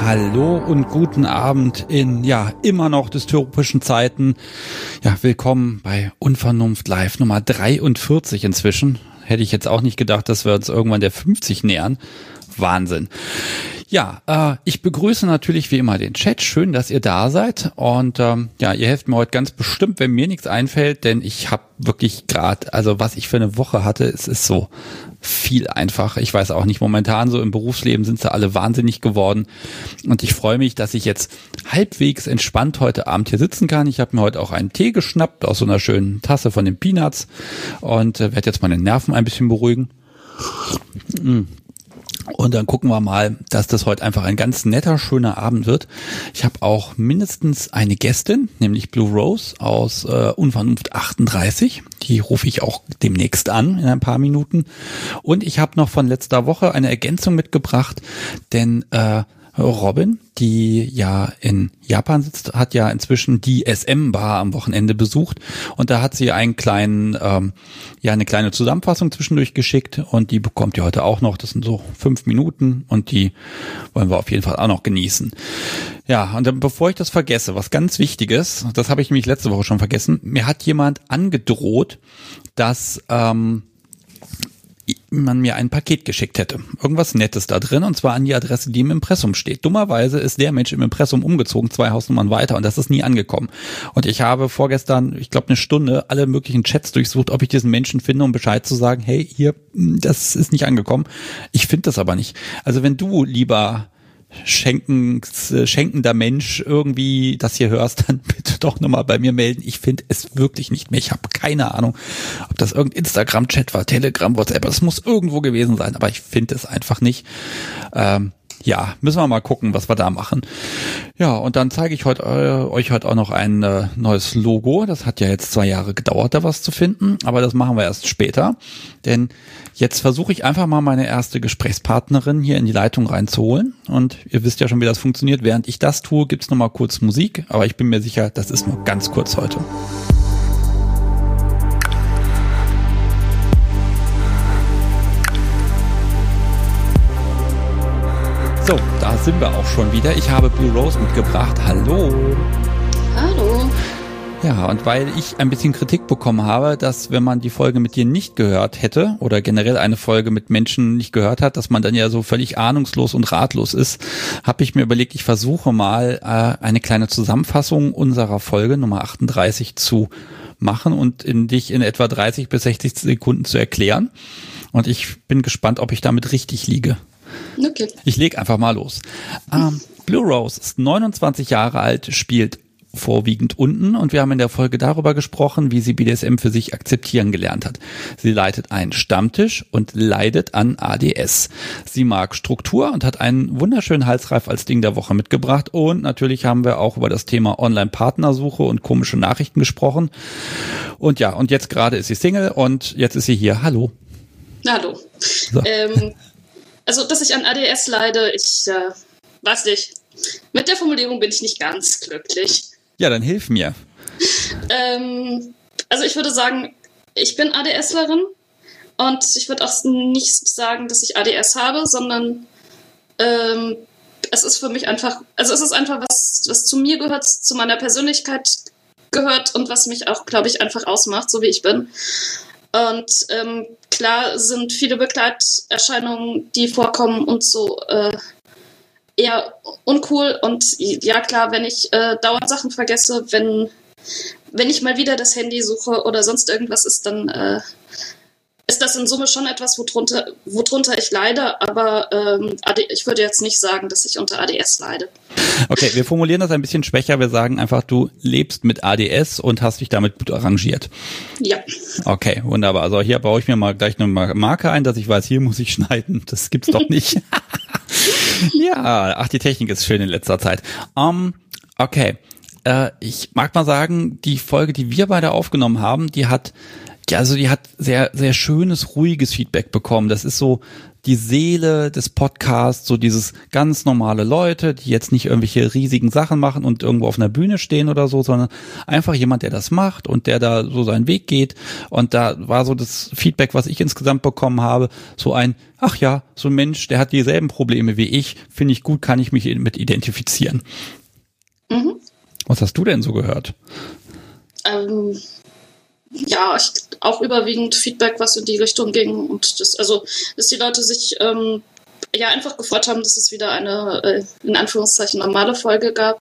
Hallo und guten Abend in, immer noch dystopischen Zeiten. Ja, willkommen bei Unvernunft Live Nummer 43 inzwischen. Hätte ich jetzt auch nicht gedacht, dass wir uns irgendwann der 50 nähern. Wahnsinn. Ja, ich begrüße natürlich wie immer den Chat. Schön, dass ihr da seid. Und ihr helft mir heute ganz bestimmt, wenn mir nichts einfällt, denn ich habe wirklich gerade, also was ich für eine Woche hatte, es ist so viel einfach. Ich weiß auch nicht, momentan so im Berufsleben sind sie alle wahnsinnig geworden. Und ich freue mich, dass ich jetzt halbwegs entspannt heute Abend hier sitzen kann. Ich habe mir heute auch einen Tee geschnappt aus so einer schönen Tasse von den Peanuts und werde jetzt meine Nerven ein bisschen beruhigen. Und dann gucken wir mal, dass das heute einfach ein ganz netter, schöner Abend wird. Ich habe auch mindestens eine Gästin, nämlich Blue Rose aus Unvernunft 38. Die rufe ich auch demnächst an in ein paar Minuten. Und ich habe noch von letzter Woche eine Ergänzung mitgebracht, denn Robin, die ja in Japan sitzt, hat ja inzwischen die SM-Bar am Wochenende besucht und da hat sie einen kleinen, eine kleine Zusammenfassung zwischendurch geschickt und die bekommt ihr heute auch noch. Das sind so 5 Minuten und die wollen wir auf jeden Fall auch noch genießen. Ja, und dann, bevor ich das vergesse, was ganz Wichtiges, das habe ich nämlich letzte Woche schon vergessen, mir hat jemand angedroht, dass man mir ein Paket geschickt hätte. Irgendwas Nettes da drin und zwar an die Adresse, die im Impressum steht. Dummerweise ist der Mensch im Impressum umgezogen, 2 Hausnummern weiter und das ist nie angekommen. Und ich habe vorgestern, ich glaube 1 Stunde, alle möglichen Chats durchsucht, ob ich diesen Menschen finde, um Bescheid zu sagen, hey, hier, das ist nicht angekommen. Ich finde das aber nicht. Also wenn du, lieber schenkender Mensch, irgendwie das hier hörst, dann bitte doch nochmal bei mir melden. Ich finde es wirklich nicht mehr. Ich habe keine Ahnung, ob das irgendein Instagram-Chat war, Telegram, WhatsApp, das muss irgendwo gewesen sein, aber ich finde es einfach nicht. Müssen wir mal gucken, was wir da machen. Ja, und dann zeige ich euch heute auch noch ein neues Logo. Das hat ja jetzt 2 Jahre gedauert, da was zu finden, aber das machen wir erst später, denn jetzt versuche ich einfach mal meine erste Gesprächspartnerin hier in die Leitung reinzuholen und ihr wisst ja schon, wie das funktioniert. Während ich das tue, gibt's noch mal kurz Musik, aber ich bin mir sicher, das ist nur ganz kurz heute. So, da sind wir auch schon wieder. Ich habe Blue Rose mitgebracht. Hallo. Hallo. Ja, und weil ich ein bisschen Kritik bekommen habe, dass wenn man die Folge mit dir nicht gehört hätte oder generell eine Folge mit Menschen nicht gehört hat, dass man dann ja so völlig ahnungslos und ratlos ist, habe ich mir überlegt, ich versuche mal eine kleine Zusammenfassung unserer Folge Nummer 38 zu machen und dich in etwa 30 bis 60 Sekunden zu erklären. Und ich bin gespannt, ob ich damit richtig liege. Okay. Ich leg einfach mal los. Blue Rose ist 29 Jahre alt, spielt vorwiegend unten und wir haben in der Folge darüber gesprochen, wie sie BDSM für sich akzeptieren gelernt hat. Sie leitet einen Stammtisch und leidet an ADS. Sie mag Struktur und hat einen wunderschönen Halsreif als Ding der Woche mitgebracht und natürlich haben wir auch über das Thema Online-Partnersuche und komische Nachrichten gesprochen. Und ja, und jetzt gerade ist sie Single und jetzt ist sie hier. Hallo. Hallo. So. Also, dass ich an ADS leide, ich weiß nicht. Mit der Formulierung bin ich nicht ganz glücklich. Ja, dann hilf mir. Also ich würde sagen, ich bin ADSlerin und ich würde auch nicht sagen, dass ich ADS habe, sondern es ist für mich einfach, also es ist einfach was zu mir gehört, zu meiner Persönlichkeit gehört und was mich auch, glaube ich, einfach ausmacht, so wie ich bin. Und klar sind viele Begleiterscheinungen, die vorkommen und so eher uncool. Und ja klar, wenn ich dauernd Sachen vergesse, wenn ich mal wieder das Handy suche oder sonst irgendwas ist, dann ist das in Summe schon etwas, worunter ich leide. Aber ich würde jetzt nicht sagen, dass ich unter ADS leide. Okay, wir formulieren das ein bisschen schwächer. Wir sagen einfach, du lebst mit ADS und hast dich damit gut arrangiert. Ja. Okay, wunderbar. Also hier baue ich mir mal gleich eine Marke ein, dass ich weiß, hier muss ich schneiden. Das gibt's doch nicht. Ja, die Technik ist schön in letzter Zeit. Okay, ich mag mal sagen, die Folge, die wir beide aufgenommen haben, die hat sehr, sehr schönes, ruhiges Feedback bekommen. Das ist so die Seele des Podcasts, so dieses ganz normale Leute, die jetzt nicht irgendwelche riesigen Sachen machen und irgendwo auf einer Bühne stehen oder so, sondern einfach jemand, der das macht und der da so seinen Weg geht. Und da war so das Feedback, was ich insgesamt bekommen habe, so ein, ach ja, so ein Mensch, der hat dieselben Probleme wie ich, finde ich gut, kann ich mich mit identifizieren. Mhm. Was hast du denn so gehört? Ja, auch überwiegend Feedback, was in die Richtung ging und dass die Leute sich einfach gefreut haben, dass es wieder eine in Anführungszeichen normale Folge gab.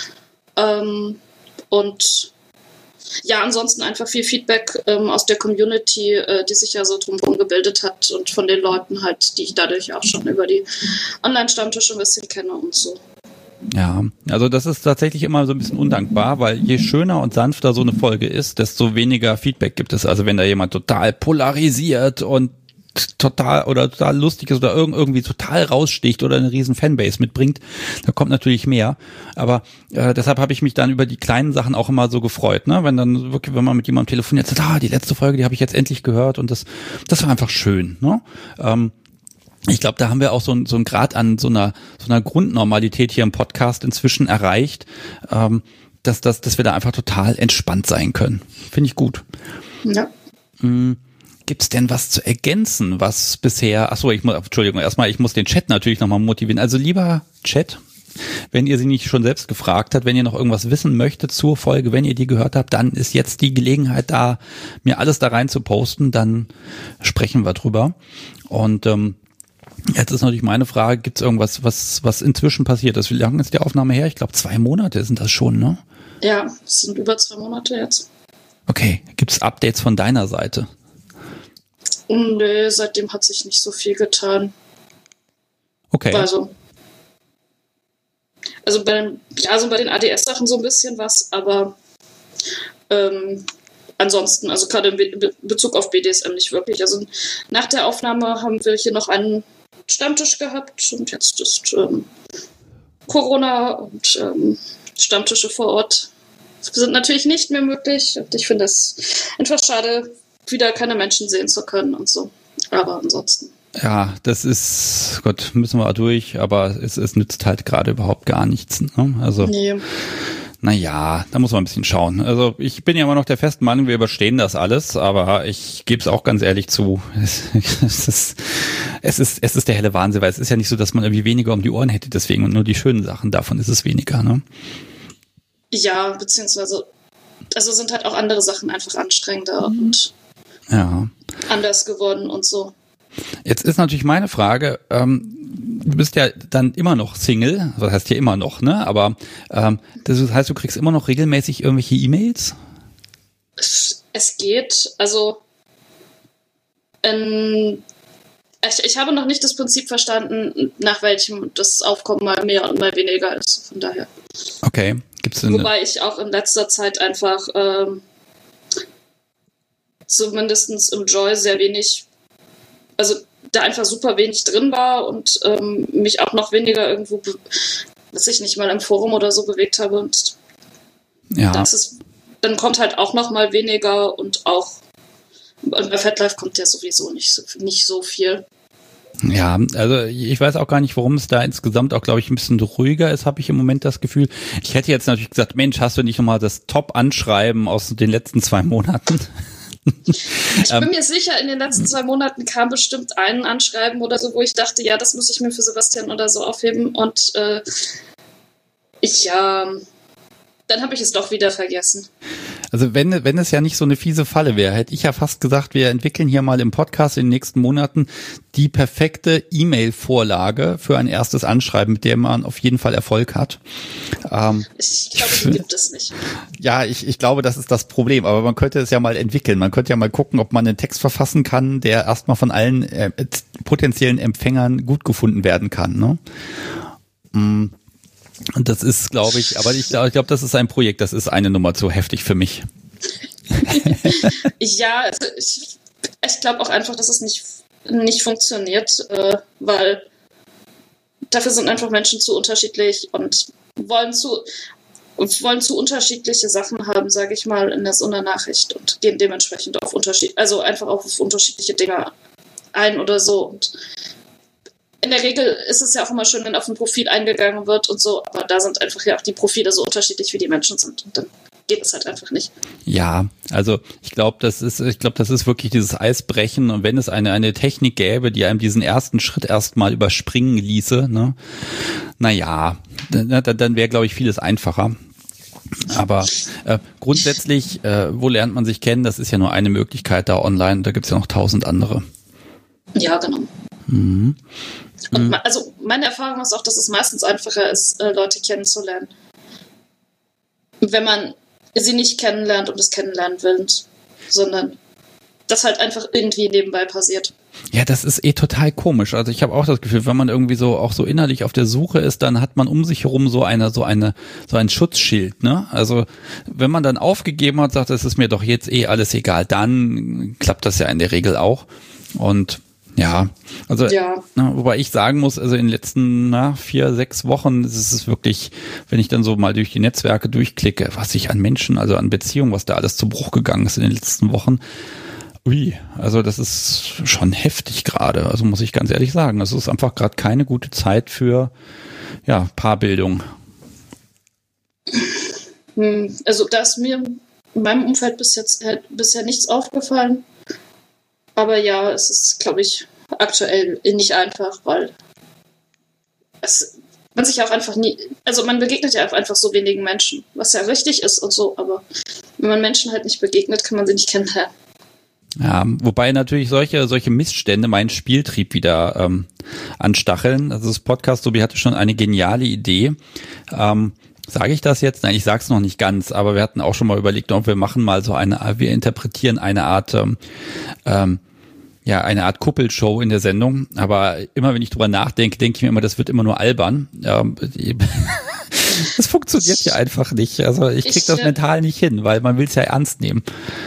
Und ja, ansonsten einfach viel Feedback aus der Community, die sich ja so drumherum gebildet hat und von den Leuten halt, die ich dadurch auch schon über die Online-Stammtische ein bisschen kenne und so. Ja, also das ist tatsächlich immer so ein bisschen undankbar, weil je schöner und sanfter so eine Folge ist, desto weniger Feedback gibt es. Also wenn da jemand total polarisiert und total lustig ist oder irgendwie total raussticht oder eine riesen Fanbase mitbringt, da kommt natürlich mehr. Aber deshalb habe ich mich dann über die kleinen Sachen auch immer so gefreut, ne? Wenn dann wirklich, wenn man mit jemandem telefoniert, sagt, die letzte Folge, die habe ich jetzt endlich gehört und das war einfach schön, ne? Ich glaube, da haben wir auch so ein Grad an so einer Grundnormalität hier im Podcast inzwischen erreicht, dass wir da einfach total entspannt sein können. Finde ich gut. Ja. Gibt's denn was zu ergänzen, was bisher, ich muss den Chat natürlich nochmal motivieren. Also lieber Chat, wenn ihr sie nicht schon selbst gefragt habt, wenn ihr noch irgendwas wissen möchtet zur Folge, wenn ihr die gehört habt, dann ist jetzt die Gelegenheit da, mir alles da rein zu posten, dann sprechen wir drüber. Und jetzt ist natürlich meine Frage, gibt es irgendwas, was inzwischen passiert ist? Wie lange ist die Aufnahme her? Ich glaube 2 Monate sind das schon, ne? Ja, es sind über 2 Monate jetzt. Okay, gibt es Updates von deiner Seite? Nö, seitdem hat sich nicht so viel getan. Okay. Also bei den ADS-Sachen so ein bisschen was, aber ansonsten, also gerade in Bezug auf BDSM nicht wirklich. Also nach der Aufnahme haben wir hier noch einen Stammtisch gehabt und jetzt ist Corona und Stammtische vor Ort sind natürlich nicht mehr möglich. Und ich finde es einfach schade, wieder keine Menschen sehen zu können und so. Aber ansonsten. Ja, das ist, Gott, müssen wir durch, aber es nützt halt gerade überhaupt gar nichts. Ne? Also, nee. Naja, da muss man ein bisschen schauen. Also ich bin ja immer noch der festen Meinung, wir überstehen das alles, aber ich gebe es auch ganz ehrlich zu. Es ist der helle Wahnsinn, weil es ist ja nicht so, dass man irgendwie weniger um die Ohren hätte, deswegen und nur die schönen Sachen, davon ist es weniger, ne? Ja, beziehungsweise, also sind halt auch andere Sachen einfach anstrengender und anders geworden und so. Jetzt ist natürlich meine Frage, du bist ja dann immer noch Single, was heißt hier immer noch, ne? Aber das heißt, du kriegst immer noch regelmäßig irgendwelche E-Mails? Es geht, also ich habe noch nicht das Prinzip verstanden, nach welchem das Aufkommen mal mehr und mal weniger ist, von daher. Okay, gibt's denn wobei ich auch in letzter Zeit einfach zumindest im Joy sehr wenig, also da einfach super wenig drin war und mich auch noch weniger irgendwo, dass ich nicht mal im Forum oder so bewegt habe und dann kommt halt auch noch mal weniger und bei FatLife kommt ja sowieso nicht so viel. Ja, also ich weiß auch gar nicht, warum es da insgesamt auch, glaube ich, ein bisschen ruhiger ist, habe ich im Moment das Gefühl. Ich hätte jetzt natürlich gesagt, Mensch, hast du nicht nochmal das Top-Anschreiben aus den letzten 2 Monaten? Ich bin mir sicher, in den letzten 2 Monaten kam bestimmt ein Anschreiben oder so, wo ich dachte, ja, das muss ich mir für Sebastian oder so aufheben und dann habe ich es doch wieder vergessen. Also wenn es ja nicht so eine fiese Falle wäre, hätte ich ja fast gesagt, wir entwickeln hier mal im Podcast in den nächsten Monaten die perfekte E-Mail-Vorlage für ein erstes Anschreiben, mit dem man auf jeden Fall Erfolg hat. Ich glaube, die gibt es nicht. Ja, ich glaube, das ist das Problem, aber man könnte es ja mal entwickeln. Man könnte ja mal gucken, ob man einen Text verfassen kann, der erstmal von allen potenziellen Empfängern gut gefunden werden kann, ne? Und das ist, glaube ich, aber ich glaube, das ist ein Projekt, das ist eine Nummer zu heftig für mich. Ja, also ich glaube auch einfach, dass es nicht funktioniert, weil dafür sind einfach Menschen zu unterschiedlich und wollen zu unterschiedliche Sachen haben, sage ich mal, in so einer Nachricht und gehen dementsprechend auf unterschiedliche Dinge ein oder so. Und in der Regel ist es ja auch immer schön, wenn auf ein Profil eingegangen wird und so, aber da sind einfach ja auch die Profile so unterschiedlich, wie die Menschen sind. Und dann geht es halt einfach nicht. Ja, also ich glaube, das ist wirklich dieses Eisbrechen, und wenn es eine Technik gäbe, die einem diesen ersten Schritt erstmal überspringen ließe, ne, naja, dann wäre, glaube ich, vieles einfacher. Aber grundsätzlich, wo lernt man sich kennen? Das ist ja nur eine Möglichkeit da online, da gibt's ja noch 1000 andere. Ja, genau. Mhm. Und also meine Erfahrung ist auch, dass es meistens einfacher ist, Leute kennenzulernen, wenn man sie nicht kennenlernt um des Kennenlernwillens, sondern das halt einfach irgendwie nebenbei passiert. Ja, das ist total komisch. Also ich habe auch das Gefühl, wenn man irgendwie so auch so innerlich auf der Suche ist, dann hat man um sich herum so ein Schutzschild, ne? Also wenn man dann aufgegeben hat, sagt, es ist mir doch jetzt alles egal, dann klappt das ja in der Regel auch. Und ja, also ja. Wobei ich sagen muss, also in den letzten 4-6 Wochen ist es wirklich, wenn ich dann so mal durch die Netzwerke durchklicke, was ich an Menschen, also an Beziehungen, was da alles zu Bruch gegangen ist in den letzten Wochen. Ui, also das ist schon heftig gerade, also muss ich ganz ehrlich sagen. Das ist einfach gerade keine gute Zeit für Paarbildung. Also da ist mir in meinem Umfeld bisher nichts aufgefallen. Aber ja, es ist, glaube ich, aktuell nicht einfach, weil man sich auch einfach nie, also man begegnet ja einfach so wenigen Menschen, was ja richtig ist und so, aber wenn man Menschen halt nicht begegnet, kann man sie nicht kennenlernen. Ja, wobei natürlich solche Missstände meinen Spieltrieb wieder anstacheln. Also das Podcast Tobi hatte schon eine geniale Idee. Sage ich das jetzt? Nein, ich sag's noch nicht ganz, aber wir hatten auch schon mal überlegt, ob wir machen mal wir interpretieren eine Art Kuppelshow in der Sendung. Aber immer wenn ich drüber nachdenke, denke ich mir immer, das wird immer nur albern. Das funktioniert ja einfach nicht. Also ich krieg das mental nicht hin, weil man will es ja ernst nehmen.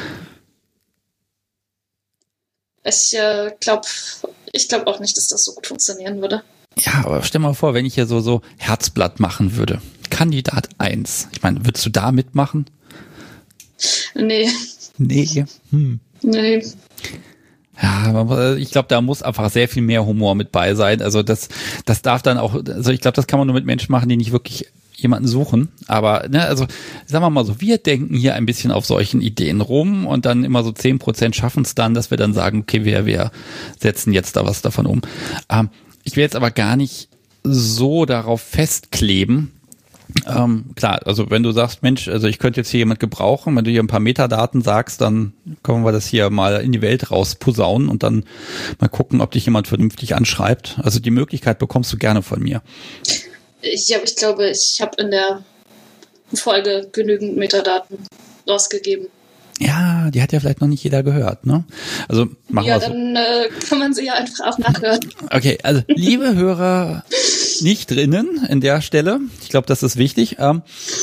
Ich glaube auch nicht, dass das so gut funktionieren würde. Ja, aber stell mal vor, wenn ich hier so Herzblatt machen würde. Kandidat 1. Ich meine, würdest du da mitmachen? Nee. Nee. Nee. Ja, ich glaube, da muss einfach sehr viel mehr Humor mit bei sein. Also das darf dann auch, also ich glaube, das kann man nur mit Menschen machen, die nicht wirklich jemanden suchen. Aber, also sagen wir mal so, wir denken hier ein bisschen auf solchen Ideen rum und dann immer so 10% schaffen es dann, dass wir dann sagen, okay, wir setzen jetzt da was davon um. Ich will jetzt aber gar nicht so darauf festkleben. Klar, also wenn du sagst, Mensch, also ich könnte jetzt hier jemand gebrauchen, wenn du hier ein paar Metadaten sagst, dann können wir das hier mal in die Welt rausposaunen und dann mal gucken, ob dich jemand vernünftig anschreibt. Also die Möglichkeit bekommst du gerne von mir. Ich glaube, ich habe in der Folge genügend Metadaten rausgegeben. Ja, die hat ja vielleicht noch nicht jeder gehört, ne? Also machen wir so. Dann kann man sie ja einfach auch nachhören. Okay, also liebe Hörer, nicht drinnen in der Stelle. Ich glaube, das ist wichtig. Im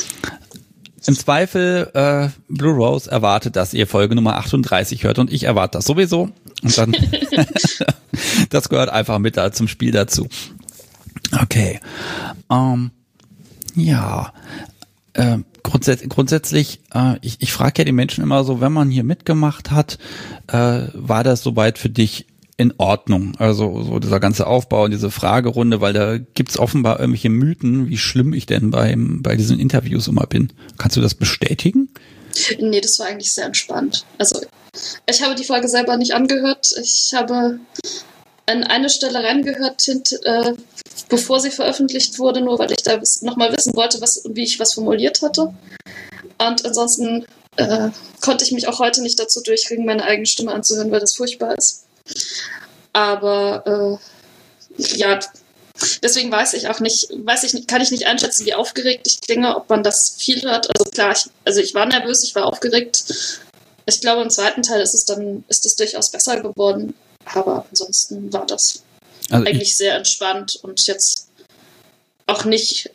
Zweifel, Blue Rose erwartet, dass ihr Folge Nummer 38 hört und ich erwarte das sowieso. Und dann, das gehört einfach mit zum Spiel dazu. Okay. Grundsätzlich, ich frage ja die Menschen immer so, wenn man hier mitgemacht hat, war das soweit für dich in Ordnung? Also so dieser ganze Aufbau und diese Fragerunde, weil da gibt's offenbar irgendwelche Mythen, wie schlimm ich denn bei diesen Interviews immer bin. Kannst du das bestätigen? Nee, das war eigentlich sehr entspannt. Also ich habe die Folge selber nicht angehört. Ich habe an eine Stelle reingehört, bevor sie veröffentlicht wurde, nur weil ich da nochmal wissen wollte, wie ich was formuliert hatte. Und ansonsten konnte ich mich auch heute nicht dazu durchringen, meine eigene Stimme anzuhören, weil das furchtbar ist. Aber deswegen kann ich nicht einschätzen, wie aufgeregt ich klinge, ob man das viel hört. Also klar, ich war nervös, ich war aufgeregt. Ich glaube, im zweiten Teil ist es durchaus besser geworden. Aber ansonsten war das eigentlich sehr entspannt und jetzt auch nicht,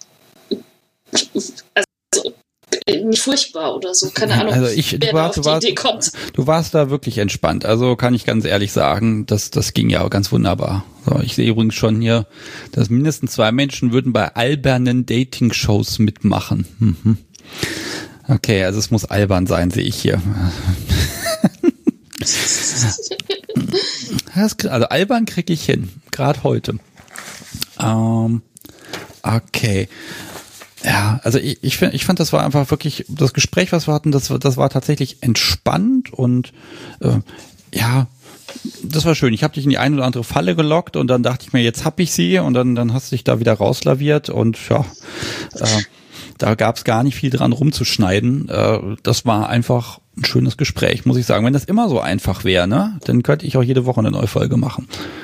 nicht furchtbar oder so. Keine Ahnung, also wer auf die Idee kommt. Du warst da wirklich entspannt. Also kann ich ganz ehrlich sagen, das ging ja ganz wunderbar. So, ich sehe übrigens schon hier, dass mindestens 2 Menschen würden bei albernen Dating-Shows mitmachen. Mhm. Okay, also es muss albern sein, sehe ich hier. Also albern kriege ich hin, gerade heute. Okay. Ja, also ich fand, das war einfach wirklich, das Gespräch, was wir hatten, das war tatsächlich entspannt und ja, das war schön. Ich habe dich in die eine oder andere Falle gelockt und dann dachte ich mir, jetzt hab ich sie und dann hast du dich da wieder rauslaviert und ja, da gab es gar nicht viel dran rumzuschneiden. Das war einfach ein schönes Gespräch, muss ich sagen. Wenn das immer so einfach wäre, ne, dann könnte ich auch jede Woche eine neue Folge machen.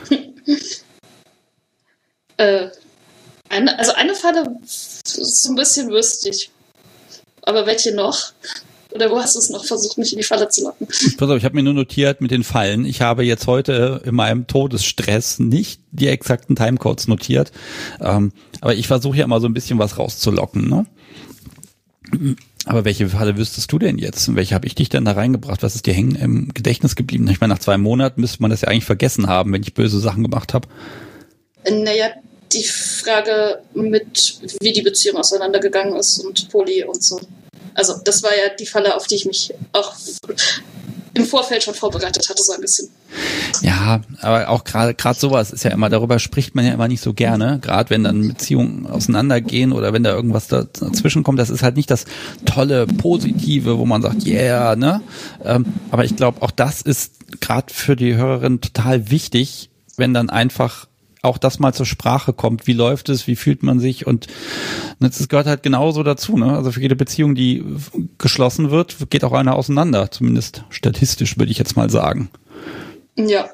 Eine Falle ist so ein bisschen wüstig. Aber welche noch? Oder wo hast du es noch versucht, mich in die Falle zu locken? Pass auf, ich habe mir nur notiert mit den Fallen. Ich habe jetzt heute in meinem Todesstress nicht die exakten Timecodes notiert. Aber ich versuche ja immer so ein bisschen was rauszulocken, ne? Aber welche Falle wüsstest du denn jetzt? Und welche habe ich dich denn da reingebracht? Was ist dir hängen im Gedächtnis geblieben? Ich meine, nach 2 Monaten müsste man das ja eigentlich vergessen haben, wenn ich böse Sachen gemacht habe. Naja, die Frage mit, wie die Beziehung auseinandergegangen ist und Poly und so. Also das war ja die Falle, auf die ich mich auch im Vorfeld schon vorbereitet hatte, so ein bisschen. Ja, aber auch gerade sowas ist ja immer, darüber spricht man ja immer nicht so gerne, gerade wenn dann Beziehungen auseinandergehen oder wenn da irgendwas dazwischen kommt, das ist halt nicht das tolle, Positive, wo man sagt, yeah, ne? Aber ich glaube, auch das ist gerade für die Hörerin total wichtig, wenn dann einfach auch das mal zur Sprache kommt. Wie läuft es? Wie fühlt man sich? Und das gehört halt genauso dazu, ne? Also für jede Beziehung, die geschlossen wird, geht auch eine auseinander. Zumindest statistisch, würde ich jetzt mal sagen. Ja.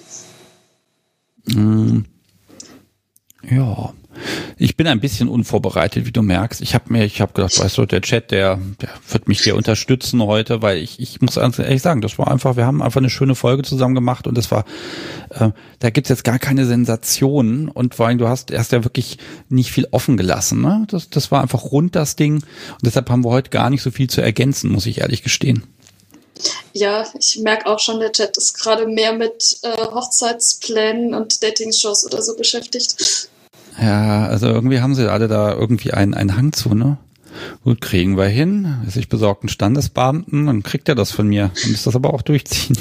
Ja. Ich bin ein bisschen unvorbereitet, wie du merkst. Ich habe gedacht, weißt du, der Chat, der wird mich hier unterstützen heute, weil ich muss ehrlich sagen, das war einfach, wir haben einfach eine schöne Folge zusammen gemacht und das war, da gibt's jetzt gar keine Sensationen und vor allem, du hast ja wirklich nicht viel offen gelassen, ne? Das war einfach rund, das Ding, und deshalb haben wir heute gar nicht so viel zu ergänzen, muss ich ehrlich gestehen. Ja, ich merke auch schon, der Chat ist gerade mehr mit Hochzeitsplänen und Dating-Shows oder so beschäftigt. Ja, also irgendwie haben sie alle da irgendwie einen Hang zu, ne? Gut, kriegen wir hin. Ich besorge einen Standesbeamten, dann kriegt er das von mir. Dann muss das aber auch durchziehen.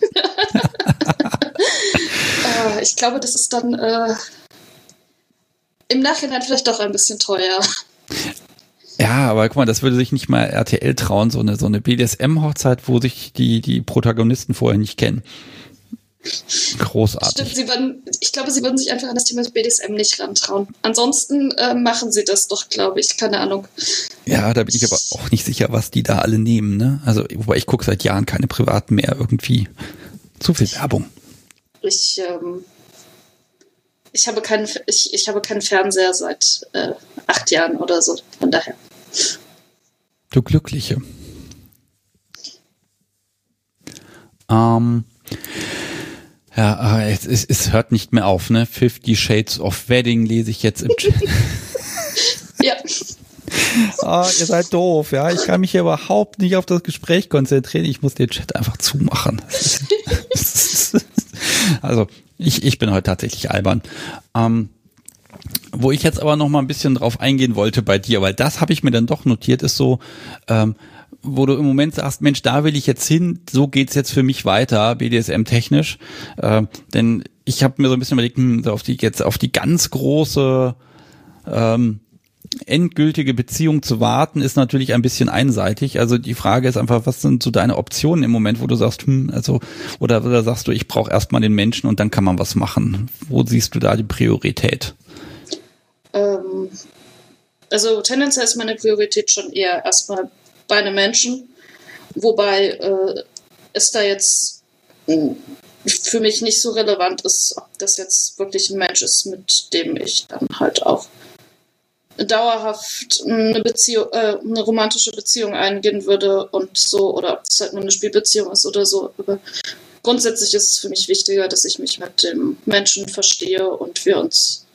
Ich glaube, das ist dann im Nachhinein vielleicht doch ein bisschen teuer. Ja, aber guck mal, das würde sich nicht mal RTL trauen, so eine BDSM-Hochzeit, wo sich die Protagonisten vorher nicht kennen. Großartig. Stimmt, ich glaube, sie würden sich einfach an das Thema BDSM nicht rantrauen. Ansonsten machen sie das doch, glaube ich. Keine Ahnung. Ja, da bin ich aber auch nicht sicher, was die da alle nehmen, ne? Also, wobei ich gucke seit Jahren keine privaten mehr irgendwie. Zu viel Werbung. Ich habe keinen Fernseher seit 8 Jahren oder so. Von daher. Du Glückliche. Ja, aber es hört nicht mehr auf, ne? 50 Shades of Wedding lese ich jetzt im Chat. Ja. Ihr seid doof, ja. Ich kann mich hier überhaupt nicht auf das Gespräch konzentrieren. Ich muss den Chat einfach zumachen. Also, ich bin heute tatsächlich albern. Wo ich jetzt aber noch mal ein bisschen drauf eingehen wollte bei dir, weil das habe ich mir dann doch notiert, ist so, wo du im Moment sagst, Mensch, da will ich jetzt hin, so geht's jetzt für mich weiter, BDSM-technisch. Denn ich habe mir so ein bisschen überlegt, auf die ganz große endgültige Beziehung zu warten, ist natürlich ein bisschen einseitig. Also die Frage ist einfach, was sind so deine Optionen im Moment, wo du sagst, oder sagst du, ich brauche erstmal den Menschen und dann kann man was machen. Wo siehst du da die Priorität? Also tendenziell ist meine Priorität schon eher erstmal bei einem Menschen, wobei es da jetzt für mich nicht so relevant ist, ob das jetzt wirklich ein Mensch ist, mit dem ich dann halt auch dauerhaft eine romantische Beziehung eingehen würde und so, oder ob es halt nur eine Spielbeziehung ist oder so. Aber grundsätzlich ist es für mich wichtiger, dass ich mich mit dem Menschen verstehe und wir uns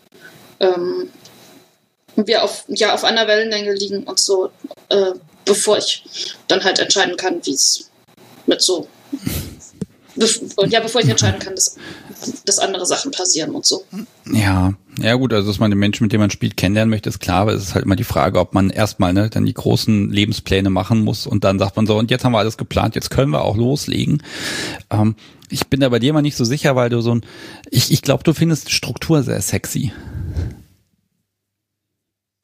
auf einer Wellenlänge liegen und so, bevor ich dann halt entscheiden kann, wie es mit so bevor ich entscheiden kann, dass andere Sachen passieren und so. Ja gut, also dass man den Menschen, mit dem man spielt, kennenlernen möchte, ist klar, aber es ist halt immer die Frage, ob man erstmal dann die großen Lebenspläne machen muss und dann sagt man so, und jetzt haben wir alles geplant, jetzt können wir auch loslegen. Ich bin da bei dir mal nicht so sicher, weil du ich glaube, du findest Struktur sehr sexy.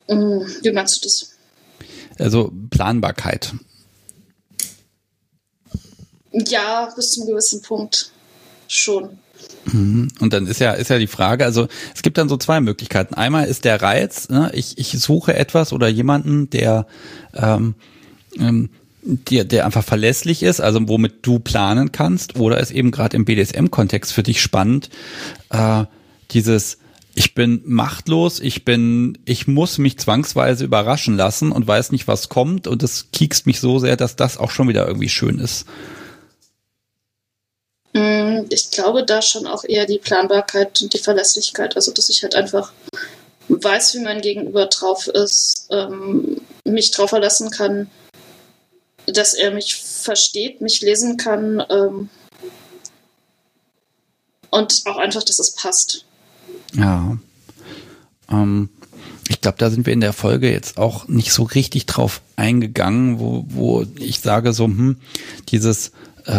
Wie meinst du das? Also Planbarkeit. Ja, bis zu einem gewissen Punkt schon. Und dann ist ja die Frage, also es gibt dann so zwei Möglichkeiten. Einmal ist der Reiz, ne, ich suche etwas oder jemanden, der einfach verlässlich ist, also womit du planen kannst, oder ist eben gerade im BDSM-Kontext für dich spannend, dieses ich bin machtlos, ich muss mich zwangsweise überraschen lassen und weiß nicht, was kommt, und das kiekst mich so sehr, dass das auch schon wieder irgendwie schön ist. Ich glaube, da schon auch eher die Planbarkeit und die Verlässlichkeit, also dass ich halt einfach weiß, wie mein Gegenüber drauf ist, mich drauf verlassen kann, dass er mich versteht, mich lesen kann, und auch einfach, dass es passt. Ja, ich glaube, da sind wir in der Folge jetzt auch nicht so richtig drauf eingegangen, wo ich sage so, dieses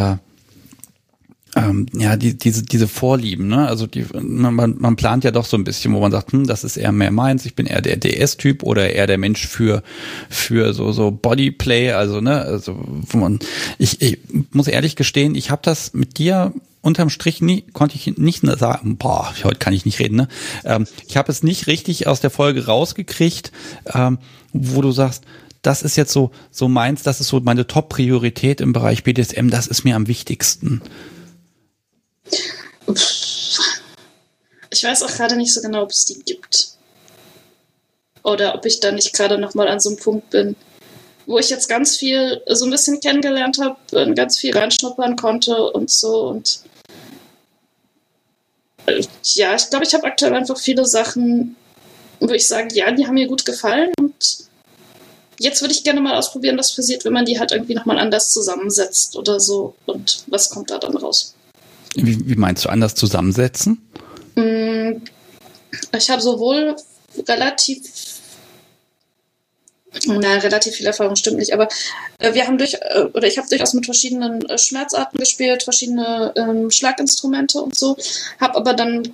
diese Vorlieben, ne? Also man plant ja doch so ein bisschen, wo man sagt, das ist eher mehr meins, ich bin eher der DS-Typ oder eher der Mensch für so Bodyplay, also ne, also ich muss ehrlich gestehen, ich habe das mit dir unterm Strich konnte ich nicht sagen, heute kann ich nicht reden, ne? Ich habe es nicht richtig aus der Folge rausgekriegt, wo du sagst, das ist jetzt so meins, das ist so meine Top-Priorität im Bereich BDSM, das ist mir am wichtigsten. Ich weiß auch gerade nicht so genau, ob es die gibt. Oder ob ich da nicht gerade nochmal an so einem Punkt bin, wo ich jetzt ganz viel so ein bisschen kennengelernt habe, ganz viel reinschnuppern konnte und so. Und ja, ich glaube, ich habe aktuell einfach viele Sachen, wo ich sage, ja, die haben mir gut gefallen. Und jetzt würde ich gerne mal ausprobieren, was passiert, wenn man die halt irgendwie nochmal anders zusammensetzt oder so. Und was kommt da dann raus? Wie meinst du, anders zusammensetzen? Ich habe sowohl relativ viel Erfahrung stimmt nicht, aber ich habe durchaus mit verschiedenen Schmerzarten gespielt, verschiedene Schlaginstrumente und so, habe aber dann,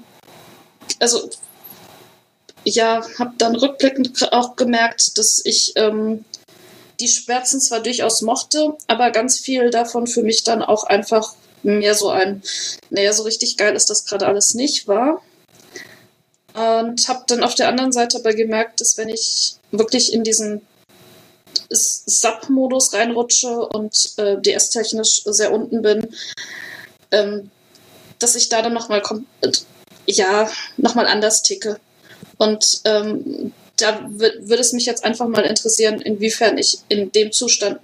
habe dann rückblickend auch gemerkt, dass ich die Schmerzen zwar durchaus mochte, aber ganz viel davon für mich dann auch einfach mehr so so richtig geil ist das gerade alles nicht war. Und habe dann auf der anderen Seite aber gemerkt, dass wenn ich wirklich in diesen SAP-Modus reinrutsche und DS-technisch sehr unten bin, dass ich da dann nochmal anders ticke. Und da würde es mich jetzt einfach mal interessieren, inwiefern ich in dem Zustand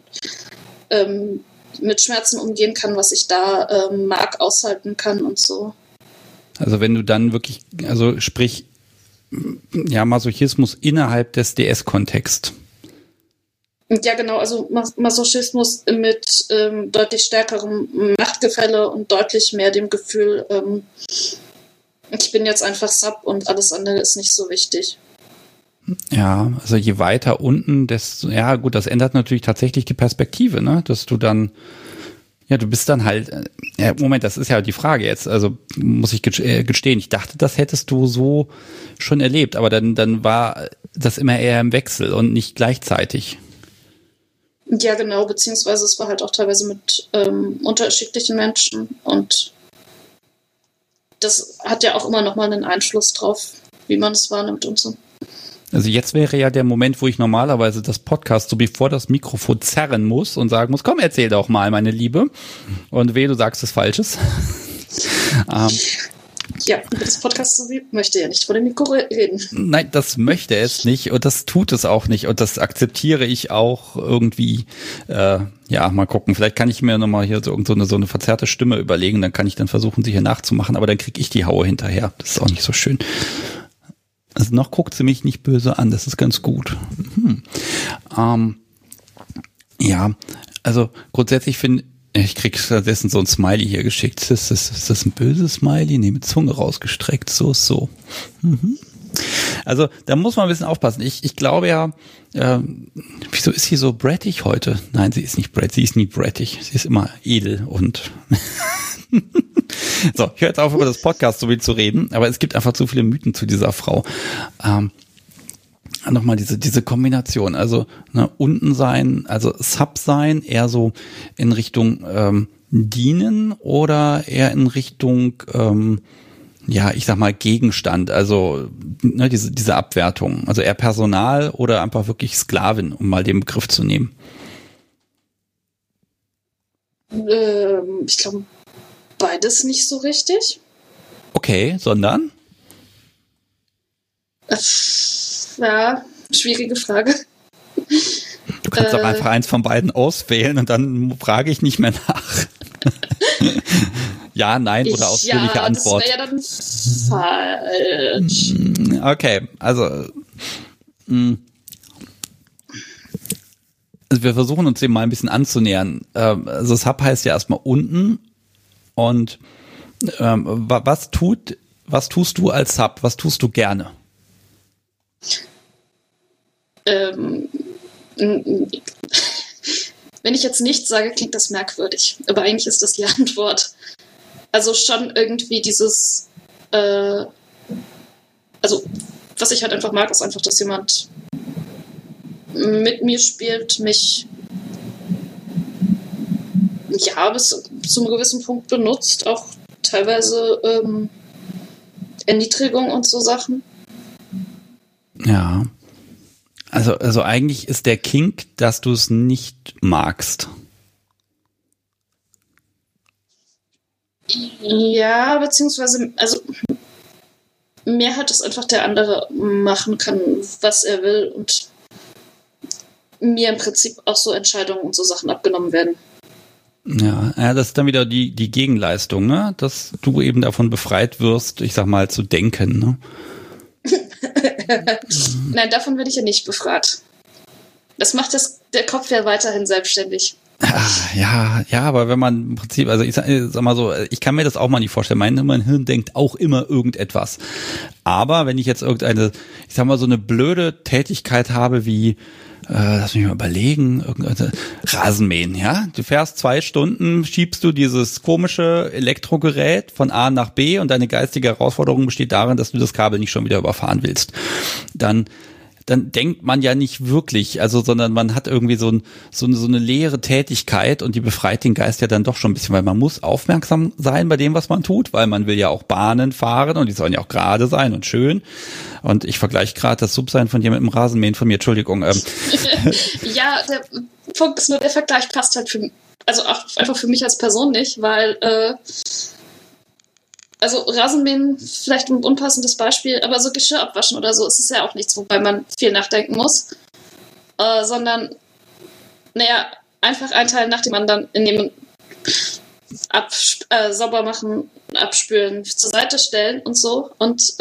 mit Schmerzen umgehen kann, was ich da mag, aushalten kann und so. Also wenn du dann wirklich, also sprich, ja, Masochismus innerhalb des DS-Kontexts. Ja, genau, also Masochismus mit deutlich stärkerem Machtgefälle und deutlich mehr dem Gefühl, ich bin jetzt einfach Sub und alles andere ist nicht so wichtig. Ja, also je weiter unten, desto, ja gut, das ändert natürlich tatsächlich die Perspektive, ne, dass du dann, ja, du bist dann halt, Moment, das ist ja die Frage jetzt, also muss ich gestehen, ich dachte, das hättest du so schon erlebt, aber dann war das immer eher im Wechsel und nicht gleichzeitig. Ja, genau, beziehungsweise es war halt auch teilweise mit unterschiedlichen Menschen und das hat ja auch immer nochmal einen Einfluss drauf, wie man es wahrnimmt und so. Also jetzt wäre ja der Moment, wo ich normalerweise das Podcast so bevor das Mikrofon zerren muss und sagen muss, komm, erzähl doch mal, meine Liebe. Und du sagst es Falsches. Ja, das Podcast möchte ja nicht vor dem Mikro reden. Nein, das möchte es nicht und das tut es auch nicht und das akzeptiere ich auch irgendwie. Mal gucken, vielleicht kann ich mir nochmal hier so eine verzerrte Stimme überlegen, dann kann ich dann versuchen, sie hier nachzumachen, aber dann kriege ich die Haue hinterher. Das ist auch nicht so schön. Also noch guckt sie mich nicht böse an, das ist ganz gut. Also grundsätzlich finde ich, krieg stattdessen so ein Smiley hier geschickt. Ist das ein böses Smiley? Nee, mit Zunge rausgestreckt, so. Also da muss man ein bisschen aufpassen. Ich glaube ja, wieso ist sie so brattig heute? Nein, sie ist nicht brattig, sie ist nie brattig. Sie ist immer edel und so, ich höre jetzt auf, über das Podcast so viel zu reden, aber es gibt einfach zu viele Mythen zu dieser Frau. nochmal diese Kombination, also unten sein, also Sub sein, eher so in Richtung dienen oder eher in Richtung ich sag mal Gegenstand, also diese Abwertung, also eher Personal oder einfach wirklich Sklavin, um mal den Begriff zu nehmen. Ich glaube, beides nicht so richtig. Okay, sondern? Ja, schwierige Frage. Du kannst auch einfach eins von beiden auswählen und dann frage ich nicht mehr nach. Ja, nein oder ausführliche Antwort. Das wäre ja dann falsch. Okay, also wir versuchen uns dem mal ein bisschen anzunähern. Also Sub heißt ja erstmal unten und was tust du als Sub? Was tust du gerne? Wenn ich jetzt nichts sage, klingt das merkwürdig. Aber eigentlich ist das die Antwort. Also schon irgendwie dieses, also was ich halt einfach mag, ist einfach, dass jemand mit mir spielt, mich bis zu einem gewissen Punkt benutzt, auch teilweise Erniedrigung und so Sachen. Ja. Also eigentlich ist der Kink, dass du es nicht magst. Ja, beziehungsweise, also mehr hat es einfach der andere machen kann, was er will und mir im Prinzip auch so Entscheidungen und so Sachen abgenommen werden. Ja, das ist dann wieder die Gegenleistung, ne? Dass du eben davon befreit wirst, ich sag mal, zu denken, ne? Nein, davon werde ich ja nicht befreit. Das macht der Kopf ja weiterhin selbstständig. Ja, aber wenn man im Prinzip, also ich sag mal so, ich kann mir das auch mal nicht vorstellen. Mein Hirn denkt auch immer irgendetwas. Aber wenn ich jetzt irgendeine, ich sag mal so eine blöde Tätigkeit habe wie, lass mich mal überlegen, Rasenmähen, ja? Du fährst 2 Stunden, schiebst du dieses komische Elektrogerät von A nach B und deine geistige Herausforderung besteht darin, dass du das Kabel nicht schon wieder überfahren willst. Dann denkt man ja nicht wirklich, also sondern man hat irgendwie so eine leere Tätigkeit und die befreit den Geist ja dann doch schon ein bisschen, weil man muss aufmerksam sein bei dem, was man tut, weil man will ja auch Bahnen fahren und die sollen ja auch gerade sein und schön. Und ich vergleiche gerade das Subsein von dir mit dem Rasenmähen von mir, Entschuldigung. Ja, der Punkt ist nur, der Vergleich passt halt also auch einfach für mich als Person nicht, weil also Rasenmähen vielleicht ein unpassendes Beispiel, aber so Geschirr abwaschen oder so ist es ja auch nichts, wobei man viel nachdenken muss, sondern einfach einen Teil nach dem anderen in dem sauber machen, abspülen, zur Seite stellen und so und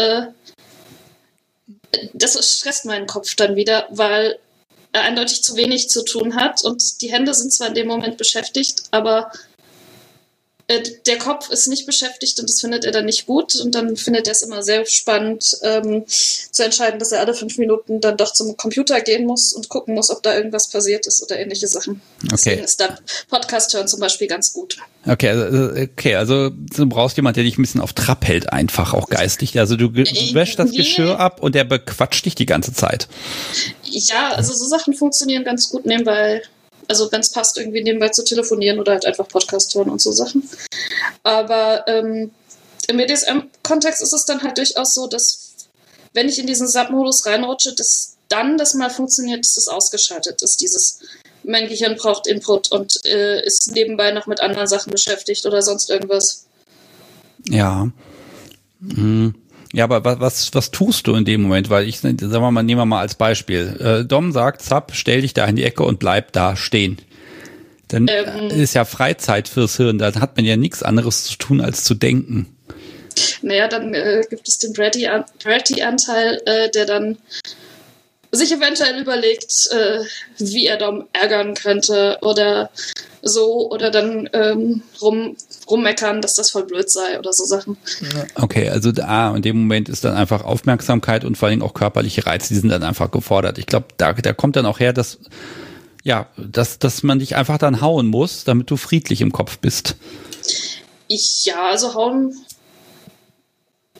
das stresst meinen Kopf dann wieder, weil er eindeutig zu wenig zu tun hat und die Hände sind zwar in dem Moment beschäftigt, aber der Kopf ist nicht beschäftigt und das findet er dann nicht gut und dann findet er es immer sehr spannend zu entscheiden, dass er alle 5 Minuten dann doch zum Computer gehen muss und gucken muss, ob da irgendwas passiert ist oder ähnliche Sachen. Okay. Deswegen ist da Podcast hören zum Beispiel ganz gut. Okay, also du brauchst jemanden, der dich ein bisschen auf Trab hält, einfach auch geistig. Also du wäschst das Geschirr ab und der bequatscht dich die ganze Zeit. Ja, also so Sachen funktionieren ganz gut nebenbei. Also wenn es passt, irgendwie nebenbei zu telefonieren oder halt einfach Podcast hören und so Sachen. Aber im BDSM-Kontext ist es dann halt durchaus so, dass wenn ich in diesen Sub-Modus reinrutsche, dass dann das mal funktioniert, dass es ausgeschaltet ist. Mein Gehirn braucht Input und ist nebenbei noch mit anderen Sachen beschäftigt oder sonst irgendwas. Ja. Ja, aber was tust du in dem Moment? Weil nehmen wir mal als Beispiel. Dom sagt, Sub, stell dich da in die Ecke und bleib da stehen. Dann ist ja Freizeit fürs Hirn. Da hat man ja nichts anderes zu tun, als zu denken. Naja, dann gibt es den Bratty-Anteil, der dann sich eventuell überlegt, wie er Dom ärgern könnte oder so, oder dann rummeckern, dass das voll blöd sei oder so Sachen. Okay, also in dem Moment ist dann einfach Aufmerksamkeit und vor allem auch körperliche Reize, die sind dann einfach gefordert. Ich glaube, da kommt dann auch her, dass man dich einfach dann hauen muss, damit du friedlich im Kopf bist. Ja, also hauen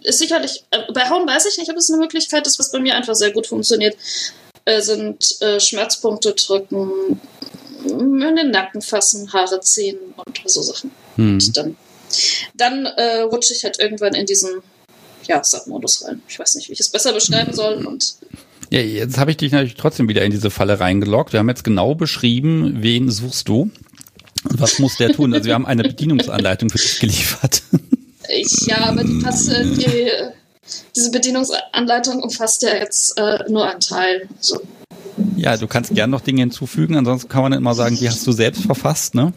ist sicherlich, bei Hauen weiß ich nicht, ob es eine Möglichkeit ist, was bei mir einfach sehr gut funktioniert, sind Schmerzpunkte drücken, in den Nacken fassen, Haare ziehen und so Sachen. Und dann rutsche ich halt irgendwann in diesen Sub-Modus rein. Ich weiß nicht, wie ich es besser beschreiben soll. Und ja, jetzt habe ich dich natürlich trotzdem wieder in diese Falle reingeloggt. Wir haben jetzt genau beschrieben, wen suchst du? Was muss der tun? Also wir haben eine Bedienungsanleitung für dich geliefert. Ja, aber diese Bedienungsanleitung umfasst ja jetzt nur einen Teil. So. Ja, du kannst gern noch Dinge hinzufügen, ansonsten kann man immer sagen, die hast du selbst verfasst, ne?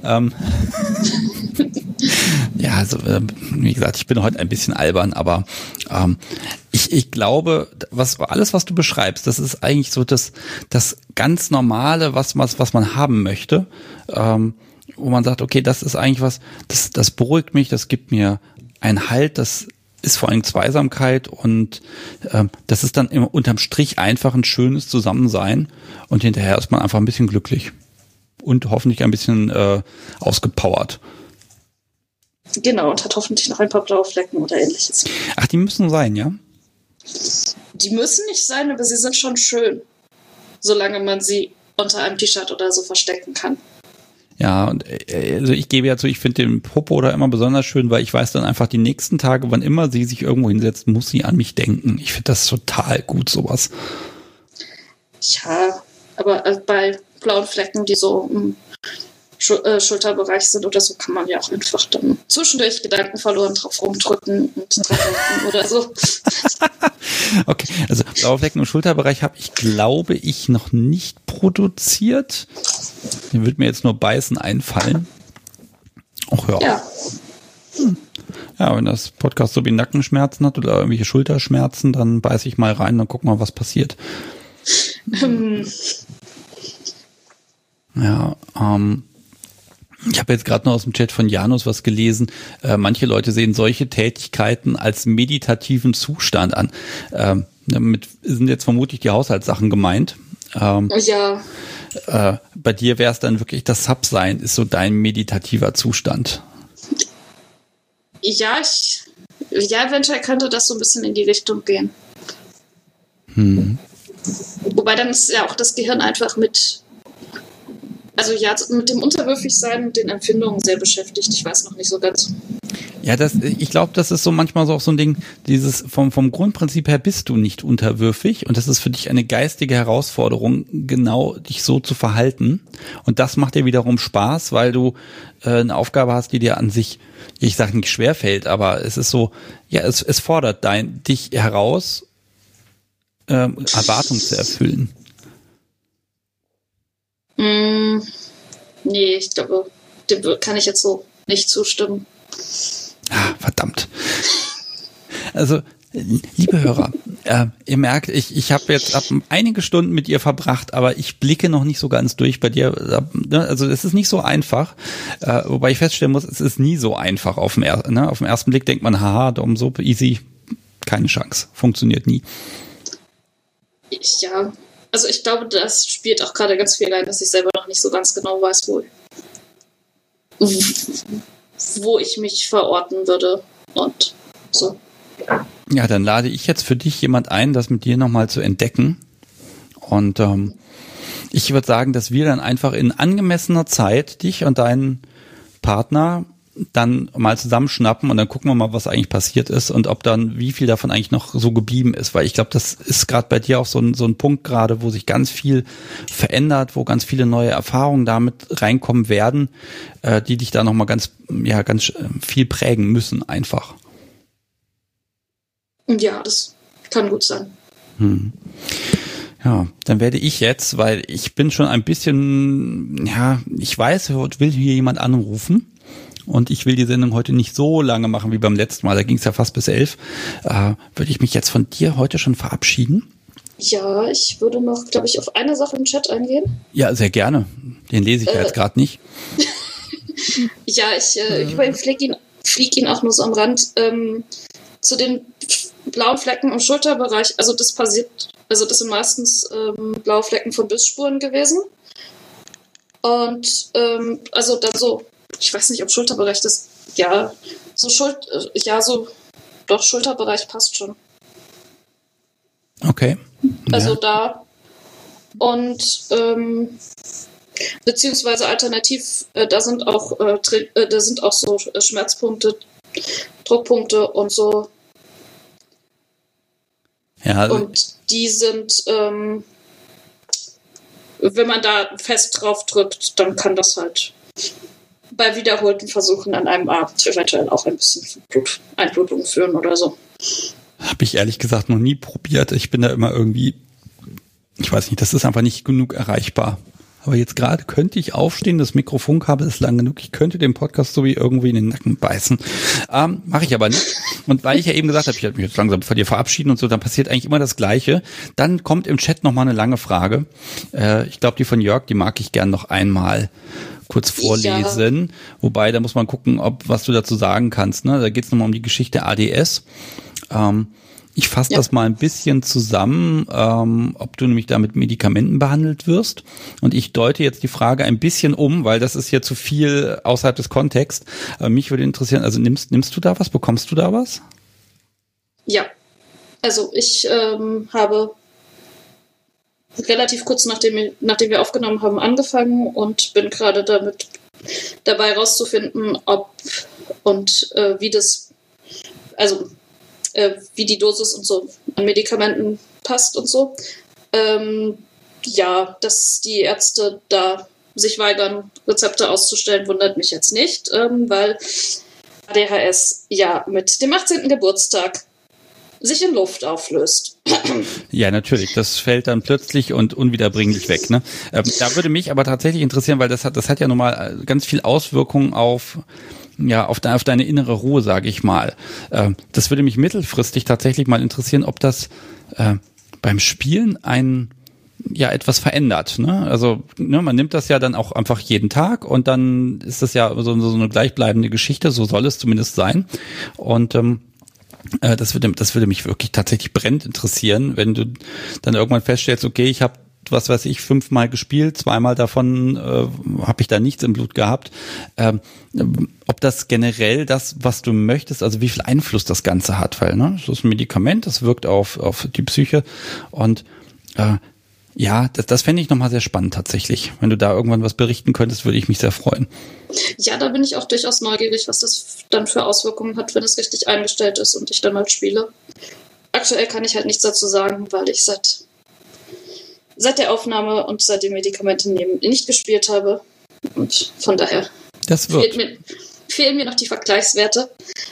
Ja, also wie gesagt, ich bin heute ein bisschen albern, aber ich glaube, alles, was du beschreibst, das ist eigentlich so das ganz Normale, was man haben möchte, wo man sagt, okay, das ist eigentlich was, das beruhigt mich, das gibt mir einen Halt, das ist vor allem Zweisamkeit und das ist dann immer unterm Strich einfach ein schönes Zusammensein und hinterher ist man einfach ein bisschen glücklich und hoffentlich ein bisschen ausgepowert. Genau, und hat hoffentlich noch ein paar blaue Flecken oder ähnliches. Ach, die müssen sein, ja? Die müssen nicht sein, aber sie sind schon schön, solange man sie unter einem T-Shirt oder so verstecken kann. Ja, und also ich gebe ja zu, ich finde den Popo da immer besonders schön, weil ich weiß dann einfach die nächsten Tage, wann immer sie sich irgendwo hinsetzt, muss sie an mich denken. Ich finde das total gut, sowas. Ja, aber bei blauen Flecken, die so im Schulterbereich sind oder so, kann man ja auch einfach dann zwischendurch Gedanken verloren drauf rumdrücken und dran denken oder so. Okay, also blaue Flecken im Schulterbereich habe ich, glaube ich, noch nicht produziert. Den wird mir jetzt nur Beißen einfallen. Ach ja. Ja. Ja, wenn das Podcast so wie Nackenschmerzen hat oder irgendwelche Schulterschmerzen, dann beiße ich mal rein und guck mal, was passiert. Ja, ich habe jetzt gerade noch aus dem Chat von Janus was gelesen. Manche Leute sehen solche Tätigkeiten als meditativen Zustand an. Damit sind jetzt vermutlich die Haushaltssachen gemeint. Ja. Bei dir wäre es dann wirklich das Sub-Sein, ist so dein meditativer Zustand. Ja, eventuell könnte das so ein bisschen in die Richtung gehen. Wobei dann ist ja auch das Gehirn einfach mit dem Unterwürfigsein und den Empfindungen sehr beschäftigt. Ich weiß noch nicht so ganz. Ja, ich glaube, das ist so manchmal so auch so ein Ding, dieses vom Grundprinzip her bist du nicht unterwürfig und das ist für dich eine geistige Herausforderung, genau dich so zu verhalten. Und das macht dir wiederum Spaß, weil du eine Aufgabe hast, die dir an sich, ich sage nicht schwerfällt, aber es ist so, ja, es fordert dich heraus, Erwartungen zu erfüllen. Nee, ich glaube, dem kann ich jetzt so nicht zustimmen. Ah, verdammt. Also, liebe Hörer, ihr merkt, ich habe jetzt einige Stunden mit ihr verbracht, aber ich blicke noch nicht so ganz durch bei dir. Also es ist nicht so einfach, wobei ich feststellen muss, es ist nie so einfach. Auf dem ersten Blick denkt man, haha, Dom, so easy, keine Chance, funktioniert nie. Ja, also ich glaube, das spielt auch gerade ganz viel rein, dass ich selber noch nicht so ganz genau weiß, wo ich mich verorten würde und so. Ja, dann lade ich jetzt für dich jemand ein, das mit dir nochmal zu entdecken. Und ich würde sagen, dass wir dann einfach in angemessener Zeit dich und deinen Partner dann mal zusammenschnappen und dann gucken wir mal, was eigentlich passiert ist und ob dann, wie viel davon eigentlich noch so geblieben ist, weil ich glaube, das ist gerade bei dir auch so ein Punkt gerade, wo sich ganz viel verändert, wo ganz viele neue Erfahrungen damit reinkommen werden, die dich da nochmal ganz viel prägen müssen einfach. Ja, das kann gut sein. Ja, dann werde ich jetzt, weil ich bin schon ein bisschen, ich weiß, ich will hier jemand anrufen. Und ich will die Sendung heute nicht so lange machen wie beim letzten Mal. Da ging es ja fast bis 11. Würde ich mich jetzt von dir heute schon verabschieden? Ja, ich würde noch, glaube ich, auf eine Sache im Chat eingehen. Ja, sehr gerne. Den lese ich ja jetzt gerade nicht. Ja, ich flieg ihn auch nur so am Rand. Zu den blauen Flecken im Schulterbereich, also das sind meistens blaue Flecken von Bissspuren gewesen. Und also dann so, ich weiß nicht, ob Schulterbereich das, so doch, Schulterbereich passt schon. Okay. Also da. Und beziehungsweise alternativ, da sind auch so Schmerzpunkte, Druckpunkte und so. Ja. Und die sind, wenn man da fest drauf drückt, dann kann das halt bei wiederholten Versuchen an einem Abend eventuell auch ein bisschen Einblutung führen oder so. Habe ich ehrlich gesagt noch nie probiert. Ich bin da immer irgendwie, ich weiß nicht, das ist einfach nicht genug erreichbar. Aber jetzt gerade könnte ich aufstehen, das Mikrofonkabel ist lang genug, ich könnte den Podcast so wie irgendwie in den Nacken beißen. Mache ich aber nicht. Und weil ich ja eben gesagt habe, ich werde mich jetzt langsam von dir verabschieden und so, dann passiert eigentlich immer das Gleiche. Dann kommt im Chat nochmal eine lange Frage. Ich glaube, die von Jörg, die mag ich gern noch einmal kurz vorlesen. Ja. Wobei, da muss man gucken, was du dazu sagen kannst. Ne? Da geht es nochmal um die Geschichte ADS. Ich fasse das mal ein bisschen zusammen, ob du nämlich da mit Medikamenten behandelt wirst. Und ich deute jetzt die Frage ein bisschen um, weil das ist hier zu viel außerhalb des Kontexts. Mich würde interessieren, also nimmst du da was? Bekommst du da was? Ja, also ich habe relativ kurz nachdem wir aufgenommen haben, angefangen und bin gerade dabei rauszufinden, ob und wie das, also wie die Dosis und so an Medikamenten passt und so. Dass die Ärzte da sich weigern, Rezepte auszustellen, wundert mich jetzt nicht, weil ADHS ja mit dem 18. Geburtstag sich in Luft auflöst. Ja, natürlich. Das fällt dann plötzlich und unwiederbringlich weg. Ne? Da würde mich aber tatsächlich interessieren, weil das hat ja nun mal ganz viel Auswirkungen auf deine innere Ruhe, sage ich mal. Das würde mich mittelfristig tatsächlich mal interessieren, ob das beim Spielen etwas verändert. Ne? Also man nimmt das ja dann auch einfach jeden Tag und dann ist das ja so eine gleichbleibende Geschichte, so soll es zumindest sein. Und das würde mich wirklich tatsächlich brennend interessieren, wenn du dann irgendwann feststellst, okay, ich habe 5-mal gespielt, 2-mal davon habe ich da nichts im Blut gehabt. Ob das generell das, was du möchtest, also wie viel Einfluss das Ganze hat, weil das ist ein Medikament, das wirkt auf die Psyche und das fände ich nochmal sehr spannend tatsächlich. Wenn du da irgendwann was berichten könntest, würde ich mich sehr freuen. Ja, da bin ich auch durchaus neugierig, was das dann für Auswirkungen hat, wenn es richtig eingestellt ist und ich dann mal spiele. Aktuell kann ich halt nichts dazu sagen, weil ich seit der Aufnahme und seit dem Medikamente nehmen nicht gespielt habe. Und von daher fehlen mir noch die Vergleichswerte.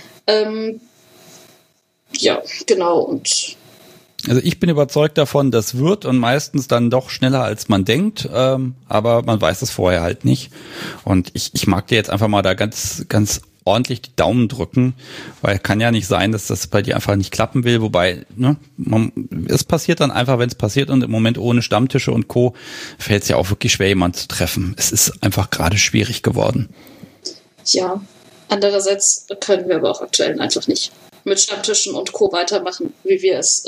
Genau. Und also ich bin überzeugt davon, das wird und meistens dann doch schneller als man denkt, aber man weiß es vorher halt nicht. Und ich mag dir jetzt einfach mal da ganz, ganz ordentlich die Daumen drücken, weil kann ja nicht sein, dass das bei dir einfach nicht klappen will, wobei es passiert dann einfach, wenn es passiert und im Moment ohne Stammtische und Co. fällt es ja auch wirklich schwer, jemanden zu treffen. Es ist einfach gerade schwierig geworden. Ja, andererseits können wir aber auch aktuell einfach nicht mit Stammtischen und Co. weitermachen, wie wir es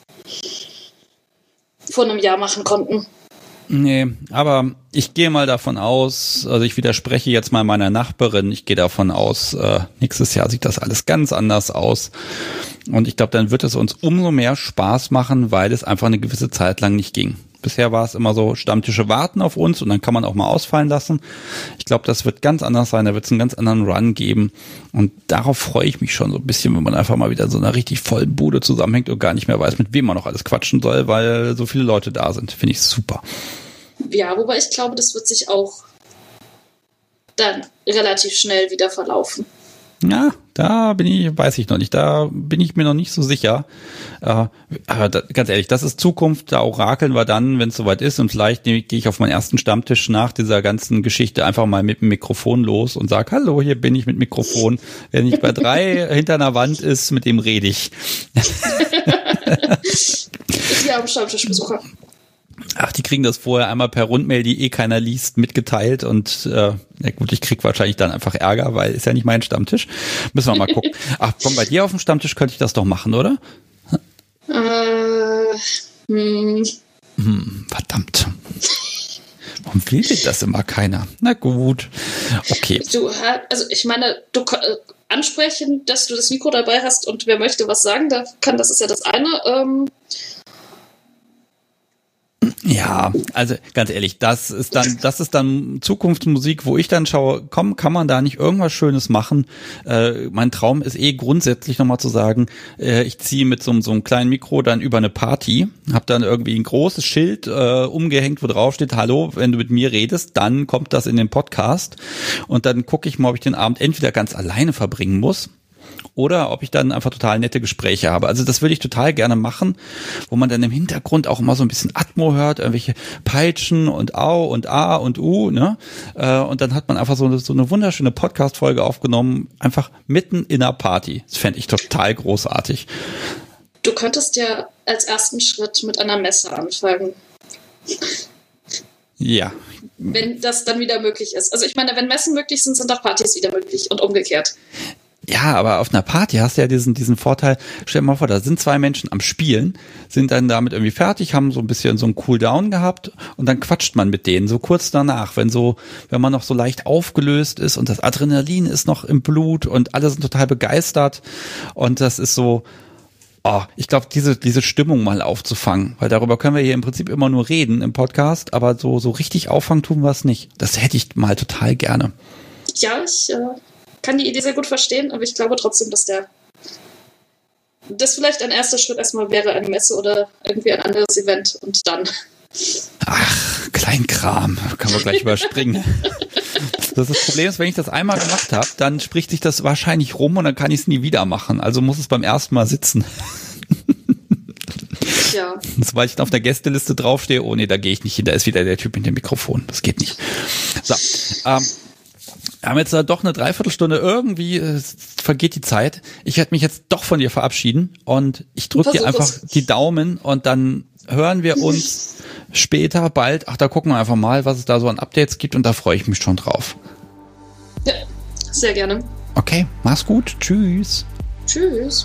vor einem Jahr machen konnten. Nee, aber ich gehe mal davon aus, also ich widerspreche jetzt mal meiner Nachbarin, ich gehe davon aus, nächstes Jahr sieht das alles ganz anders aus und ich glaube, dann wird es uns umso mehr Spaß machen, weil es einfach eine gewisse Zeit lang nicht ging. Bisher war es immer so, Stammtische warten auf uns und dann kann man auch mal ausfallen lassen. Ich glaube, das wird ganz anders sein, da wird es einen ganz anderen Run geben und darauf freue ich mich schon so ein bisschen, wenn man einfach mal wieder in so einer richtig vollen Bude zusammenhängt und gar nicht mehr weiß, mit wem man noch alles quatschen soll, weil so viele Leute da sind. Finde ich super. Ja, wobei ich glaube, das wird sich auch dann relativ schnell wieder verlaufen. Ja, weiß ich noch nicht, da bin ich mir noch nicht so sicher. Aber ganz ehrlich, das ist Zukunft, da orakeln wir dann, wenn es soweit ist und vielleicht gehe ich auf meinen ersten Stammtisch nach dieser ganzen Geschichte einfach mal mit dem Mikrofon los und sage, hallo, hier bin ich mit Mikrofon. Wenn ich bei 3 hinter einer Wand ist, mit dem rede ich. Wir haben Stammtischbesucher. Ach, die kriegen das vorher einmal per Rundmail, die keiner liest, mitgeteilt und ich krieg wahrscheinlich dann einfach Ärger, weil ist ja nicht mein Stammtisch. Müssen wir mal gucken. Ach komm, bei dir auf dem Stammtisch könnte ich das doch machen, oder? Verdammt. Warum will denn das immer keiner? Na gut. Okay. Also ich meine, ansprechen, dass du das Mikro dabei hast und wer möchte was sagen, das ist ja das eine. Ja, also ganz ehrlich, das ist dann Zukunftsmusik, wo ich dann schaue, komm, kann man da nicht irgendwas Schönes machen? Mein Traum ist grundsätzlich nochmal zu sagen, ich ziehe mit so einem kleinen Mikro dann über eine Party, habe dann irgendwie ein großes Schild umgehängt, wo drauf steht, hallo, wenn du mit mir redest, dann kommt das in den Podcast und dann gucke ich mal, ob ich den Abend entweder ganz alleine verbringen muss, oder ob ich dann einfach total nette Gespräche habe. Also das würde ich total gerne machen, wo man dann im Hintergrund auch immer so ein bisschen Atmo hört, irgendwelche Peitschen und Au und A und U, ne? Und dann hat man einfach so eine wunderschöne Podcast-Folge aufgenommen, einfach mitten in einer Party. Das fände ich total großartig. Du könntest ja als ersten Schritt mit einer Messe anfangen. Ja. Wenn das dann wieder möglich ist. Also ich meine, wenn Messen möglich sind, sind auch Partys wieder möglich und umgekehrt. Ja, aber auf einer Party hast du ja diesen Vorteil, stell dir mal vor, da sind zwei Menschen am Spielen, sind dann damit irgendwie fertig, haben so ein bisschen so einen Cooldown gehabt und dann quatscht man mit denen so kurz danach, wenn man noch so leicht aufgelöst ist und das Adrenalin ist noch im Blut und alle sind total begeistert und das ist so, ich glaube, diese Stimmung mal aufzufangen, weil darüber können wir hier im Prinzip immer nur reden im Podcast, aber so richtig auffangen tun wir es nicht. Das hätte ich mal total gerne. Ja, ich kann die Idee sehr gut verstehen, aber ich glaube trotzdem, dass das vielleicht ein erster Schritt erstmal wäre, eine Messe oder irgendwie ein anderes Event und dann. Ach, Kleinkram, kann man gleich überspringen. Das Problem ist, wenn ich das einmal gemacht habe, dann spricht sich das wahrscheinlich rum und dann kann ich es nie wieder machen. Also muss es beim ersten Mal sitzen. Ja. Sobald ich auf der Gästeliste draufstehe, oh nee, da gehe ich nicht hin, da ist wieder der Typ mit dem Mikrofon. Das geht nicht. So, wir haben jetzt doch eine Dreiviertelstunde, irgendwie vergeht die Zeit. Ich werde mich jetzt doch von dir verabschieden und ich drücke dir einfach die Daumen und dann hören wir uns später bald. Da gucken wir einfach mal, was es da so an Updates gibt und da freue ich mich schon drauf. Ja, sehr gerne. Okay, mach's gut. Tschüss. Tschüss.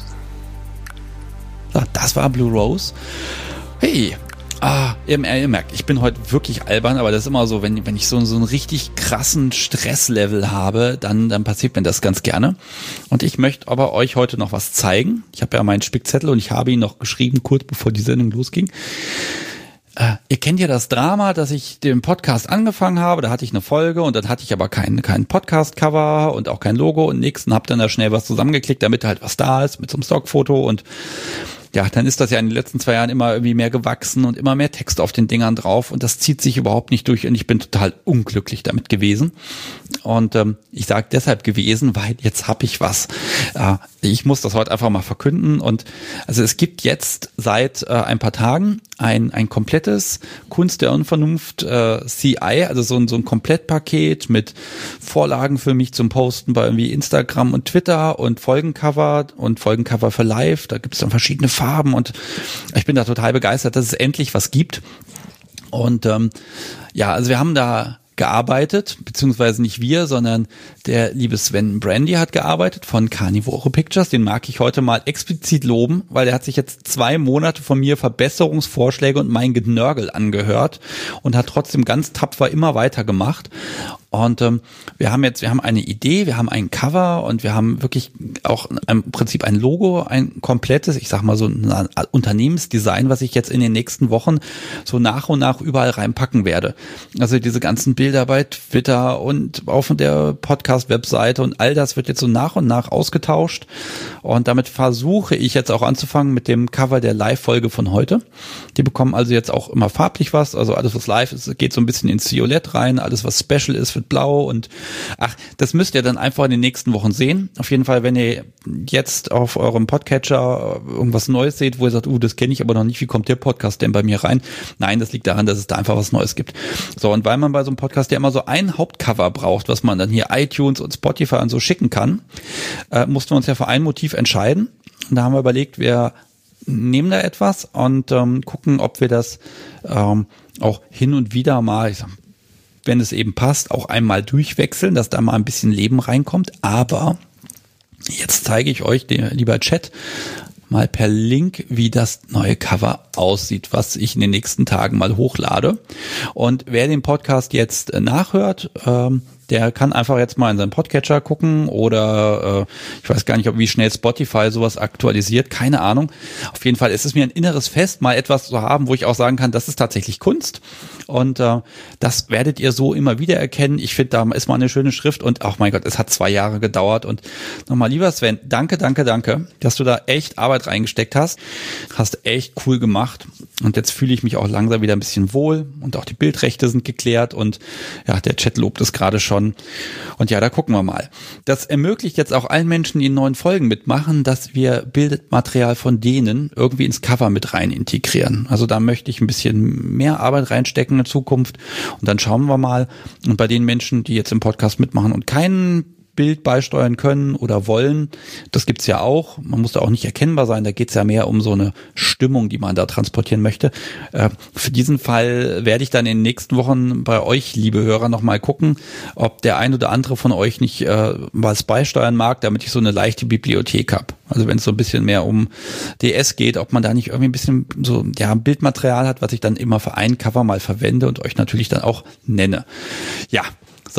So, das war Blue Rose. Hey. Ihr merkt, ich bin heute wirklich albern, aber das ist immer so, wenn ich so einen richtig krassen Stresslevel habe, dann passiert mir das ganz gerne. Und ich möchte aber euch heute noch was zeigen. Ich habe ja meinen Spickzettel und ich habe ihn noch geschrieben, kurz bevor die Sendung losging. Ihr kennt ja das Drama, dass ich den Podcast angefangen habe, da hatte ich eine Folge und dann hatte ich aber kein Podcast-Cover und auch kein Logo und nix und hab dann da schnell was zusammengeklickt, damit halt was da ist mit so einem Stockfoto und ja, dann ist das ja in den letzten 2 Jahren immer irgendwie mehr gewachsen und immer mehr Text auf den Dingern drauf und das zieht sich überhaupt nicht durch und ich bin total unglücklich damit gewesen. Und ich sage deshalb gewesen, weil jetzt habe ich was. Ich muss das heute einfach mal verkünden und also es gibt jetzt seit ein paar Tagen ein komplettes Kunst der Unvernunft CI, also so ein Komplettpaket mit Vorlagen für mich zum Posten bei irgendwie Instagram und Twitter und Folgencover für live. Da gibt es dann verschiedene Farben und ich bin da total begeistert, dass es endlich was gibt. Und also wir haben da gearbeitet, beziehungsweise nicht wir, sondern der liebe Sven Brandy hat gearbeitet von Carnivore Pictures. Den mag ich heute mal explizit loben, weil der hat sich jetzt 2 Monate von mir Verbesserungsvorschläge und mein Genörgel angehört und hat trotzdem ganz tapfer immer weitergemacht. Und wir haben eine Idee, wir haben ein Cover und wir haben wirklich auch im Prinzip ein Logo, ein komplettes, ich sag mal so ein Unternehmensdesign, was ich jetzt in den nächsten Wochen so nach und nach überall reinpacken werde. Also diese ganzen Bilder bei Twitter und auf der Podcast-Webseite und all das wird jetzt so nach und nach ausgetauscht. Und damit versuche ich jetzt auch anzufangen mit dem Cover der Live-Folge von heute. Die bekommen also jetzt auch immer farblich was, also alles was live ist, geht so ein bisschen ins Violett rein, alles was special ist, wird blau und das müsst ihr dann einfach in den nächsten Wochen sehen. Auf jeden Fall, wenn ihr jetzt auf eurem Podcatcher irgendwas Neues seht, wo ihr sagt, das kenne ich aber noch nicht, wie kommt der Podcast denn bei mir rein? Nein, das liegt daran, dass es da einfach was Neues gibt. So, und weil man bei so einem Podcast ja immer so ein Hauptcover braucht, was man dann hier iTunes und Spotify und so schicken kann, mussten wir uns ja für ein Motiv entscheiden. Und da haben wir überlegt, wir nehmen da etwas und gucken, ob wir das auch hin und wieder mal, wenn es eben passt, auch einmal durchwechseln, dass da mal ein bisschen Leben reinkommt. Aber jetzt zeige ich euch, lieber Chat, mal per Link, wie das neue Cover aussieht, was ich in den nächsten Tagen mal hochlade. Und wer den Podcast jetzt nachhört, Der kann einfach jetzt mal in seinen Podcatcher gucken oder ich weiß gar nicht, wie schnell Spotify sowas aktualisiert, keine Ahnung. Auf jeden Fall ist es mir ein inneres Fest, mal etwas zu haben, wo ich auch sagen kann, das ist tatsächlich Kunst. Und das werdet ihr so immer wieder erkennen. Ich finde, da ist mal eine schöne Schrift und ach mein Gott, es hat 2 Jahre gedauert. Und nochmal, lieber Sven, danke, dass du da echt Arbeit reingesteckt hast. Hast echt cool gemacht. Und jetzt fühle ich mich auch langsam wieder ein bisschen wohl und auch die Bildrechte sind geklärt und ja, der Chat lobt es gerade schon. Und ja, da gucken wir mal. Das ermöglicht jetzt auch allen Menschen, die in neuen Folgen mitmachen, dass wir Bildmaterial von denen irgendwie ins Cover mit rein integrieren. Also da möchte ich ein bisschen mehr Arbeit reinstecken in Zukunft und dann schauen wir mal. Und bei den Menschen, die jetzt im Podcast mitmachen und keinen Bild beisteuern können oder wollen. Das gibt's ja auch. Man muss da auch nicht erkennbar sein. Da geht's ja mehr um so eine Stimmung, die man da transportieren möchte. Für diesen Fall werde ich dann in den nächsten Wochen bei euch, liebe Hörer, nochmal gucken, ob der ein oder andere von euch nicht was beisteuern mag, damit ich so eine leichte Bibliothek habe. Also wenn es so ein bisschen mehr um DS geht, ob man da nicht irgendwie ein bisschen so Bildmaterial hat, was ich dann immer für ein Cover mal verwende und euch natürlich dann auch nenne. Ja, so.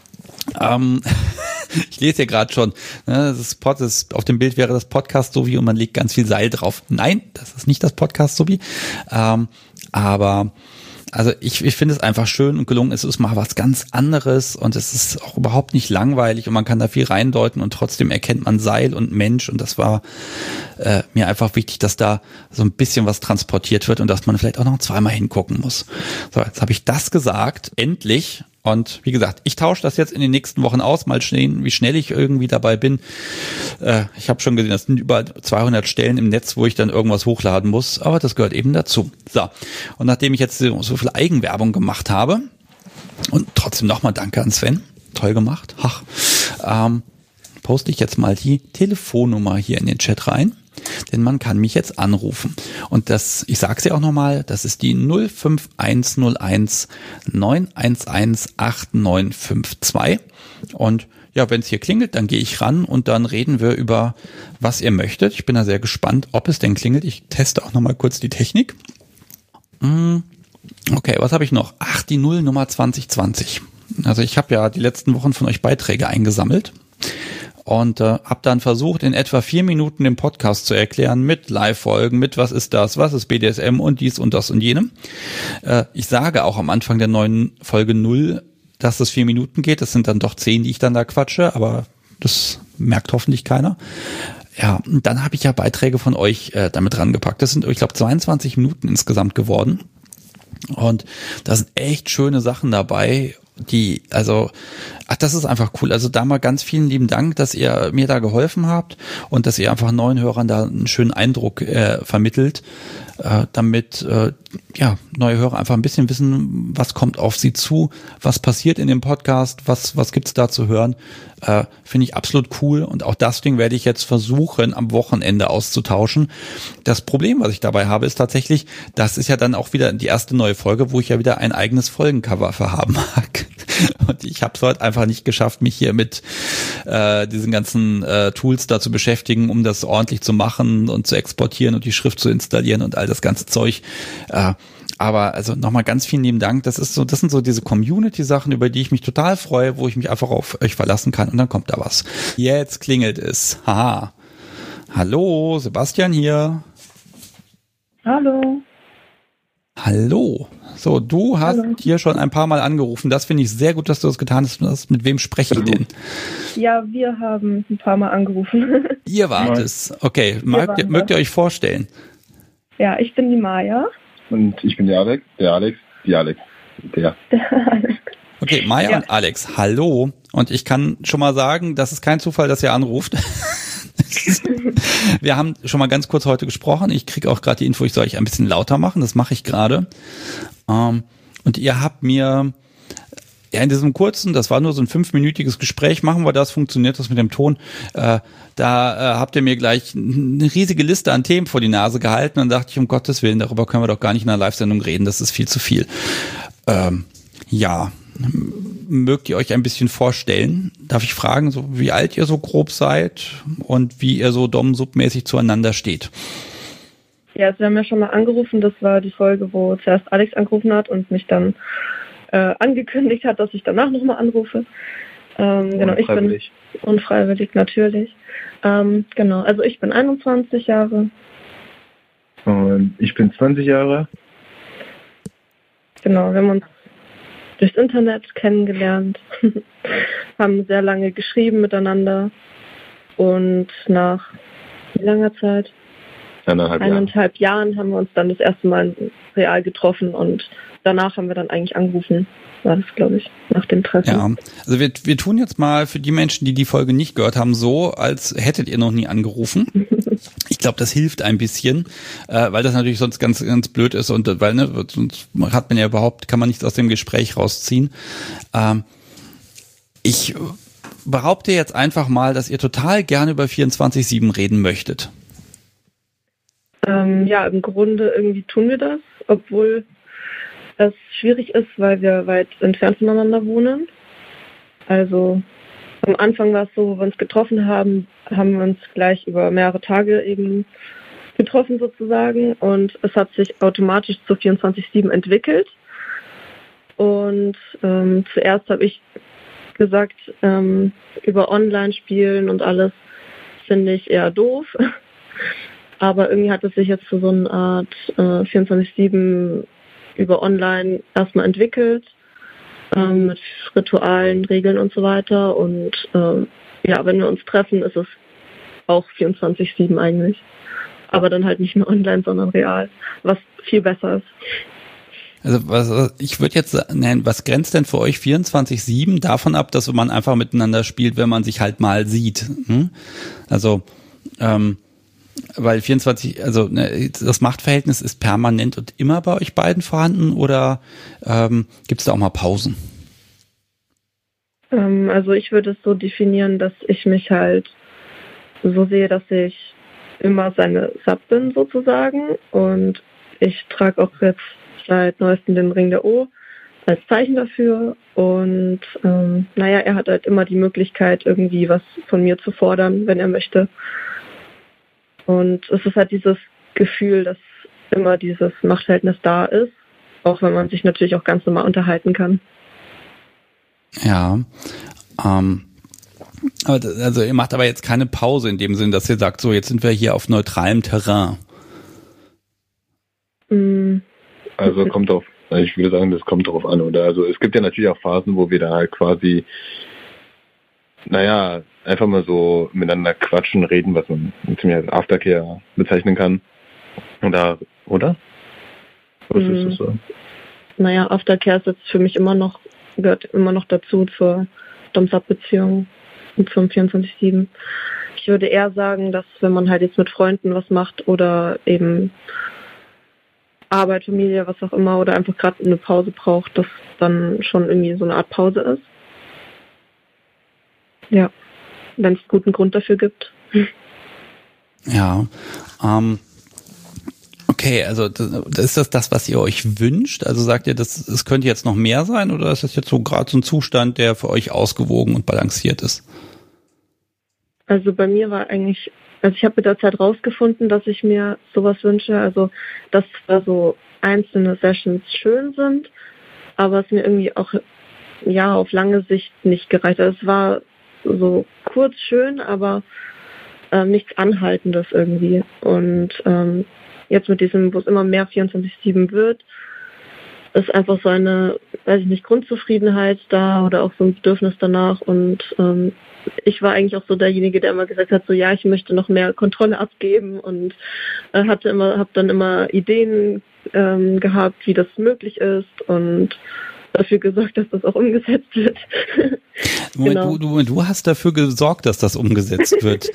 Ich lese ja gerade schon, ne, auf dem Bild wäre das Podcast-Sobi und man legt ganz viel Seil drauf. Nein, das ist nicht das Podcast-Sobi. Aber also ich finde es einfach schön und gelungen. Es ist mal was ganz anderes und es ist auch überhaupt nicht langweilig und man kann da viel reindeuten und trotzdem erkennt man Seil und Mensch und das war mir einfach wichtig, dass da so ein bisschen was transportiert wird und dass man vielleicht auch noch zweimal hingucken muss. So, jetzt habe ich das gesagt, endlich. Und wie gesagt, ich tausche das jetzt in den nächsten Wochen aus, mal sehen, wie schnell ich irgendwie dabei bin. Ich habe schon gesehen, das sind über 200 Stellen im Netz, wo ich dann irgendwas hochladen muss, aber das gehört eben dazu. So, und nachdem ich jetzt so viel Eigenwerbung gemacht habe, und trotzdem nochmal danke an Sven, toll gemacht, poste ich jetzt mal die Telefonnummer hier in den Chat rein. Denn man kann mich jetzt anrufen. Und ich sage es ja auch nochmal, das ist die 05101 911 8952. Und ja, wenn es hier klingelt, dann gehe ich ran und dann reden wir über, was ihr möchtet. Ich bin da sehr gespannt, ob es denn klingelt. Ich teste auch nochmal kurz die Technik. Okay, was habe ich noch? Ach, die Nullnummer 2020. Also ich habe ja die letzten Wochen von euch Beiträge eingesammelt. Und habe dann versucht, in etwa 4 Minuten den Podcast zu erklären mit Live-Folgen, mit was ist das, was ist BDSM und dies und das und jenem. Ich sage auch am Anfang der neuen Folge 0, dass es 4 Minuten geht. Das sind dann doch 10, die ich dann da quatsche, aber das merkt hoffentlich keiner. Ja, und dann habe ich ja Beiträge von euch damit rangepackt. Das sind, ich glaube, 22 Minuten insgesamt geworden. Und da sind echt schöne Sachen dabei. Das ist einfach cool. Also da mal ganz vielen lieben Dank, dass ihr mir da geholfen habt und dass ihr einfach neuen Hörern da einen schönen Eindruck vermittelt, damit neue Hörer einfach ein bisschen wissen, was kommt auf sie zu, was passiert in dem Podcast, was gibt's da zu hören. Finde ich absolut cool und auch das Ding werde ich jetzt versuchen, am Wochenende auszutauschen. Das Problem, was ich dabei habe, ist tatsächlich, das ist ja dann auch wieder die erste neue Folge, wo ich ja wieder ein eigenes Folgencover für haben mag. Und ich habe es heute einfach nicht geschafft, mich hier mit diesen ganzen Tools da zu beschäftigen, um das ordentlich zu machen und zu exportieren und die Schrift zu installieren und all das ganze Zeug. Aber also nochmal ganz vielen lieben Dank. Das sind so diese Community-Sachen, über die ich mich total freue, wo ich mich einfach auf euch verlassen kann und dann kommt da was. Jetzt klingelt es. Haha. Hallo, Sebastian hier. Hallo. Hallo. So, du hast hier schon ein paar Mal angerufen. Das finde ich sehr gut, dass du das getan hast. Mit wem spreche ich denn? Ja, wir haben ein paar Mal angerufen. Ihr wart es. Okay, mögt ihr euch vorstellen? Ja, ich bin die Maja. Und ich bin der Alex. Okay, Maja und Alex, hallo. Und ich kann schon mal sagen, das ist kein Zufall, dass ihr anruft. Wir haben schon mal ganz kurz heute gesprochen. Ich kriege auch gerade die Info, ich soll euch ein bisschen lauter machen. Das mache ich gerade. Und ihr habt mir in diesem kurzen, das war nur so ein 5-minütiges Gespräch, machen wir das, funktioniert das mit dem Ton, habt ihr mir gleich eine riesige Liste an Themen vor die Nase gehalten und dachte ich, um Gottes Willen, darüber können wir doch gar nicht in einer Live-Sendung reden, das ist viel zu viel. Mögt ihr euch ein bisschen vorstellen? Darf ich fragen, so wie alt ihr so grob seid und wie ihr so Dom-Sub-mäßig zueinander steht? Ja, also wir haben ja schon mal angerufen, das war die Folge, wo zuerst Alex angerufen hat und mich dann angekündigt hat, dass ich danach nochmal anrufe. Genau, ich bin unfreiwillig natürlich. Genau, also ich bin 21 Jahre. Und ich bin 20 Jahre. Genau, wir haben uns durchs Internet kennengelernt, haben sehr lange geschrieben miteinander und nach wie langer Zeit? 1,5 Jahren haben wir uns dann das erste Mal real getroffen und danach haben wir dann eigentlich angerufen, war das, glaube ich, nach dem Treffen. Ja, also wir tun jetzt mal für die Menschen, die die Folge nicht gehört haben, so, als hättet ihr noch nie angerufen. Ich glaube, das hilft ein bisschen, weil das natürlich sonst ganz, ganz blöd ist und weil sonst hat man ja kann man nichts aus dem Gespräch rausziehen. Ich behaupte jetzt einfach mal, dass ihr total gerne über 24/7 reden möchtet. Ja, im Grunde irgendwie tun wir das, obwohl es schwierig ist, weil wir weit entfernt voneinander wohnen. Also am Anfang war es so, wo wir uns getroffen haben, haben wir uns gleich über mehrere Tage eben getroffen sozusagen und es hat sich automatisch zu 24/7 entwickelt. Und zuerst habe ich gesagt, über Online-Spielen und alles finde ich eher doof. Aber irgendwie hat es sich jetzt zu so einer Art 24/7 über Online erstmal entwickelt, mit Ritualen, Regeln und so weiter. Und ja, wenn wir uns treffen, ist es auch 24/7 eigentlich. Aber dann halt nicht mehr online, sondern real, was viel besser ist. Also ich würde jetzt nennen, was grenzt denn für euch 24/7 davon ab, dass man einfach miteinander spielt, wenn man sich halt mal sieht? Also weil 24, also das Machtverhältnis ist permanent und immer bei euch beiden vorhanden oder gibt es da auch mal Pausen? Also ich würde es so definieren, dass ich mich halt so sehe, dass ich immer seine Sub bin sozusagen und ich trage auch jetzt seit neuestem den Ring der O als Zeichen dafür und naja, er hat halt immer die Möglichkeit irgendwie was von mir zu fordern, wenn er möchte. Und es ist halt dieses Gefühl, dass immer dieses Machtverhältnis da ist, auch wenn man sich natürlich auch ganz normal unterhalten kann. Ja, also ihr macht aber jetzt keine Pause in dem Sinn, dass ihr sagt, so jetzt sind wir hier auf neutralem Terrain. Also ich würde sagen, das kommt darauf an, oder? Also es gibt ja natürlich auch Phasen, wo wir da halt quasi, einfach mal so miteinander quatschen, reden, was man ziemlich als Aftercare bezeichnen kann. Oder? Was ist das so? Naja, Aftercare ist jetzt für mich gehört immer noch dazu zur Dom-Sub-Beziehung und zum 24/7. Ich würde eher sagen, dass wenn man halt jetzt mit Freunden was macht oder eben Arbeit, Familie, was auch immer, oder einfach gerade eine Pause braucht, dass dann schon irgendwie so eine Art Pause ist. Ja, wenn es guten Grund dafür gibt. Ja, okay, also ist das, was ihr euch wünscht? Also sagt ihr, es könnte jetzt noch mehr sein oder ist das jetzt so gerade so ein Zustand, der für euch ausgewogen und balanciert ist? Also bei mir war eigentlich, ich habe mit der Zeit rausgefunden, dass ich mir sowas wünsche, also dass da so einzelne Sessions schön sind, aber es mir irgendwie auch auf lange Sicht nicht gereicht hat. Es war so kurz schön, aber nichts Anhaltendes irgendwie. Und jetzt mit diesem, wo es immer mehr 24/7 wird, ist einfach so eine, Grundzufriedenheit da oder auch so ein Bedürfnis danach. Und ich war eigentlich auch so derjenige, der immer gesagt hat, so ja, ich möchte noch mehr Kontrolle abgeben und habe dann immer Ideen gehabt, wie das möglich ist und dafür gesorgt, dass das auch umgesetzt wird. Moment, genau. Du hast dafür gesorgt, dass das umgesetzt wird.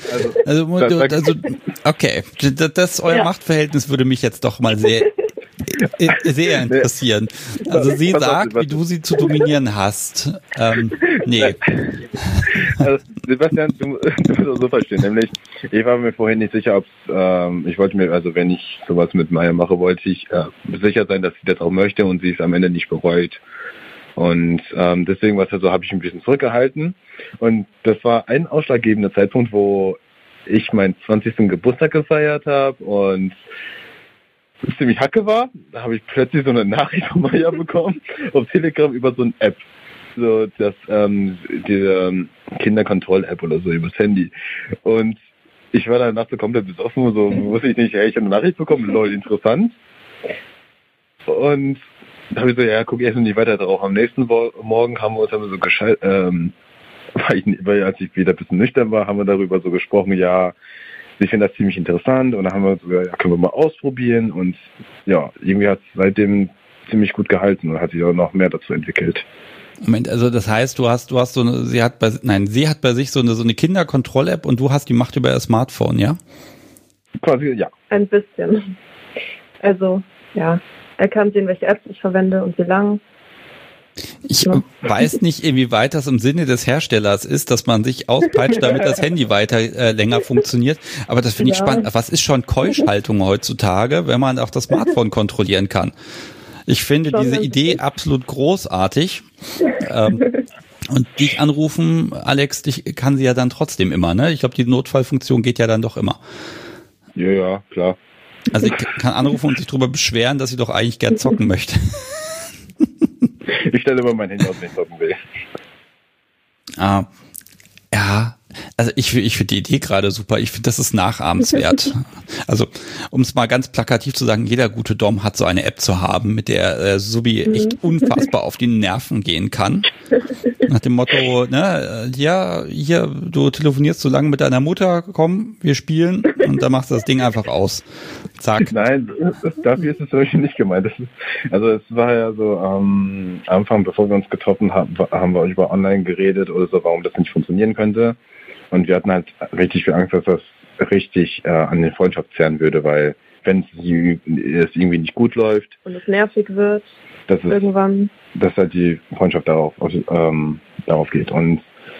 Okay, euer Machtverhältnis würde mich jetzt doch mal sehr interessieren. Also sie sagt, wie du sie zu dominieren hast. Nee. Also, Sebastian, du musst das so verstehen, nämlich ich war mir vorhin nicht sicher, wenn ich sowas mit Maya mache, wollte ich sicher sein, dass sie das auch möchte und sie es am Ende nicht bereut. Und deswegen habe ich ein bisschen zurückgehalten und das war ein ausschlaggebender Zeitpunkt, wo ich meinen 20. Geburtstag gefeiert habe und ziemlich hacke war, da habe ich plötzlich so eine Nachricht von Maya bekommen auf Telegram über so eine App. So das diese Kinderkontroll-App oder so übers Handy. Und ich war danach so komplett besoffen, so wusste ich nicht, hey, ich habe eine Nachricht bekommen, lol, interessant. Und da habe ich so, ja, guck erst mal nicht weiter drauf. Am nächsten Morgen haben wir so gescheit, weil als ich wieder ein bisschen nüchtern war, haben wir darüber so gesprochen, ja, ich finde das ziemlich interessant und dann haben wir so, ja, können wir mal ausprobieren und ja, irgendwie hat es seitdem ziemlich gut gehalten und hat sich auch noch mehr dazu entwickelt. Moment, also das heißt, du hast so eine, sie hat bei sich so eine Kinderkontroll-App und du hast die Macht über ihr Smartphone, ja? Quasi, ja. Ein bisschen. Also, ja, er kann sehen, welche Apps ich verwende und wie lang. Ich weiß nicht, inwieweit das im Sinne des Herstellers ist, dass man sich auspeitscht, damit das Handy weiter länger funktioniert. Aber das finde ich spannend. Was ist schon Keuschhaltung heutzutage, wenn man auch das Smartphone kontrollieren kann? Ich finde diese Idee absolut großartig. Und dich anrufen, Alex, kann sie ja dann trotzdem immer, ne? Ich glaube, die Notfallfunktion geht ja dann doch immer. Ja, klar. Also ich kann anrufen und sich darüber beschweren, dass sie doch eigentlich gern zocken möchte. Ich stelle immer mein Handy aus, wenn ich zocken will. Ja, also ich finde die Idee gerade super. Ich finde, das ist nachahmenswert. Also, um es mal ganz plakativ zu sagen, jeder gute Dom hat so eine App zu haben, mit der Subi echt unfassbar auf die Nerven gehen kann. Nach dem Motto, ne, ja, hier, du telefonierst so lange mit deiner Mutter, komm, wir spielen und dann machst du das Ding einfach aus. Zack. Nein, dafür ist es wirklich nicht gemeint. Also es war ja so am Anfang, bevor wir uns getroffen haben, haben wir über online geredet oder so, warum das nicht funktionieren könnte. Und wir hatten halt richtig viel Angst, dass das richtig an die Freundschaft zehren würde, weil wenn es irgendwie nicht gut läuft und es nervig wird, irgendwann, dass halt die Freundschaft darauf geht. Und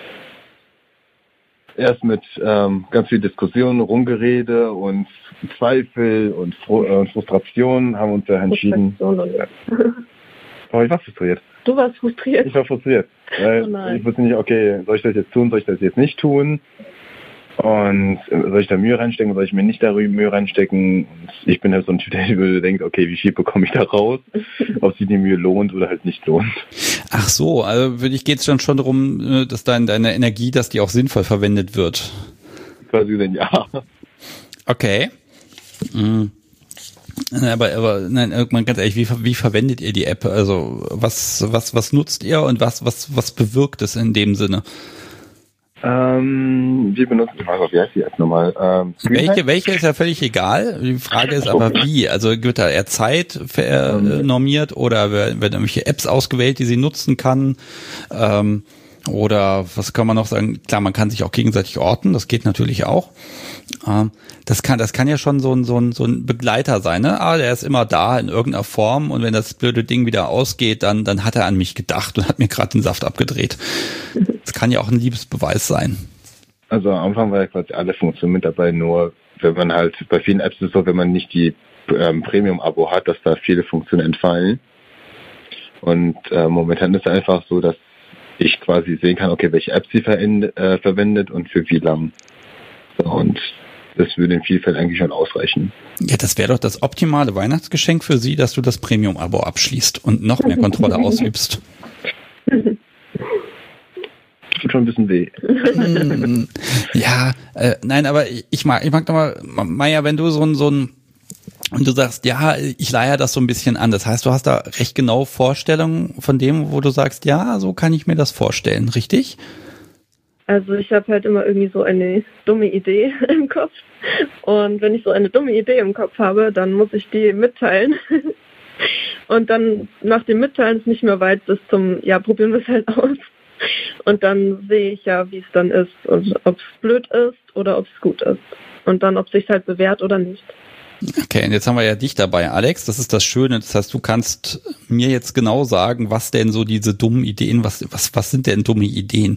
erst mit ganz viel Diskussion, Rumgerede und Zweifel und Frustration haben wir uns ja entschieden. Aber ich war frustriert. Du warst frustriert? Ich war frustriert. Weil ich wusste nicht, okay, soll ich das jetzt tun, soll ich das jetzt nicht tun? Und soll ich da Mühe reinstecken, soll ich mir nicht da Mühe reinstecken? Und ich bin halt so ein Typ, der denkt, okay, wie viel bekomme ich da raus? Ob sich die Mühe lohnt oder halt nicht lohnt. Ach so, also für dich geht es dann schon darum, dass deine Energie, dass die auch sinnvoll verwendet wird. Quasi dann ja. Okay. Aber nein, irgendwann ganz ehrlich, wie verwendet ihr die App? Also was nutzt ihr und was bewirkt es in dem Sinne? Wir benutzen, wie heißt die App nochmal? Welche ist ja völlig egal. Die Frage ist aber wie. Also wird da eher Zeit normiert oder werden irgendwelche Apps ausgewählt, die sie nutzen kann? Oder was kann man noch sagen? Klar, man kann sich auch gegenseitig orten, das geht natürlich auch. Das kann ja schon so ein Begleiter sein, ne? Der ist immer da in irgendeiner Form und wenn das blöde Ding wieder ausgeht, dann hat er an mich gedacht und hat mir gerade den Saft abgedreht. Das kann ja auch ein Liebesbeweis sein. Also am Anfang war ja quasi alle Funktionen mit dabei, nur wenn man halt, bei vielen Apps ist es so, wenn man nicht die Premium-Abo hat, dass da viele Funktionen entfallen. Und momentan ist es einfach so, dass ich quasi sehen kann, okay, welche App sie verwendet und für wie lang. So, und das würde in vielen Fällen eigentlich schon ausreichen. Ja, das wäre doch das optimale Weihnachtsgeschenk für Sie, dass du das Premium-Abo abschließt und noch mehr Kontrolle ausübst. Tut schon ein bisschen weh. Ja, nein, aber ich mag nochmal, Maya, wenn du so ein und du sagst, ja, ich leihe das so ein bisschen an. Das heißt, du hast da recht genau Vorstellungen von dem, wo du sagst, ja, so kann ich mir das vorstellen, richtig? Also ich habe halt immer irgendwie so eine dumme Idee im Kopf. Und wenn ich so eine dumme Idee im Kopf habe, dann muss ich die mitteilen. Und dann nach dem Mitteilen ist nicht mehr weit bis zum, ja, probieren wir es halt aus. Und dann sehe ich ja, wie es dann ist und ob es blöd ist oder ob es gut ist. Und dann, ob es sich halt bewährt oder nicht. Okay, und jetzt haben wir ja dich dabei, Alex. Das ist das Schöne. Das heißt, du kannst mir jetzt genau sagen, was denn so diese dummen Ideen, was sind denn dumme Ideen?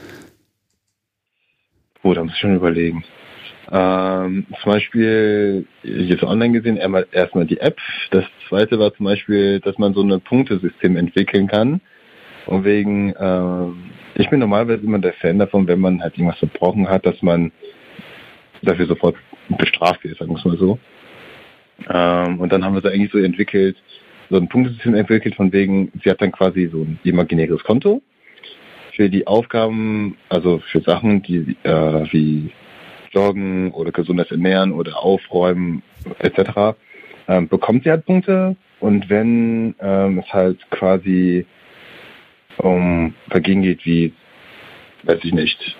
Oh, da muss ich schon überlegen. Zum Beispiel, jetzt online gesehen, erstmal die App. Das zweite war zum Beispiel, dass man so ein Punktesystem entwickeln kann. Und wegen, ich bin normalerweise immer der Fan davon, wenn man halt irgendwas verbrochen hat, dass man dafür sofort bestraft wird, sagen wir es mal so. Und dann haben wir so eigentlich so entwickelt, so ein Punktesystem entwickelt, von wegen, sie hat dann quasi so ein imaginäres Konto für die Aufgaben, also für Sachen, die wie Joggen oder gesundes Ernähren oder Aufräumen etc. Bekommt sie halt Punkte, und wenn es halt quasi um Vergehen geht, wie, weiß ich nicht,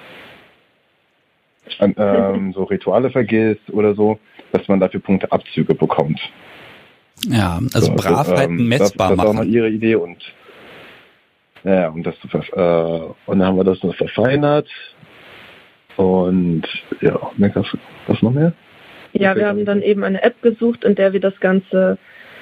so Rituale vergisst oder so, dass man dafür Punkteabzüge bekommt. Ja, also so, Bravheiten messbar das machen. Das war noch ihre Idee, und ja, und das und dann haben wir das noch verfeinert, und ja, was noch mehr? Ja, wir haben dann eben eine App gesucht, in der wir das Ganze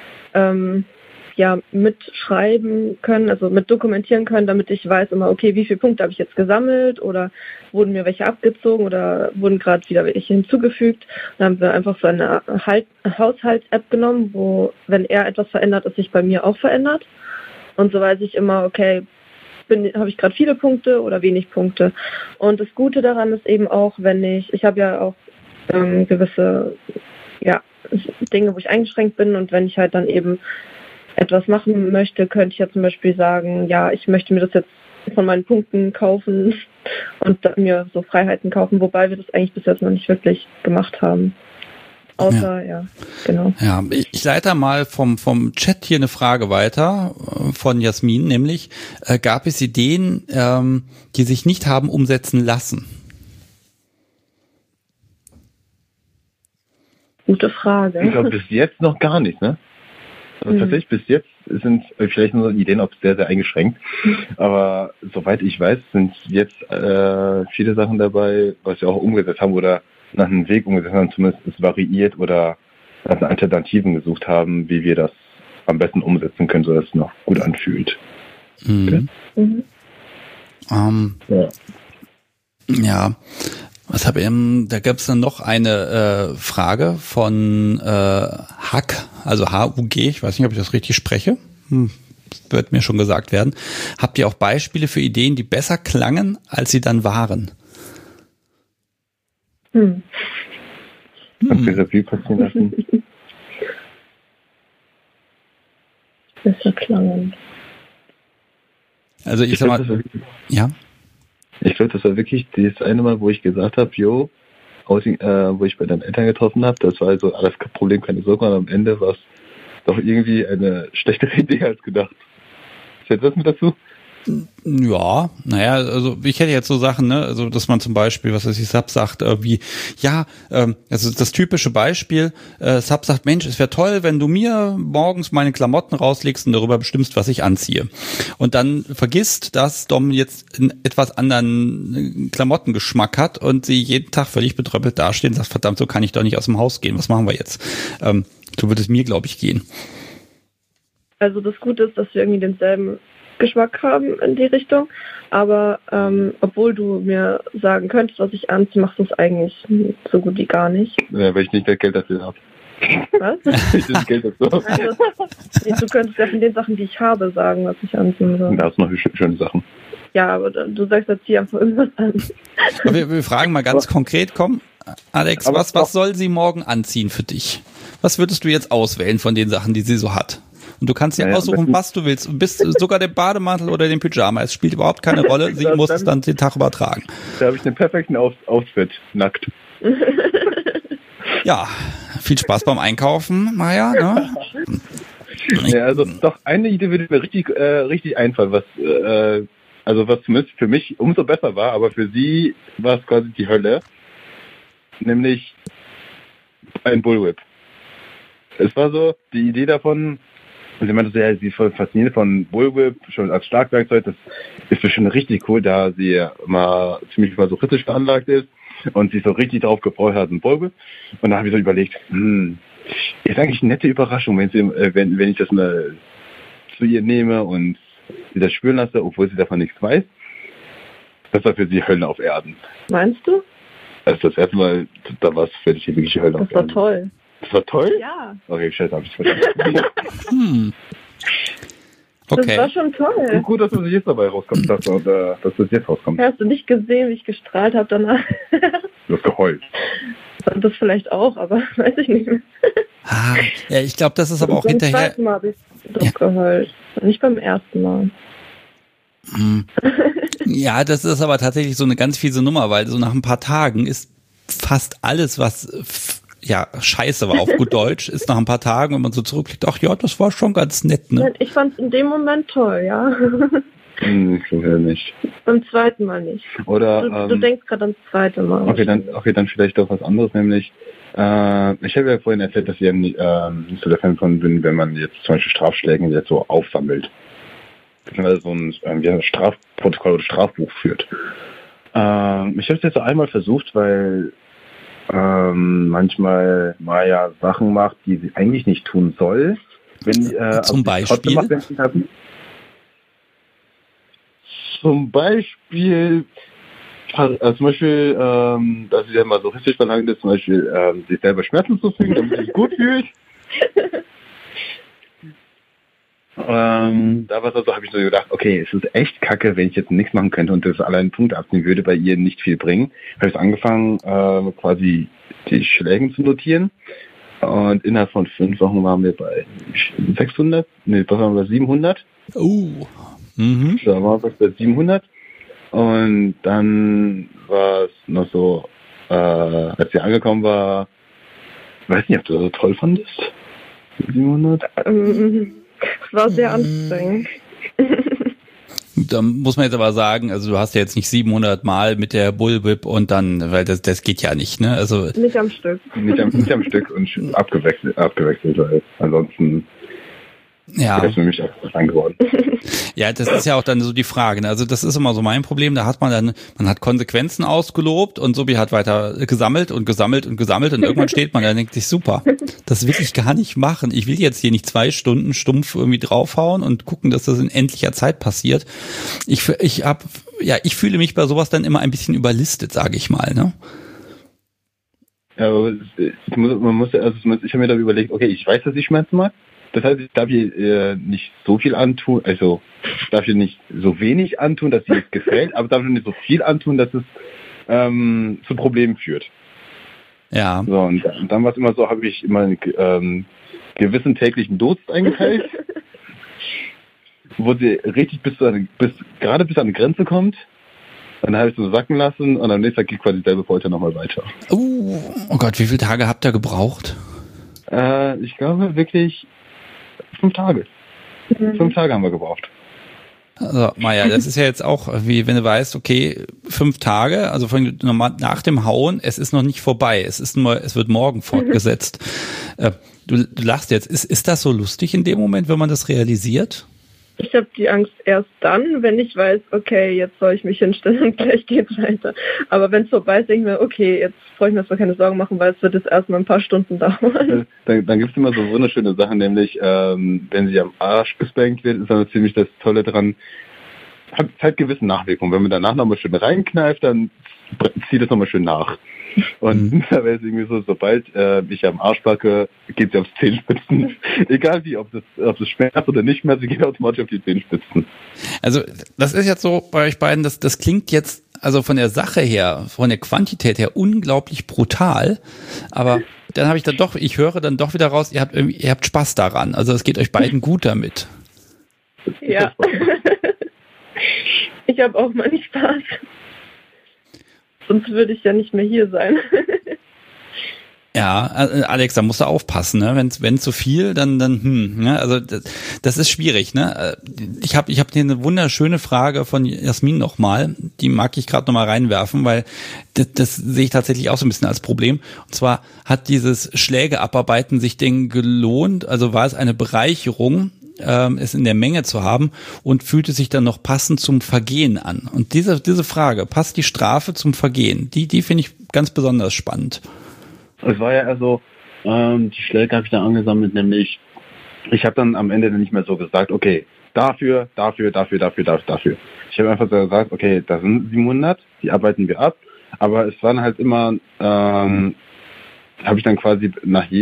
mitschreiben können, also mit dokumentieren können, damit ich weiß immer, okay, wie viele Punkte habe ich jetzt gesammelt, oder wurden mir welche abgezogen oder wurden gerade wieder welche hinzugefügt. Dann haben wir einfach so eine Haushalts-App genommen, wo, wenn er etwas verändert, es sich bei mir auch verändert. Und so weiß ich immer, okay, habe ich gerade viele Punkte oder wenig Punkte. Und das Gute daran ist eben auch, wenn ich habe ja auch gewisse Dinge, wo ich eingeschränkt bin, und wenn ich halt dann eben etwas machen möchte, könnte ich ja zum Beispiel sagen, ja, ich möchte mir das jetzt von meinen Punkten kaufen und mir so Freiheiten kaufen, wobei wir das eigentlich bis jetzt noch nicht wirklich gemacht haben. Außer, genau. Ja, ich leite mal vom Chat hier eine Frage weiter von Jasmin, nämlich, gab es Ideen, die sich nicht haben umsetzen lassen? Gute Frage. Ich glaube, bis jetzt noch gar nicht, ne? Also tatsächlich bis jetzt sind vielleicht nur Ideen auch sehr, sehr eingeschränkt. Aber soweit ich weiß, sind jetzt viele Sachen dabei, was wir auch umgesetzt haben oder nach einem Weg umgesetzt haben, zumindest ist variiert oder nach Alternativen gesucht haben, wie wir das am besten umsetzen können, sodass es noch gut anfühlt. Mhm. Okay. Ja. Was habe ich? Da gab es dann noch eine Frage von Hack, also H-U-G, ich weiß nicht, ob ich das richtig spreche. Wird mir schon gesagt werden. Habt ihr auch Beispiele für Ideen, die besser klangen, als sie dann waren? Kannst du Revue passieren lassen? Besser klangen. Also ich sag mal, ja. Ich glaube, das war wirklich das eine Mal, wo ich gesagt habe, wo ich bei deinen Eltern getroffen habe, das war also alles kein Problem, keine Sorge, und am Ende war es doch irgendwie eine schlechtere Idee als gedacht. Zählt das mit dazu? Ja, naja, also ich hätte jetzt so Sachen, ne, also dass man zum Beispiel, was weiß ich, Sub sagt, also das typische Beispiel, Sub sagt, Mensch, es wäre toll, wenn du mir morgens meine Klamotten rauslegst und darüber bestimmst, was ich anziehe. Und dann vergisst, dass Dom jetzt einen etwas anderen Klamottengeschmack hat und sie jeden Tag völlig betröppelt dastehen und sagt, verdammt, so kann ich doch nicht aus dem Haus gehen, was machen wir jetzt? So würde es mir, glaube ich, gehen. Also das Gute ist, dass wir irgendwie denselben Geschmack haben in die Richtung, aber obwohl du mir sagen könntest, was ich anziehe, machst du es eigentlich so gut wie gar nicht. Ja, weil ich nicht das Geld dafür habe. Was? Ich das Geld dafür. Also, du könntest ja von den Sachen, die ich habe, sagen, was ich anziehen soll. Da hast du noch schöne Sachen. Ja, aber du sagst jetzt hier einfach irgendwas an. Wir fragen mal ganz konkret, komm, Alex, was soll sie morgen anziehen für dich? Was würdest du jetzt auswählen von den Sachen, die sie so hat? Und du kannst dir aussuchen, was du willst. Du bist sogar den Bademantel oder den Pyjama. Es spielt überhaupt keine Rolle. Sie muss es dann den Tag übertragen. Da habe ich den perfekten Outfit. Nackt. Ja, viel Spaß beim Einkaufen, Maja. Ne? Ja, also doch, eine Idee würde mir richtig einfallen, was zumindest für mich umso besser war, aber für sie war es quasi die Hölle. Nämlich ein Bullwhip. Es war so, die Idee davon, und sie meinte, sie ist voll fasziniert von Bullwhip, schon als Schlagwerkzeug, das ist bestimmt richtig cool, da sie mal ziemlich masochistisch veranlagt ist und sich so richtig darauf gefreut hat, ein Bullwhip. Und da habe ich so überlegt, ist eigentlich eine nette Überraschung, wenn ich das mal zu ihr nehme und sie das spüren lasse, obwohl sie davon nichts weiß. Das war für sie Hölle auf Erden. Meinst du? Also das erste Mal, da war es für dich wirklich Hölle auf Erden. Das war toll. Das war toll? Ja. Okay, scheiße, habe ich verstanden. Okay. Das war schon toll. Gut, dass das jetzt dabei rauskommt, dass das jetzt rauskommt. Hast du nicht gesehen, wie ich gestrahlt habe danach? Du hast geheult. Das vielleicht auch, aber weiß ich nicht mehr. Ja, ich glaube, das ist aber auch beim hinterher. zweiten Mal habe ich Druck geheult. Nicht beim ersten Mal. Ja, das ist aber tatsächlich so eine ganz fiese Nummer, weil so nach ein paar Tagen ist fast alles, was scheiße war auf gut Deutsch, ist nach ein paar Tagen, wenn man so zurückblickt, ach ja, das war schon ganz nett, ne? Ich fand es in dem Moment toll, ja. Ich nicht. Beim zweiten Mal nicht. Oder, du denkst gerade ans zweite Mal. Okay, dann vielleicht doch was anderes, nämlich, ich habe ja vorhin erzählt, dass ich nicht so der Fan von bin, wenn man jetzt zum Beispiel Strafschläge jetzt so aufsammelt. Beziehungsweise so ein Strafprotokoll oder Strafbuch führt. Ich habe es jetzt so einmal versucht, weil manchmal Maya Sachen macht, die sie eigentlich nicht tun soll. Wenn, zum Beispiel? Zum Beispiel, dass sie dann mal so richtig verlangt ist, zum Beispiel sich selber Schmerzen zufügen, damit sie sich gut fühlt. Da war es also, habe ich so gedacht, okay, es ist echt kacke, wenn ich jetzt nichts machen könnte und das allein Punkte abnehmen würde, bei ihr nicht viel bringen. Habe ich angefangen, quasi die Schläge zu notieren. Und innerhalb von 5 Wochen waren wir bei 700. Mhm. Da waren wir bei 700. Und dann war es noch so, als sie angekommen war, weiß nicht, ob du das so toll fandest. 700? Es war sehr anstrengend. Da muss man jetzt aber sagen, also du hast ja jetzt nicht 700 Mal mit der Bullwhip und dann, weil das geht ja nicht, ne? Also nicht am Stück. Nicht am Stück und abgewechselt, weil ansonsten ja. ist für mich auch lang geworden. Ja, das ist ja auch dann so die Frage, ne? Also das ist immer so mein Problem, da hat man hat Konsequenzen ausgelobt und Sobi hat weiter gesammelt und irgendwann steht man da und denkt sich, super, das will ich gar nicht machen. Ich will jetzt hier nicht 2 Stunden stumpf irgendwie draufhauen und gucken, dass das in endlicher Zeit passiert. Ich fühle mich bei sowas dann immer ein bisschen überlistet, sage ich mal, ne? Ja, aber ich habe mir da überlegt, okay, ich weiß, dass ich Schmerzen mag. Das heißt, ich darf ihr nicht so viel antun, also ich darf ihr nicht so wenig antun, dass sie es gefällt, aber darf ihr nicht so viel antun, dass es zu Problemen führt. Ja. So, und dann war es immer so, habe ich immer einen gewissen täglichen Dosis eingeteilt, wo sie richtig bis an die Grenze kommt. Dann habe ich es so sacken lassen und am nächsten Tag geht quasi selbe Folter nochmal weiter. Oh Gott, wie viele Tage habt ihr gebraucht? Ich glaube wirklich 5 Tage. 5 Tage haben wir gebraucht. Also, Maja, das ist ja jetzt auch, wie wenn du weißt, okay, 5 Tage, also nach dem Hauen, es ist noch nicht vorbei, es wird morgen fortgesetzt. Du lachst jetzt, ist das so lustig in dem Moment, wenn man das realisiert? Ich habe die Angst erst dann, wenn ich weiß, okay, jetzt soll ich mich hinstellen und gleich geht's weiter. Aber wenn es vorbei ist, denke ich mir, okay, jetzt brauche ich mir zwar keine Sorgen machen, weil es wird jetzt erstmal ein paar Stunden dauern. Dann gibt es immer so wunderschöne Sachen, nämlich wenn sie am Arsch gespankt wird, ist aber ziemlich das Tolle dran, hat halt gewisse Nachwirkungen. Wenn man danach nochmal schön reinkneift, dann zieht es nochmal schön nach. Und da wäre es irgendwie so, sobald ich am Arsch packe, geht sie aufs Zehenspitzen. Egal wie, ob das schmerzt oder nicht mehr, sie geht automatisch auf die Zehenspitzen. Also das ist jetzt so bei euch beiden, das klingt jetzt also von der Sache her, von der Quantität her unglaublich brutal, aber dann ich höre dann doch wieder raus, ihr habt Spaß daran. Also es geht euch beiden gut damit. Ja. Ich habe auch mal nicht Spaß. Sonst würde ich ja nicht mehr hier sein. Ja, Alex, da musst du aufpassen, ne? Wenn zu viel, dann ne? Also das ist schwierig, ne? Ich hab hier eine wunderschöne Frage von Jasmin nochmal, die mag ich gerade nochmal reinwerfen, weil das sehe ich tatsächlich auch so ein bisschen als Problem. Und zwar hat dieses Schläge abarbeiten sich denn gelohnt, also war es eine Bereicherung, es in der Menge zu haben und fühlte sich dann noch passend zum Vergehen an. Und diese Frage, passt die Strafe zum Vergehen? Die finde ich ganz besonders spannend. Es war ja also, die Schläge habe ich dann angesammelt, nämlich ich habe dann am Ende nicht mehr so gesagt, okay, dafür. Ich habe einfach so gesagt, okay, das sind 700, die arbeiten wir ab, aber es waren halt immer, habe ich dann quasi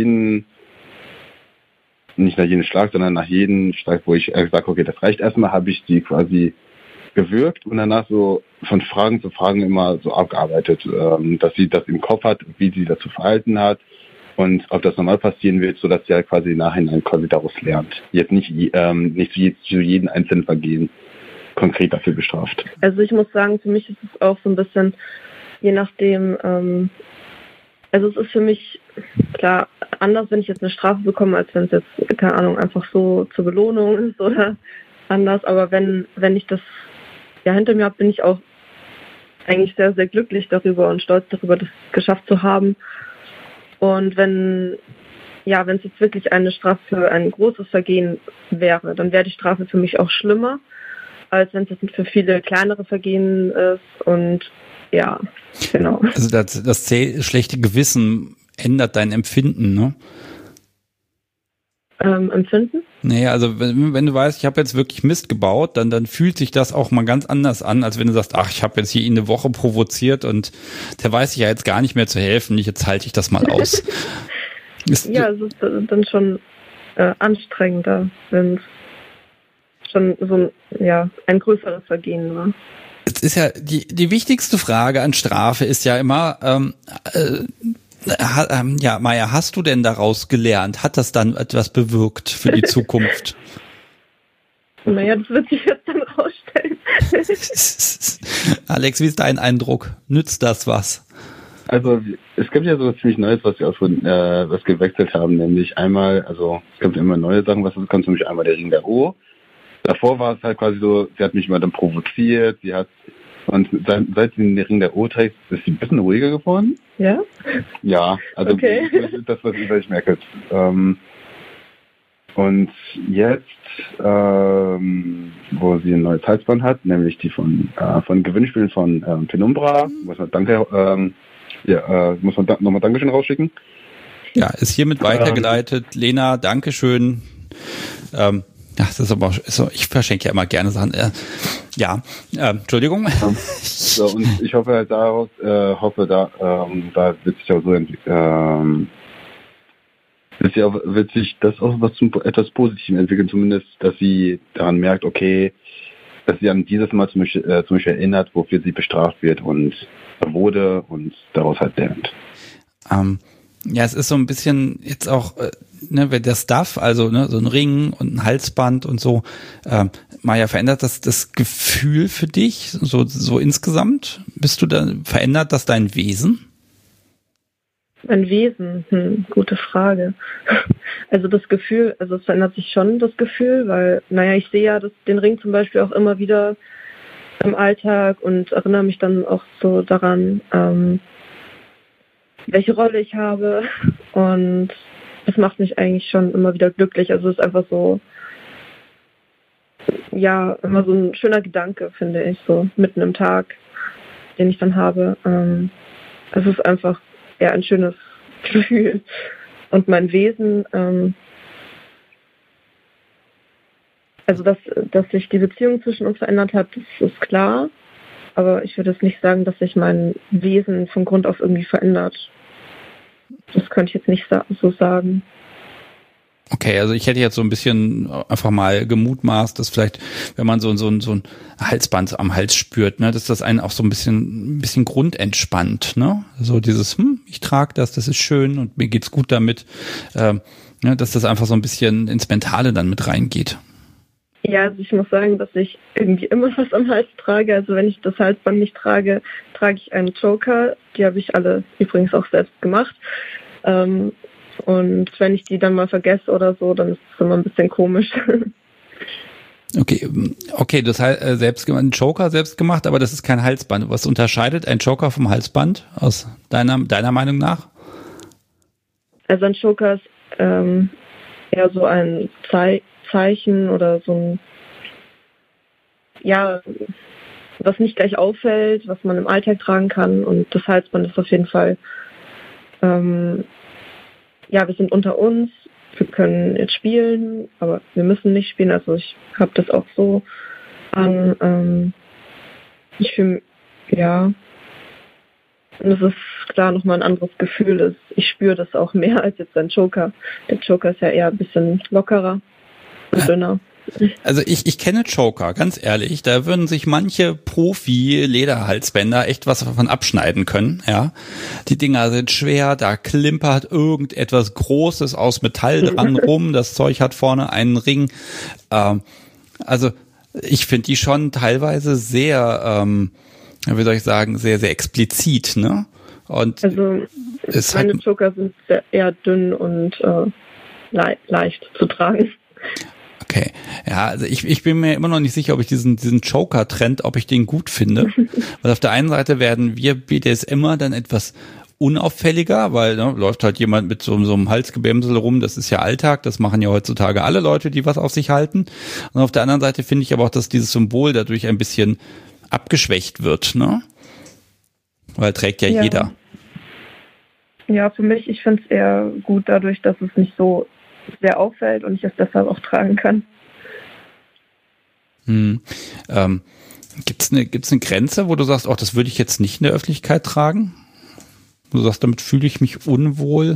nicht nach jedem Schlag, sondern nach jedem Schlag, wo ich gesagt, okay, das reicht erstmal, habe ich die quasi gewürgt und danach so von Fragen zu Fragen immer so abgearbeitet, dass sie das im Kopf hat, wie sie das zu verhalten hat, und ob das normal passieren wird, sodass sie halt quasi im Nachhinein quasi daraus lernt. Jetzt nicht zu jedem einzelnen Vergehen konkret dafür bestraft. Also ich muss sagen, für mich ist es auch so ein bisschen, je nachdem, also es ist für mich, klar, anders, wenn ich jetzt eine Strafe bekomme, als wenn es jetzt, keine Ahnung, einfach so zur Belohnung ist oder anders. Aber wenn ich das ja hinter mir habe, bin ich auch eigentlich sehr, sehr glücklich darüber und stolz darüber, das geschafft zu haben. Und wenn es jetzt wirklich eine Strafe für ein großes Vergehen wäre, dann wäre die Strafe für mich auch schlimmer, als wenn es jetzt für viele kleinere Vergehen ist. Und ja, genau. Also das schlechte Gewissen ändert dein Empfinden, ne? Empfinden? Naja, also wenn du weißt, ich habe jetzt wirklich Mist gebaut, dann fühlt sich das auch mal ganz anders an, als wenn du sagst, ach, ich habe jetzt hier ihn eine Woche provoziert und der weiß sich ja jetzt gar nicht mehr zu helfen, jetzt halte ich das mal aus. Ja, es ist dann schon anstrengender, wenn es schon so ein größeres Vergehen war. Jetzt ist ja die wichtigste Frage an Strafe ist ja immer, Maja, hast du denn daraus gelernt? Hat das dann etwas bewirkt für die Zukunft? Naja, das wird sich jetzt dann rausstellen. Alex, wie ist dein Eindruck? Nützt das was? Also es gibt ja so was ziemlich Neues, was wir auch schon was gewechselt haben, nämlich einmal, also es gibt immer neue Sachen, was kommt, zum Beispiel einmal der Ring der O. Davor war es halt quasi so, sie hat mich immer dann provoziert, und seit sie den Ring der O trägt, ist sie ein bisschen ruhiger geworden. Ja? Ja, also okay. Das ist das, was ich merke. Und jetzt, wo sie ein neues Halsband hat, nämlich die von Gewinnspielen von Penumbra, muss man nochmal Dankeschön rausschicken. Ja, ist hiermit weitergeleitet. Lena, Dankeschön. Das ist aber so, ich verschenke ja immer gerne Sachen. Entschuldigung. So, und ich hoffe halt da wird sich auch so wird sich das auch was zum etwas Positivem entwickeln, zumindest, dass sie daran merkt, okay, dass sie an dieses Mal zum Beispiel erinnert, wofür sie bestraft wird und wurde und daraus halt lernt. Ja, es ist so ein bisschen jetzt auch, wenn der Stuff, also so ein Ring und ein Halsband und so, Maja, verändert das Gefühl für dich so insgesamt? Verändert das dein Wesen? Mein Wesen? Gute Frage. Also das Gefühl, also es verändert sich schon das Gefühl, weil, ich sehe ja den Ring zum Beispiel auch immer wieder im Alltag und erinnere mich dann auch so daran, welche Rolle ich habe, und das macht mich eigentlich schon immer wieder glücklich. Also es ist einfach so, immer so ein schöner Gedanke, finde ich, so mitten im Tag, den ich dann habe. Es ist einfach ein schönes Gefühl. Und mein Wesen, also dass sich die Beziehung zwischen uns verändert hat, das ist klar. Aber ich würde jetzt nicht sagen, dass sich mein Wesen von Grund auf irgendwie verändert. Das könnte ich jetzt nicht so sagen. Okay, also ich hätte jetzt so ein bisschen einfach mal gemutmaßt, dass vielleicht, wenn man so ein Halsband am Hals spürt, ne, dass das einen auch so ein bisschen grundentspannt, ne? So dieses, ich trage das ist schön und mir geht's gut damit, dass das einfach so ein bisschen ins Mentale dann mit reingeht. Ja, also ich muss sagen, dass ich irgendwie immer was am Hals trage. Also wenn ich das Halsband nicht trage, trage ich einen Joker. Die habe ich alle übrigens auch selbst gemacht. Und wenn ich die dann mal vergesse oder so, dann ist es immer ein bisschen komisch. Okay, das heißt einen Joker selbst gemacht, aber das ist kein Halsband. Was unterscheidet ein Joker vom Halsband aus deiner Meinung nach? Also ein Joker ist eher so ein Zeichen oder so ein, was nicht gleich auffällt, was man im Alltag tragen kann, und das Halsband ist auf jeden Fall, wir sind unter uns, wir können jetzt spielen, aber wir müssen nicht spielen, also ich habe das auch so an, ich fühle, und es ist klar nochmal ein anderes Gefühl, ich spüre das auch mehr als jetzt ein Joker. Der Joker ist ja eher ein bisschen lockerer und dünner. Also ich kenne Joker, ganz ehrlich, da würden sich manche Profi-Lederhalsbänder echt was davon abschneiden können, ja. Die Dinger sind schwer, da klimpert irgendetwas Großes aus Metall dran rum, das Zeug hat vorne einen Ring. Also ich finde die schon teilweise sehr, wie soll ich sagen, sehr, sehr explizit, ne? Und also meine Joker sind eher dünn und leicht zu tragen. Okay, ja, also ich bin mir immer noch nicht sicher, ob ich diesen Joker-Trend, ob ich den gut finde. Weil auf der einen Seite werden wir BDSMer dann etwas unauffälliger, weil läuft halt jemand mit so einem Halsgebämsel rum, das ist ja Alltag, das machen ja heutzutage alle Leute, die was auf sich halten. Und auf der anderen Seite finde ich aber auch, dass dieses Symbol dadurch ein bisschen abgeschwächt wird, ne? Weil trägt ja jeder. Ja, für mich, ich finde es eher gut dadurch, dass es nicht so sehr auffällt und ich es deshalb auch tragen kann. Gibt's eine Grenze, wo du sagst, oh, das würde ich jetzt nicht in der Öffentlichkeit tragen? Du sagst, damit fühle ich mich unwohl?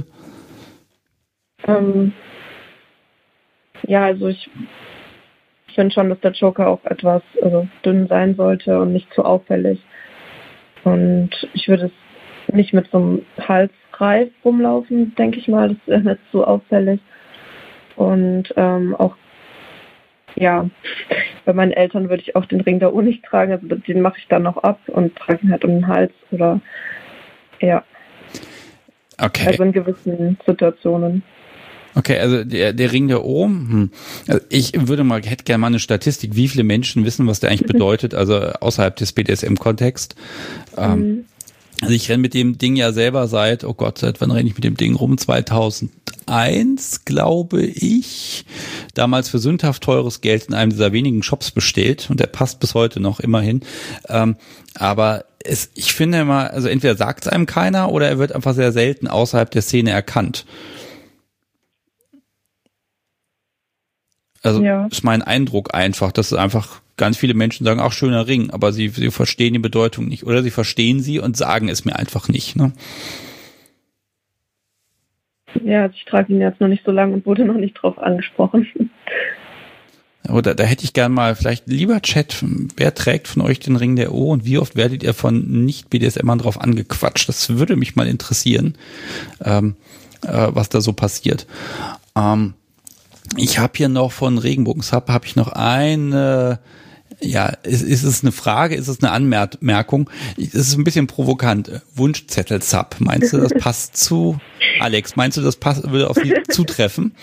Ja, also ich finde schon, dass der Joker auch etwas dünn sein sollte und nicht zu auffällig. Und ich würde es nicht mit so einem Halsreif rumlaufen, denke ich mal. Das ist nicht so auffällig. Und auch, ja, bei meinen Eltern würde ich auch den Ring der Uhr nicht tragen. Also den mache ich dann noch ab und trage ihn halt um den Hals oder, ja. Okay. Also in gewissen Situationen. Okay, also der Ring der Ohm. Also ich hätte gerne mal eine Statistik, wie viele Menschen wissen, was der eigentlich bedeutet, also außerhalb des BDSM-Kontext. Also ich renne mit dem Ding ja selber seit wann renne ich mit dem Ding rum? 2001, glaube ich. Damals für sündhaft teures Geld in einem dieser wenigen Shops bestellt und der passt bis heute noch immerhin. Aber ich finde immer, also entweder sagt es einem keiner oder er wird einfach sehr selten außerhalb der Szene erkannt. Also ist mein Eindruck einfach, dass einfach ganz viele Menschen sagen, ach, schöner Ring, aber sie verstehen die Bedeutung nicht. Oder sie verstehen sie und sagen es mir einfach nicht. Ne? Ja, also ich trage ihn jetzt noch nicht so lange und wurde noch nicht drauf angesprochen. Oder da hätte ich gern mal, vielleicht lieber Chat, wer trägt von euch den Ring der O und wie oft werdet ihr von Nicht-BDSMern drauf angequatscht? Das würde mich mal interessieren, was da so passiert. Ich habe hier noch von Regenbogensub, habe ich noch eine, ist es eine Frage, ist es eine Anmerkung? Es ist ein bisschen provokant. Wunschzettel-Sub, meinst du, das passt zu Alex? Meinst du, das würde auf sie zutreffen?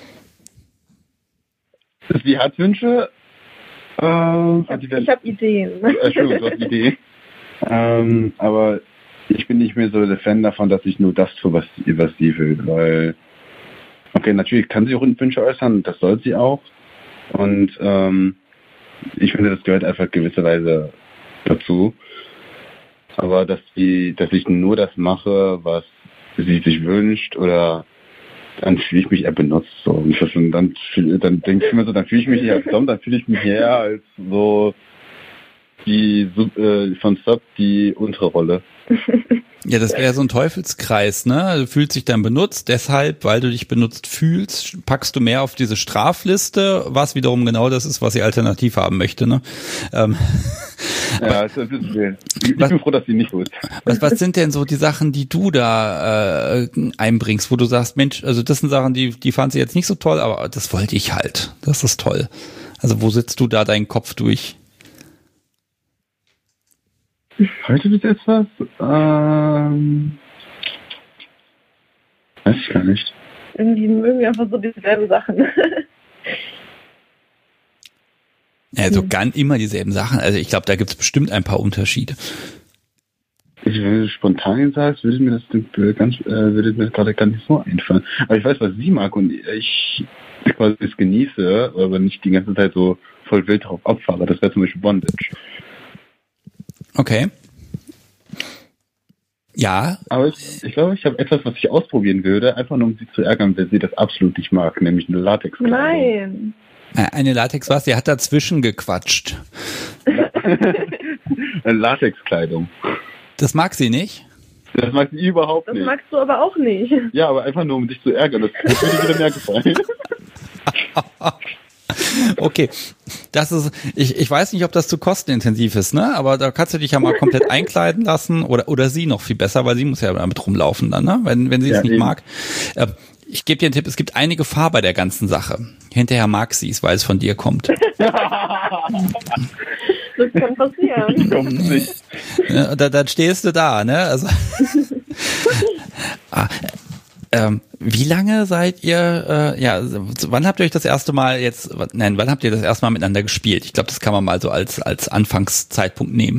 Sie hat Wünsche? Ich habe Ideen. Entschuldigung, du hast Ideen. Aber ich bin nicht mehr so der Fan davon, dass ich nur das tue, was sie will, weil okay, natürlich kann sie auch Wünsche äußern, das soll sie auch. Und ich finde, das gehört einfach gewisserweise dazu. Aber dass ich nur das mache, was sie sich wünscht, oder dann fühle ich mich eher benutzt. So. Und dann denke ich mir so, dann fühle ich mich nicht als Dom, dann fühle ich mich eher als so die von Sub die untere Rolle. Ja, das wäre so ein Teufelskreis, ne? Du fühlst dich dann benutzt, deshalb, weil du dich benutzt fühlst, packst du mehr auf diese Strafliste, was wiederum genau das ist, was sie alternativ haben möchte, ne? Ja, das ist schön. Ich bin froh, dass sie nicht so ist. Was sind denn so die Sachen, die du da einbringst, wo du sagst, Mensch, also das sind Sachen, die fand sie jetzt nicht so toll, aber das wollte ich halt. Das ist toll. Also wo sitzt du da deinen Kopf durch? Heute bis jetzt was? Weiß ich gar nicht. Irgendwie mögen wir einfach so dieselben Sachen. Also immer dieselben Sachen. Also ich glaube, da gibt es bestimmt ein paar Unterschiede. Wenn du spontan sagst, würde mir gerade gar nicht so einfallen. Aber ich weiß, was sie mag und ich quasi es genieße, aber nicht die ganze Zeit so voll wild drauf abfahre. Das wäre zum Beispiel Bondage. Okay. Ja. Aber ich glaube, ich habe etwas, was ich ausprobieren würde, einfach nur um sie zu ärgern, wenn sie das absolut nicht mag, nämlich eine Latexkleidung. Nein. Eine Latex was? Sie hat dazwischen gequatscht. Eine Latexkleidung. Das mag sie nicht? Das mag sie überhaupt nicht. Das magst du aber auch nicht. Ja, aber einfach nur um dich zu ärgern. Das würde dir wieder mehr gefallen. Okay, das ist, ich weiß nicht, ob das zu kostenintensiv ist, ne? Aber da kannst du dich ja mal komplett einkleiden lassen oder sie noch viel besser, weil sie muss ja damit rumlaufen dann, ne? Wenn sie es nicht mag. Ich gebe dir einen Tipp, es gibt eine Gefahr bei der ganzen Sache. Hinterher mag sie es, weil es von dir kommt. Das kann passieren. Kommt nicht. Dann stehst du da, ne? Also wie lange seid ihr, wann habt ihr euch das erste Mal wann habt ihr das erste Mal miteinander gespielt? Ich glaube, das kann man mal so als Anfangszeitpunkt nehmen.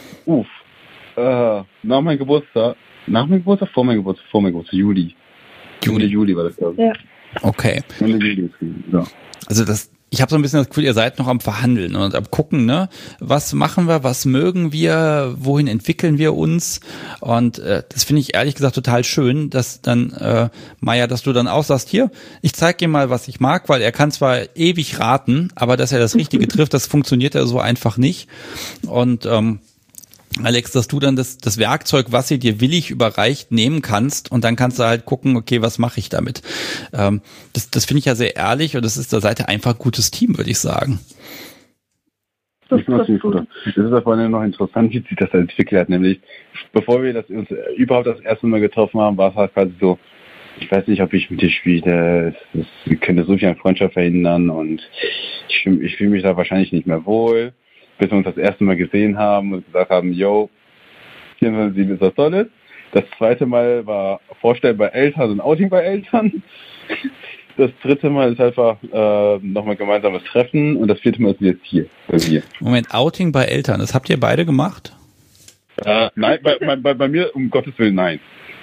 Nach meinem Geburtstag, vor meinem Geburtstag, Juli. Juli war das, glaube ich. Ja. Okay. Ja. Also ich habe so ein bisschen das Gefühl, ihr seid noch am Verhandeln und am Gucken, ne? Was machen wir, was mögen wir, wohin entwickeln wir uns? Und das finde ich ehrlich gesagt total schön, dass dann, Maja, dass du dann auch sagst, hier, ich zeig ihm mal, was ich mag, weil er kann zwar ewig raten, aber dass er das Richtige trifft, das funktioniert ja so einfach nicht. Und Alex, dass du dann das Werkzeug, was sie dir willig überreicht, nehmen kannst und dann kannst du halt gucken, okay, was mache ich damit? Das finde ich ja sehr ehrlich und da seid ihr einfach ein gutes Team, würde ich sagen. Das ist ja vor allem noch interessant, wie sich das entwickelt hat, nämlich bevor wir uns überhaupt das erste Mal getroffen haben, war es halt quasi so, ich weiß nicht, ob ich mit dir spiele, es könnte so viel an Freundschaft verhindern und ich fühle mich da wahrscheinlich nicht mehr wohl. Bis wir uns das erste Mal gesehen haben und gesagt haben, yo, 24/7 ist was Tolles. Das zweite Mal war Vorstellen bei Eltern und Outing bei Eltern. Das dritte Mal ist einfach nochmal gemeinsames Treffen und das vierte Mal ist jetzt hier bei mir. Moment, Outing bei Eltern, das habt ihr beide gemacht? Nein, bei mir, um Gottes Willen, nein.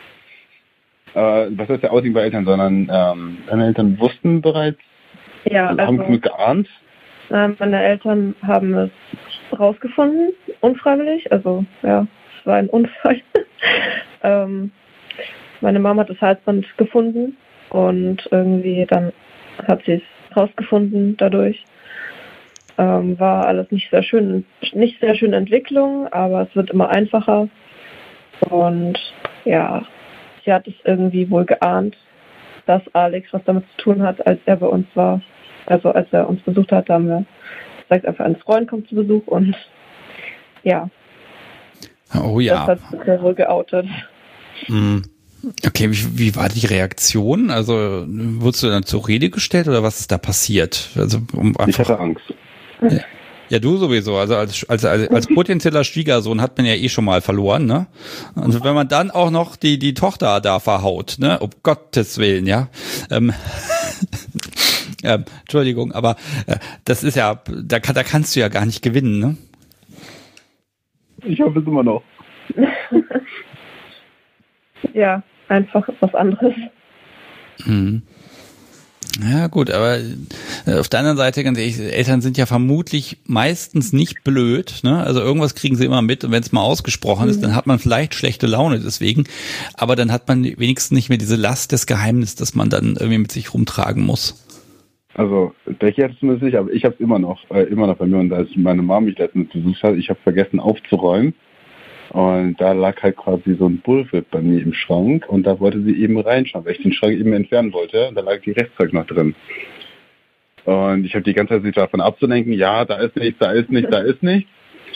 Was heißt der Outing bei Eltern, sondern deine Eltern wussten bereits, haben es mit geahnt. Meine Eltern haben es rausgefunden, unfreiwillig, also ja, es war ein Unfall. Meine Mama hat das Halsband gefunden und irgendwie dann hat sie es rausgefunden dadurch. War alles nicht sehr schöne Entwicklung, aber es wird immer einfacher und ja, sie hat es irgendwie wohl geahnt, dass Alex was damit zu tun hat, als er bei uns war. Also als er uns besucht hat, haben wir gesagt, einfach ein Freund kommt zu Besuch und ja. Oh ja. Das hat sich wohl geoutet. Okay, wie war die Reaktion? Also wurdest du dann zur Rede gestellt oder was ist da passiert? Also ich hatte Angst. Ja, du sowieso. Also als potenzieller Schwiegersohn hat man ja eh schon mal verloren, ne? Und wenn man dann auch noch die Tochter da verhaut, ne? Um Gottes Willen, ja. Entschuldigung, aber das ist ja, da kannst du ja gar nicht gewinnen, ne? Ich hoffe es immer noch. Ja, einfach was anderes. Ja gut, aber auf der anderen Seite, ganz ehrlich, Eltern sind ja vermutlich meistens nicht blöd, ne? Also irgendwas kriegen sie immer mit und wenn es mal ausgesprochen ist, dann hat man vielleicht schlechte Laune deswegen, aber dann hat man wenigstens nicht mehr diese Last des Geheimnisses, das man dann irgendwie mit sich rumtragen muss. Also, Becky hat es zumindest nicht, aber ich habe es immer noch bei mir. Und als meine Mama mich letztens besucht hat, ich habe vergessen aufzuräumen. Und da lag halt quasi so ein Bullwhip bei mir im Schrank. Und da wollte sie eben reinschauen, weil ich den Schrank eben entfernen wollte. Und da lag die Restzeug noch drin. Und ich habe die ganze Zeit sich davon abzulenken, ja, da ist nichts, da ist nichts, da ist nichts.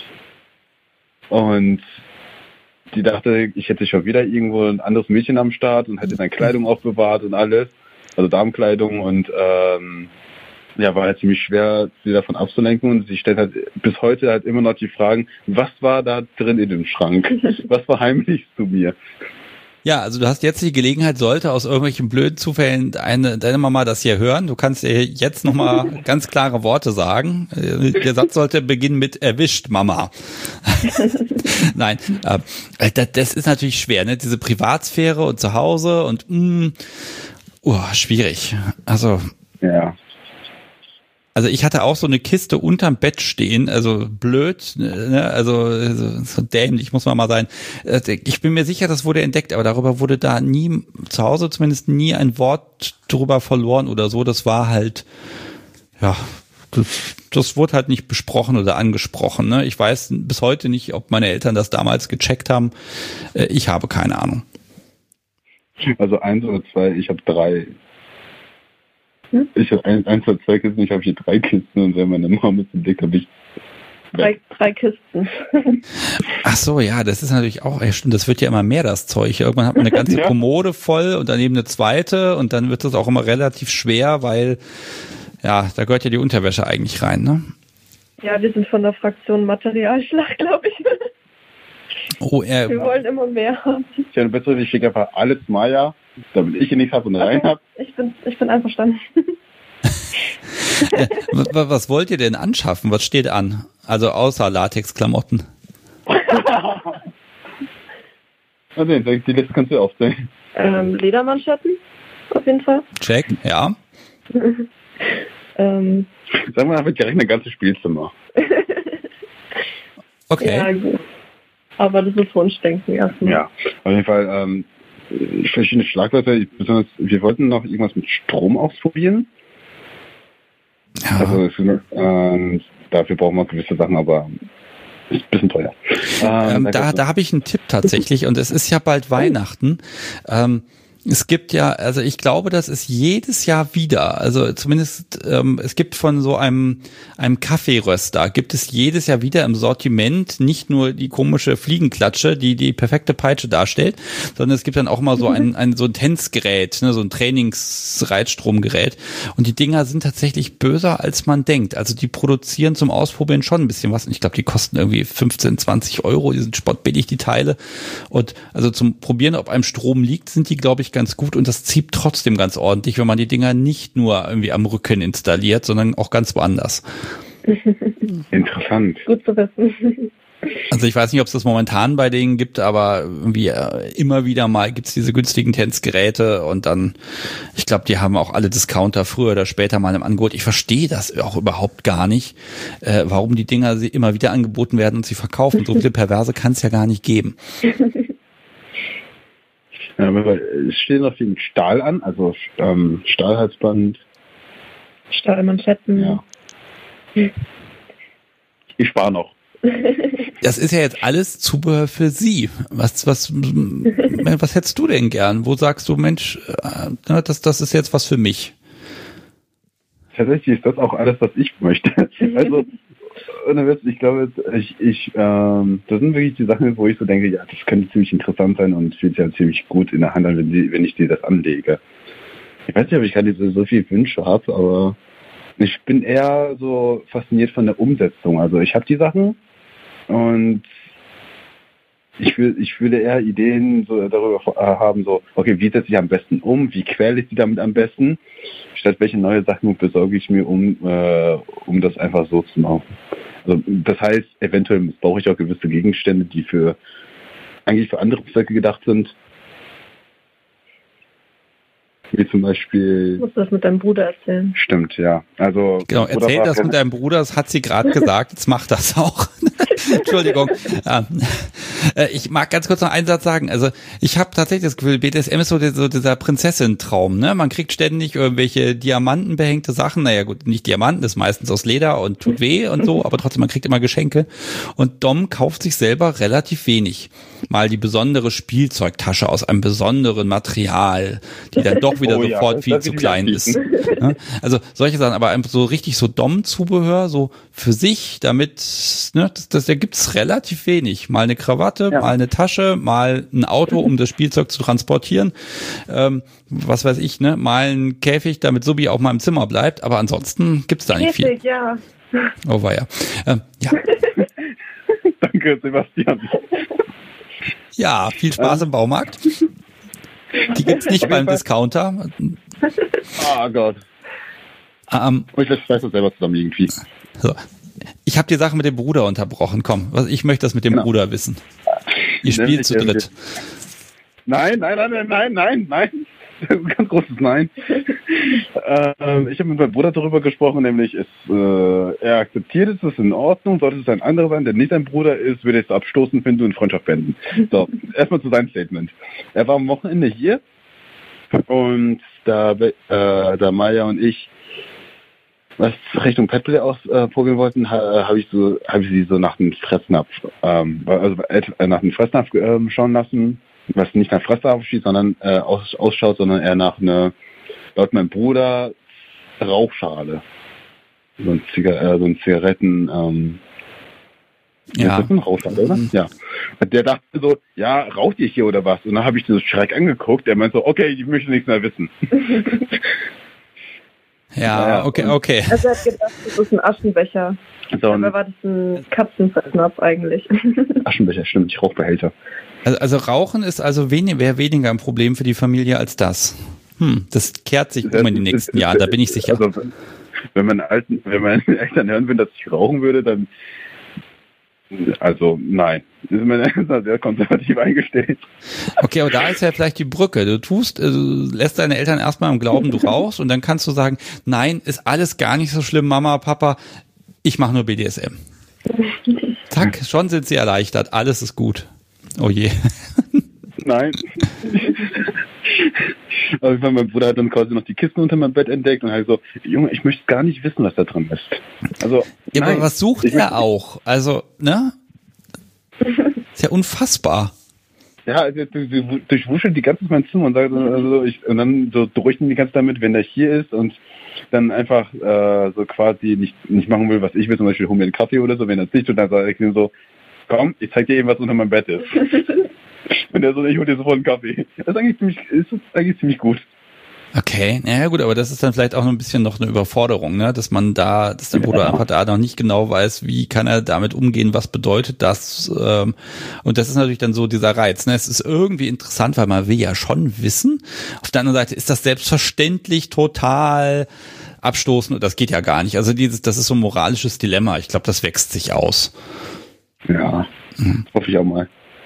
Und die dachte, ich hätte schon wieder irgendwo ein anderes Mädchen am Start und hätte dann Kleidung aufbewahrt und alles. Also Damenkleidung und war halt ziemlich schwer, sie davon abzulenken und sie stellt halt bis heute halt immer noch die Fragen, was war da drin in dem Schrank? Was verheimlichst du mir? Ja, also du hast jetzt die Gelegenheit, sollte aus irgendwelchen blöden Zufällen deine Mama das hier hören. Du kannst ihr jetzt nochmal ganz klare Worte sagen. Der Satz sollte beginnen mit erwischt, Mama. Nein, das ist natürlich schwer, ne? Diese Privatsphäre und zu Hause und schwierig. Also ich hatte auch so eine Kiste unterm Bett stehen, also blöd, ne? Also so dämlich muss man mal sein. Ich bin mir sicher, das wurde entdeckt, aber darüber wurde da nie, zu Hause zumindest nie ein Wort drüber verloren oder so. Das war halt, ja, das wurde halt nicht besprochen oder angesprochen. Ne? Ich weiß bis heute nicht, ob meine Eltern das damals gecheckt haben. Ich habe keine Ahnung. Also 1 oder 2, ich habe 3. Ich habe 1, 2 Kisten, ich habe hier 3 Kisten und wenn meine Mama mit dem Blick habe ich 3 Kisten. Ach so, ja, das ist natürlich auch, ja, stimmt, das wird ja immer mehr, das Zeug. Irgendwann hat man eine ganze Kommode voll und daneben eine zweite und dann wird das auch immer relativ schwer, weil, ja, da gehört ja die Unterwäsche eigentlich rein, ne? Ja, wir sind von der Fraktion Materialschlag, glaube ich. Oh, wir wollen immer mehr haben. Ich habe eine bessere, ich schicke einfach alles Maya, damit ich hier nichts habe und rein habe. Ich bin einverstanden. Was wollt ihr denn anschaffen? Was steht an? Also außer Latexklamotten. Also, die Liste kannst du aufzählen. Ledermanschetten, auf jeden Fall. Check, ja. Sag mal, damit gerechnet ein ganzes Spielzimmer. Okay. Ja, gut. Aber das ist Wunschdenken erstmal. Ja, auf jeden Fall verschiedene Schlagwörter. Besonders, wir wollten noch irgendwas mit Strom ausprobieren. Ja. Also dafür brauchen wir gewisse Sachen, aber ist ein bisschen teuer. Da habe ich einen Tipp tatsächlich und es ist ja bald Weihnachten. Es gibt ja, also ich glaube, das ist jedes Jahr wieder, also zumindest es gibt von so einem Kaffeeröster, gibt es jedes Jahr wieder im Sortiment nicht nur die komische Fliegenklatsche, die perfekte Peitsche darstellt, sondern es gibt dann auch mal so ein Tänzgerät, ne, so ein Trainingsreitstromgerät und die Dinger sind tatsächlich böser, als man denkt. Also die produzieren zum Ausprobieren schon ein bisschen was und ich glaube, die kosten irgendwie 15, 20 Euro, die sind spottbillig, die Teile und also zum Probieren, ob einem Strom liegt, sind die, glaube ich, ganz gut und das zieht trotzdem ganz ordentlich, wenn man die Dinger nicht nur irgendwie am Rücken installiert, sondern auch ganz woanders. Interessant. Gut zu wissen. Also ich weiß nicht, ob es das momentan bei denen gibt, aber irgendwie immer wieder mal gibt's diese günstigen Tänzgeräte und dann, ich glaube, die haben auch alle Discounter früher oder später mal im Angebot. Ich verstehe das auch überhaupt gar nicht, warum die Dinger immer wieder angeboten werden und sie verkaufen. So viele Perverse kann es ja gar nicht geben. Ja, aber es steht noch viel Stahl an, also Stahlhalsband. Stahlmanschetten. Ja. Ich spare noch. Das ist ja jetzt alles Zubehör für Sie. Was hättest du denn gern? Wo sagst du, Mensch, das ist jetzt was für mich? Tatsächlich ist das auch alles, was ich möchte. Also, ich glaube, das sind wirklich die Sachen, wo ich so denke, ja, das könnte ziemlich interessant sein und fühlt sich ja ziemlich gut in der Hand an, wenn ich dir das anlege. Ich weiß nicht, ob ich gerade so viele Wünsche habe, aber ich bin eher so fasziniert von der Umsetzung. Also ich habe die Sachen und ich würde eher Ideen so darüber haben, so, okay, wie setze ich am besten um, wie quäle ich sie damit am besten, statt welche neue Sachen besorge ich mir, um das einfach so zu machen. Also das heißt, eventuell brauche ich auch gewisse Gegenstände, die eigentlich für andere Zwecke gedacht sind. Wie zum Beispiel... Du musst das mit deinem Bruder erzählen. Stimmt, ja. Also genau, erzähl das mit deinem Bruder, das hat sie gerade gesagt, jetzt mach das auch. Entschuldigung. Ich mag ganz kurz noch einen Satz sagen. Also ich habe tatsächlich das Gefühl, BDSM ist so dieser Prinzessin-Traum. Ne? Man kriegt ständig irgendwelche diamantenbehängte Sachen. Naja gut, nicht Diamanten, ist meistens aus Leder und tut weh und so, aber trotzdem, man kriegt immer Geschenke. Und Dom kauft sich selber relativ wenig. Mal die besondere Spielzeugtasche aus einem besonderen Material, die dann doch wieder sofort viel zu klein ist. Ja? Also solche Sachen, aber einfach so richtig so Dom-Zubehör, so für sich, damit, ne, da gibt's relativ wenig. Mal eine Krawatte, mal eine Tasche, mal ein Auto, um das Spielzeug zu transportieren. Was weiß ich, ne, mal ein Käfig, damit Subi auch mal im Zimmer bleibt, aber ansonsten gibt's da nicht viel. Ja. Oh weia. Ja. Danke, Sebastian. Ja, viel Spaß im Baumarkt. Die gibt's nicht beim Discounter. Oh Gott. Ich weiß das selber zusammen irgendwie. So. Ich habe die Sache mit dem Bruder unterbrochen. Komm, ich möchte das mit dem Bruder wissen. Ihr spielt zu dritt. Nein. Das ist ein ganz großes Nein. Ich habe mit meinem Bruder darüber gesprochen, nämlich er akzeptiert es, ist in Ordnung, sollte es ein anderer sein, der nicht ein Bruder ist, würde es abstoßen finden und Freundschaft beenden. So, erstmal zu seinem Statement. Er war am Wochenende hier und da Maya und ich was Richtung Petplay ausprobieren wollten, habe ich sie so nach dem Fressnapf, nach dem Fressnapf schauen lassen, was nicht nach Fressnapf ausschaut, sondern ausschaut, sondern eher nach laut meinem Bruder Rauchschale. So ein Zigaretten, Ja. Das ist ein Rauchschale, oder? Ja. Und der dachte so, ja, raucht ihr hier oder was? Und dann habe ich so schräg angeguckt, der meint so, okay, ich möchte nichts mehr wissen. Ja, okay. Also er hat gedacht, das ist ein Aschenbecher. So Aber war das ein Katzenfressnapf eigentlich? Aschenbecher, stimmt, nicht Rauchbehälter. Also Rauchen ist also wäre weniger ein Problem für die Familie als das. Das kehrt sich in den nächsten Jahren, da bin ich sicher. Also, wenn meine Eltern hören würden, dass ich rauchen würde, dann nein. Das ist meine Eltern sehr konservativ eingestellt. Okay, aber da ist ja vielleicht die Brücke. Du lässt deine Eltern erstmal im Glauben, du rauchst und dann kannst du sagen, nein, ist alles gar nicht so schlimm, Mama, Papa, ich mache nur BDSM. Zack, schon sind sie erleichtert, alles ist gut. Oh je. Nein. Aber mein Bruder hat dann quasi noch die Kisten unter meinem Bett entdeckt und halt so, Junge, ich möchte gar nicht wissen, was da drin ist. Also, ja, nein. aber was sucht er auch? Also, ne? Ist ja unfassbar. Ja, also durchwuschelt die ganze Zeit mein Zimmer und sagt, und dann so beruhigt ihn die ganze Zeit damit, wenn er hier ist und dann einfach so quasi nicht machen will, was ich will, zum Beispiel hol mir einen Kaffee oder so, wenn er es nicht tut, dann sage ich ihm so, komm, ich zeig dir eben, was unter meinem Bett ist. Und er so, ich hol dir sofort einen Kaffee. Das ist eigentlich ziemlich gut. Okay, ja gut, aber das ist dann vielleicht auch noch ein bisschen noch eine Überforderung, ne? Dass der Bruder einfach da noch nicht genau weiß, wie kann er damit umgehen, was bedeutet das, und das ist natürlich dann so dieser Reiz, ne? Es ist irgendwie interessant, weil man will ja schon wissen. Auf der anderen Seite ist das selbstverständlich total abstoßend und das geht ja gar nicht. Also das ist so ein moralisches Dilemma. Ich glaube, das wächst sich aus. Ja, hoffe ich auch mal.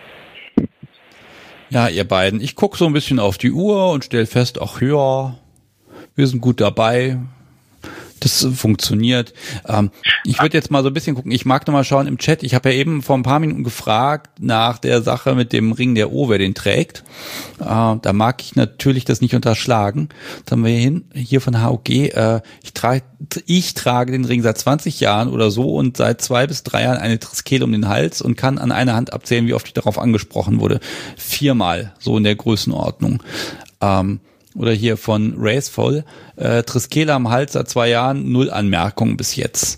Ja, ihr beiden. Ich gucke so ein bisschen auf die Uhr und stelle fest, ach ja, wir sind gut dabei. Das funktioniert. Ich würde jetzt mal so ein bisschen gucken. Ich mag noch mal schauen im Chat. Ich habe ja eben vor ein paar Minuten gefragt nach der Sache mit dem Ring der O, wer den trägt. Da mag ich natürlich das nicht unterschlagen. Jetzt haben wir hier von HOG. Ich trage den Ring seit 20 Jahren oder so und seit 2 bis 3 Jahren eine Triskele um den Hals und kann an einer Hand abzählen, wie oft ich darauf angesprochen wurde. 4-mal, so in der Größenordnung. Oder hier von Raceful, Triskele am Hals seit 2 Jahren, 0 Anmerkungen bis jetzt.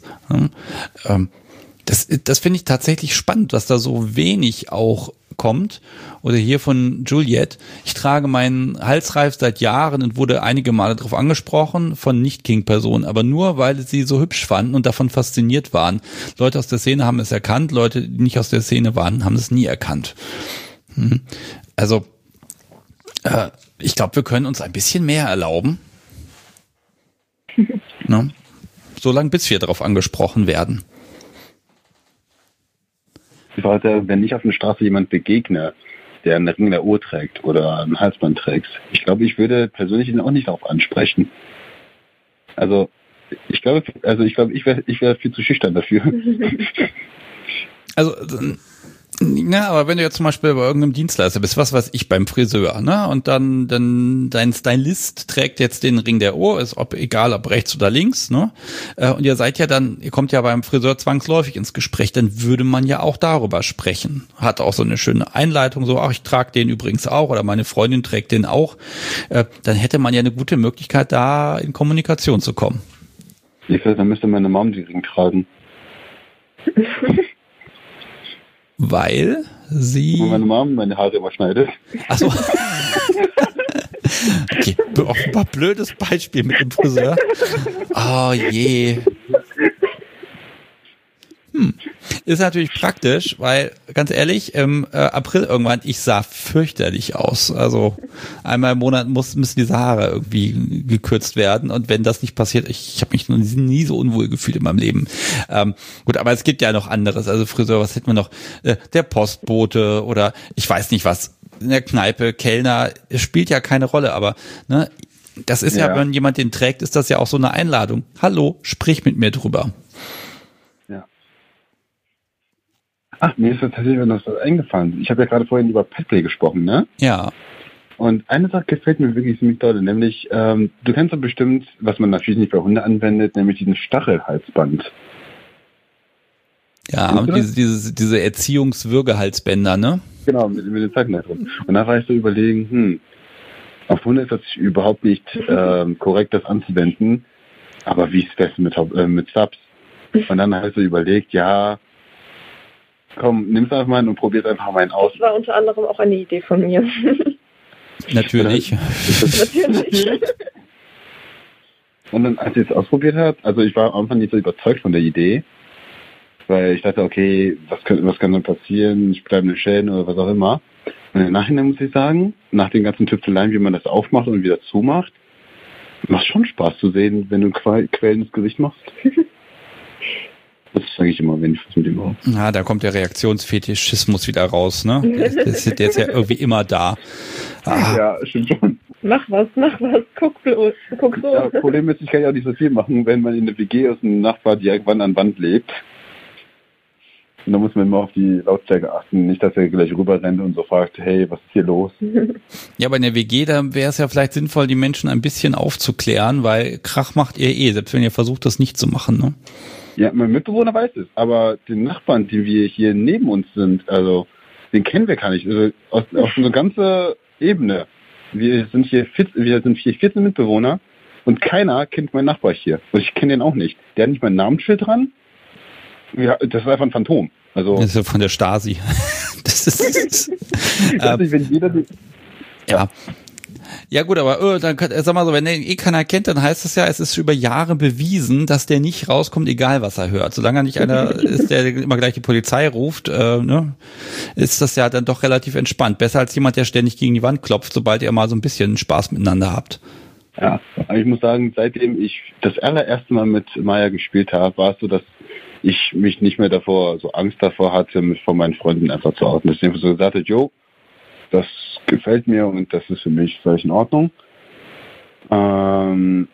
Das finde ich tatsächlich spannend, dass da so wenig auch kommt. Oder hier von Juliet, ich trage meinen Halsreif seit Jahren und wurde einige Male darauf angesprochen von Nicht-King-Personen, aber nur, weil sie so hübsch fanden und davon fasziniert waren. Leute aus der Szene haben es erkannt, Leute, die nicht aus der Szene waren, haben es nie erkannt. Also, ich glaube, wir können uns ein bisschen mehr erlauben. Ne? Solange bis wir darauf angesprochen werden. Wenn ich auf der Straße jemand begegne, der einen Ring der Uhr trägt oder ein Halsband trägt, ich glaube, ich würde persönlich ihn auch nicht darauf ansprechen. Also ich glaube, ich wäre viel zu schüchtern dafür. Also, ja, aber wenn du jetzt zum Beispiel bei irgendeinem Dienstleister bist, was weiß ich, beim Friseur, ne, und dann dein Stylist trägt jetzt den Ring der Uhr, ist egal ob rechts oder links, ne, und ihr kommt ja beim Friseur zwangsläufig ins Gespräch, dann würde man ja auch darüber sprechen. Hat auch so eine schöne Einleitung, so, ach, ich trage den übrigens auch, oder meine Freundin trägt den auch, dann hätte man ja eine gute Möglichkeit, da in Kommunikation zu kommen. Ich finde, dann müsste meine Mom den Ring tragen. Weil sie... Und meine Mom meine Haare immer schneidet. Ach so. Okay, offenbar blödes Beispiel mit dem Friseur. Oh je. Ist natürlich praktisch, weil, ganz ehrlich, im April irgendwann, ich sah fürchterlich aus. Also einmal im Monat müssen diese Haare irgendwie gekürzt werden. Und wenn das nicht passiert, ich habe mich noch nie so unwohl gefühlt in meinem Leben. Gut, aber es gibt ja noch anderes. Also Friseur, was hätten wir noch? Der Postbote oder ich weiß nicht was. In der Kneipe, Kellner, spielt ja keine Rolle. Aber ne, das ist ja, wenn jemand den trägt, ist das ja auch so eine Einladung. Hallo, sprich mit mir drüber. Ach, mir ist tatsächlich noch was eingefallen. Ich habe ja gerade vorhin über Petplay gesprochen, ne? Ja. Und eine Sache gefällt mir wirklich ziemlich doll, nämlich, du kennst doch bestimmt, was man natürlich nicht bei Hunde anwendet, nämlich diesen Stachelhalsband. Ja, und diese Erziehungswürgehalsbänder, ne? Genau, mit den Zeichen da drin. Und da war ich so überlegen, auf Hunde ist das überhaupt nicht korrekt, das anzuwenden. aber wie ist das mit Subs? Und dann halt so überlegt, ja, komm, nimm's einfach mal und probier's einfach mal aus. Das war unter anderem auch eine Idee von mir. Natürlich. Natürlich. Und dann, als ich es ausprobiert habe, also ich war am Anfang nicht so überzeugt von der Idee, weil ich dachte, okay, was kann denn passieren, bleibende Schäden oder was auch immer. Und im Nachhinein muss ich sagen, nach den ganzen Tüfteleien, wie man das aufmacht und wieder zumacht, macht schon Spaß zu sehen, wenn du Quellen ins Gesicht machst. Das sage ich immer, wenn ich was mit dem mache. Ja, da kommt der Reaktionsfetischismus wieder raus, ne? Der ist ja irgendwie immer da. Ja, stimmt schon. Mach was, guck bloß, guck so. Ja, Problem ist, ich kann ja auch nicht so viel machen, wenn man in der WG aus einem Nachbar, die irgendwann an Wand lebt. Und da muss man immer auf die Lautstärke achten, nicht, dass er gleich rüberrennt und so fragt, hey, was ist hier los? Ja, aber in der WG, da wäre es ja vielleicht sinnvoll, die Menschen ein bisschen aufzuklären, weil Krach macht ihr selbst wenn ihr versucht, das nicht zu machen, ne? Ja, mein Mitbewohner weiß es, aber den Nachbarn, die wir hier neben uns sind, also den kennen wir gar nicht. Also auf eine ganze Ebene. Wir sind hier 14 Mitbewohner und keiner kennt meinen Nachbar hier. Und ich kenne den auch nicht. Der hat nicht mein Namensschild dran. Ja, das ist einfach ein Phantom. Also Das ist ja von der Stasi. Das ist wenn jeder ja. Ja gut, aber dann sag mal so, wenn den keiner kennt, dann heißt das ja, es ist über Jahre bewiesen, dass der nicht rauskommt, egal was er hört. Solange nicht einer ist, der immer gleich die Polizei ruft, ne, ist das ja dann doch relativ entspannt. Besser als jemand, der ständig gegen die Wand klopft, sobald ihr mal so ein bisschen Spaß miteinander habt. Ja, aber ich muss sagen, seitdem ich das allererste Mal mit Maya gespielt habe, war es so, dass ich mich nicht mehr so Angst davor hatte, mich von meinen Freunden einfach zu outen. Dass ich einfach so gesagt habe, jo, das gefällt mir und das ist für mich völlig in Ordnung. Und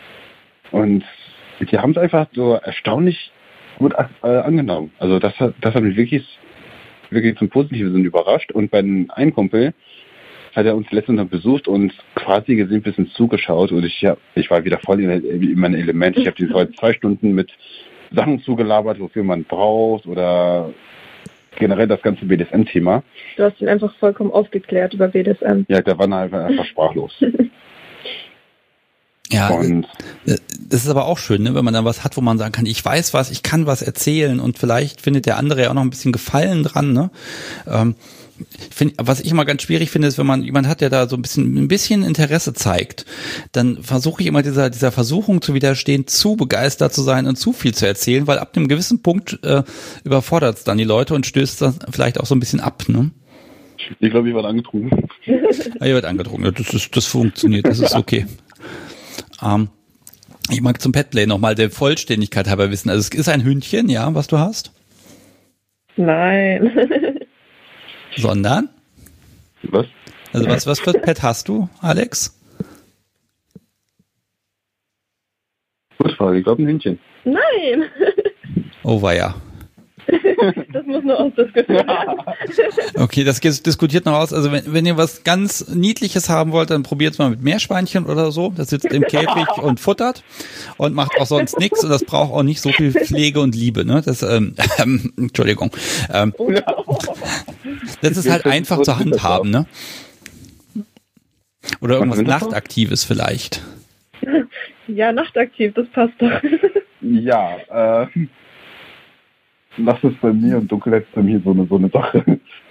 die haben es einfach so erstaunlich gut angenommen. Also das hat mich wirklich zum Positiven überrascht. Und bei einem einen Kumpel hat er uns letztens noch besucht und quasi gesehen ein bisschen zugeschaut. Und ich war wieder voll in meinem Element. Ich habe die heute 2 Stunden mit Sachen zugelabert, wofür man braucht oder generell das ganze BDSM-Thema. Du hast ihn einfach vollkommen aufgeklärt über BDSM. Ja, der war einfach sprachlos. Ja, und das ist aber auch schön, ne, wenn man dann was hat, wo man sagen kann, ich weiß was, ich kann was erzählen und vielleicht findet der andere ja auch noch ein bisschen Gefallen dran, ne? Was ich immer ganz schwierig finde, ist, wenn man jemand hat, der da so ein bisschen Interesse zeigt, dann versuche ich immer dieser Versuchung zu widerstehen, zu begeistert zu sein und zu viel zu erzählen, weil ab einem gewissen Punkt überfordert es dann die Leute und stößt das vielleicht auch so ein bisschen ab, ne? Ich glaube, ich war angetrunken. Ja, ihr werdet angetrunken, das funktioniert, das ist okay. Ich mag zum Petplay nochmal der Vollständigkeit halber wissen, also es ist ein Hündchen, ja, was du hast? Nein. Sondern? Was? Also was für Pet hast du, Alex? Gute Frage, ich glaube ein Hündchen. Nein. Oh weia. Das muss nur ausdiskutieren werden. Okay, das diskutiert noch aus. Also wenn ihr was ganz Niedliches haben wollt, dann probiert es mal mit Meerschweinchen oder so. Das sitzt im Käfig und futtert und macht auch sonst nichts und das braucht auch nicht so viel Pflege und Liebe. Ne? Das, Entschuldigung. Das ist halt einfach zu handhaben, ne? Oder irgendwas Nachtaktives vielleicht. Ja, nachtaktiv, das passt doch. Ja, Nacht ist bei mir und Dunkelheit ist bei mir so eine Sache.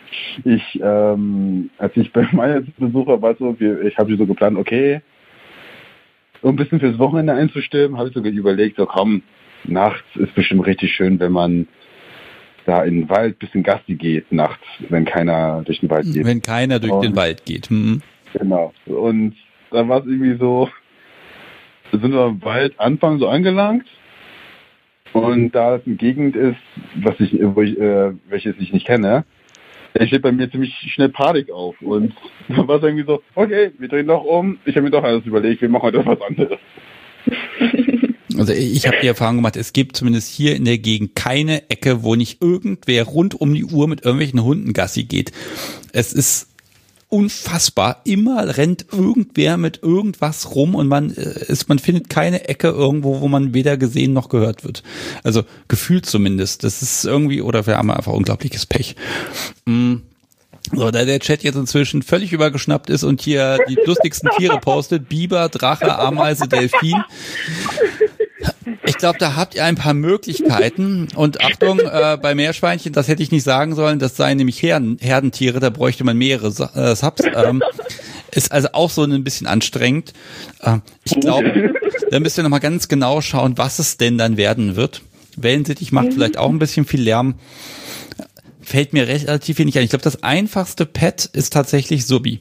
Als ich bei Maya Besucher war, ich habe so geplant, okay, um ein bisschen fürs Wochenende einzustimmen, habe ich sogar überlegt, so komm, nachts ist bestimmt richtig schön, wenn man da in den Wald ein bisschen Gassi geht nachts, wenn keiner durch den Wald geht. Wenn keiner durch den Wald geht. Genau. Und da war es irgendwie so, da sind wir am Waldanfang so angelangt. Und da es eine Gegend ist, welches ich nicht kenne, steht bei mir ziemlich schnell Panik auf. Und dann war es irgendwie so, okay, wir drehen doch um. Ich habe mir doch alles überlegt, wir machen heute was anderes. Also ich habe die Erfahrung gemacht, es gibt zumindest hier in der Gegend keine Ecke, wo nicht irgendwer rund um die Uhr mit irgendwelchen Hunden Gassi geht. Es ist unfassbar. Immer rennt irgendwer mit irgendwas rum und man findet keine Ecke irgendwo, wo man weder gesehen noch gehört wird. Also gefühlt zumindest. Das ist irgendwie, oder wir haben einfach unglaubliches Pech. So, da der Chat jetzt inzwischen völlig übergeschnappt ist und hier die lustigsten Tiere postet, Biber, Drache, Ameise, Delfin. Ich glaube, da habt ihr ein paar Möglichkeiten. Und Achtung, bei Meerschweinchen, das hätte ich nicht sagen sollen, das seien nämlich Herdentiere, da bräuchte man mehrere Subs. Ist also auch so ein bisschen anstrengend. Ich glaube, da müsst ihr nochmal ganz genau schauen, was es denn dann werden wird. Wellensittich macht vielleicht auch ein bisschen viel Lärm. Fällt mir relativ wenig ein. Ich glaube, das einfachste Pet ist tatsächlich Subi.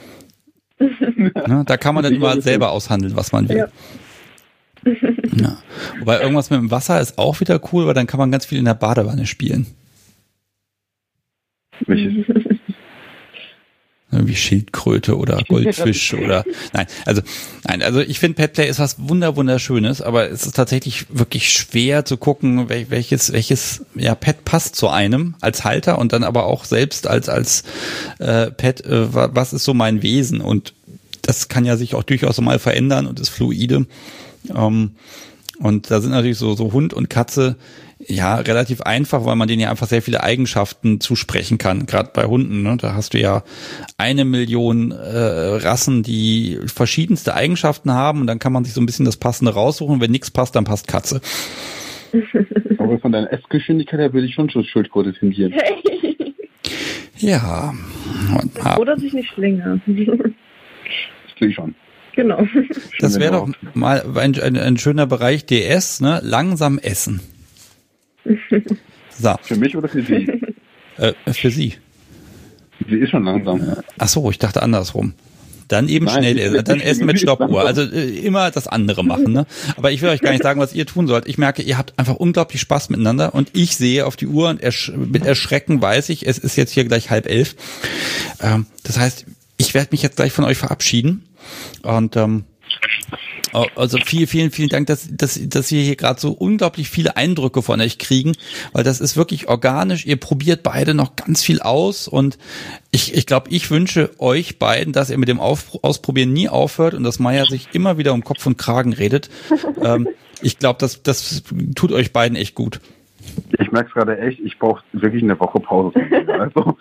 Da kann man dann immer selber aushandeln, was man will. Ja. Ja. Wobei irgendwas mit dem Wasser ist auch wieder cool, weil dann kann man ganz viel in der Badewanne spielen. Wie Schildkröte oder Goldfisch oder nein, also ich finde Petplay ist was Wunderschönes, aber es ist tatsächlich wirklich schwer zu gucken, welches Pet passt zu einem als Halter und dann aber auch selbst als Pet, was ist so mein Wesen, und das kann ja sich auch durchaus mal verändern und ist fluide. Und da sind natürlich so Hund und Katze ja relativ einfach, weil man denen ja einfach sehr viele Eigenschaften zusprechen kann. Gerade bei Hunden, ne? Da hast du ja 1 Million Rassen, die verschiedenste Eigenschaften haben, und dann kann man sich so ein bisschen das Passende raussuchen. Wenn nichts passt, dann passt Katze. Aber von deiner Essgeschwindigkeit her würde ich schon Schildkröte tendieren. Ja. Oder sich nicht schlinge. Das tue ich schon. Genau. Das wäre doch mal ein schöner Bereich DS, ne? Langsam essen. So. Für mich oder für Sie? Für Sie. Sie ist schon langsam. Ach so, ich dachte andersrum. Dann eben schnell essen, dann essen mit Stoppuhr. Also immer das andere machen, ne? Aber ich will euch gar nicht sagen, was ihr tun sollt. Ich merke, ihr habt einfach unglaublich Spaß miteinander, und ich sehe auf die Uhr und mit Erschrecken weiß ich, es ist jetzt hier gleich 10:30. Das heißt, ich werde mich jetzt gleich von euch verabschieden. Und also vielen Dank, dass wir hier gerade so unglaublich viele Eindrücke von euch kriegen, weil das ist wirklich organisch. Ihr probiert beide noch ganz viel aus, und ich glaube, ich wünsche euch beiden, dass ihr mit dem Ausprobieren nie aufhört und dass Maya sich immer wieder um Kopf und Kragen redet. Ich glaube, das tut euch beiden echt gut. Ich merke es gerade echt, ich brauche wirklich eine Woche Pause. Also.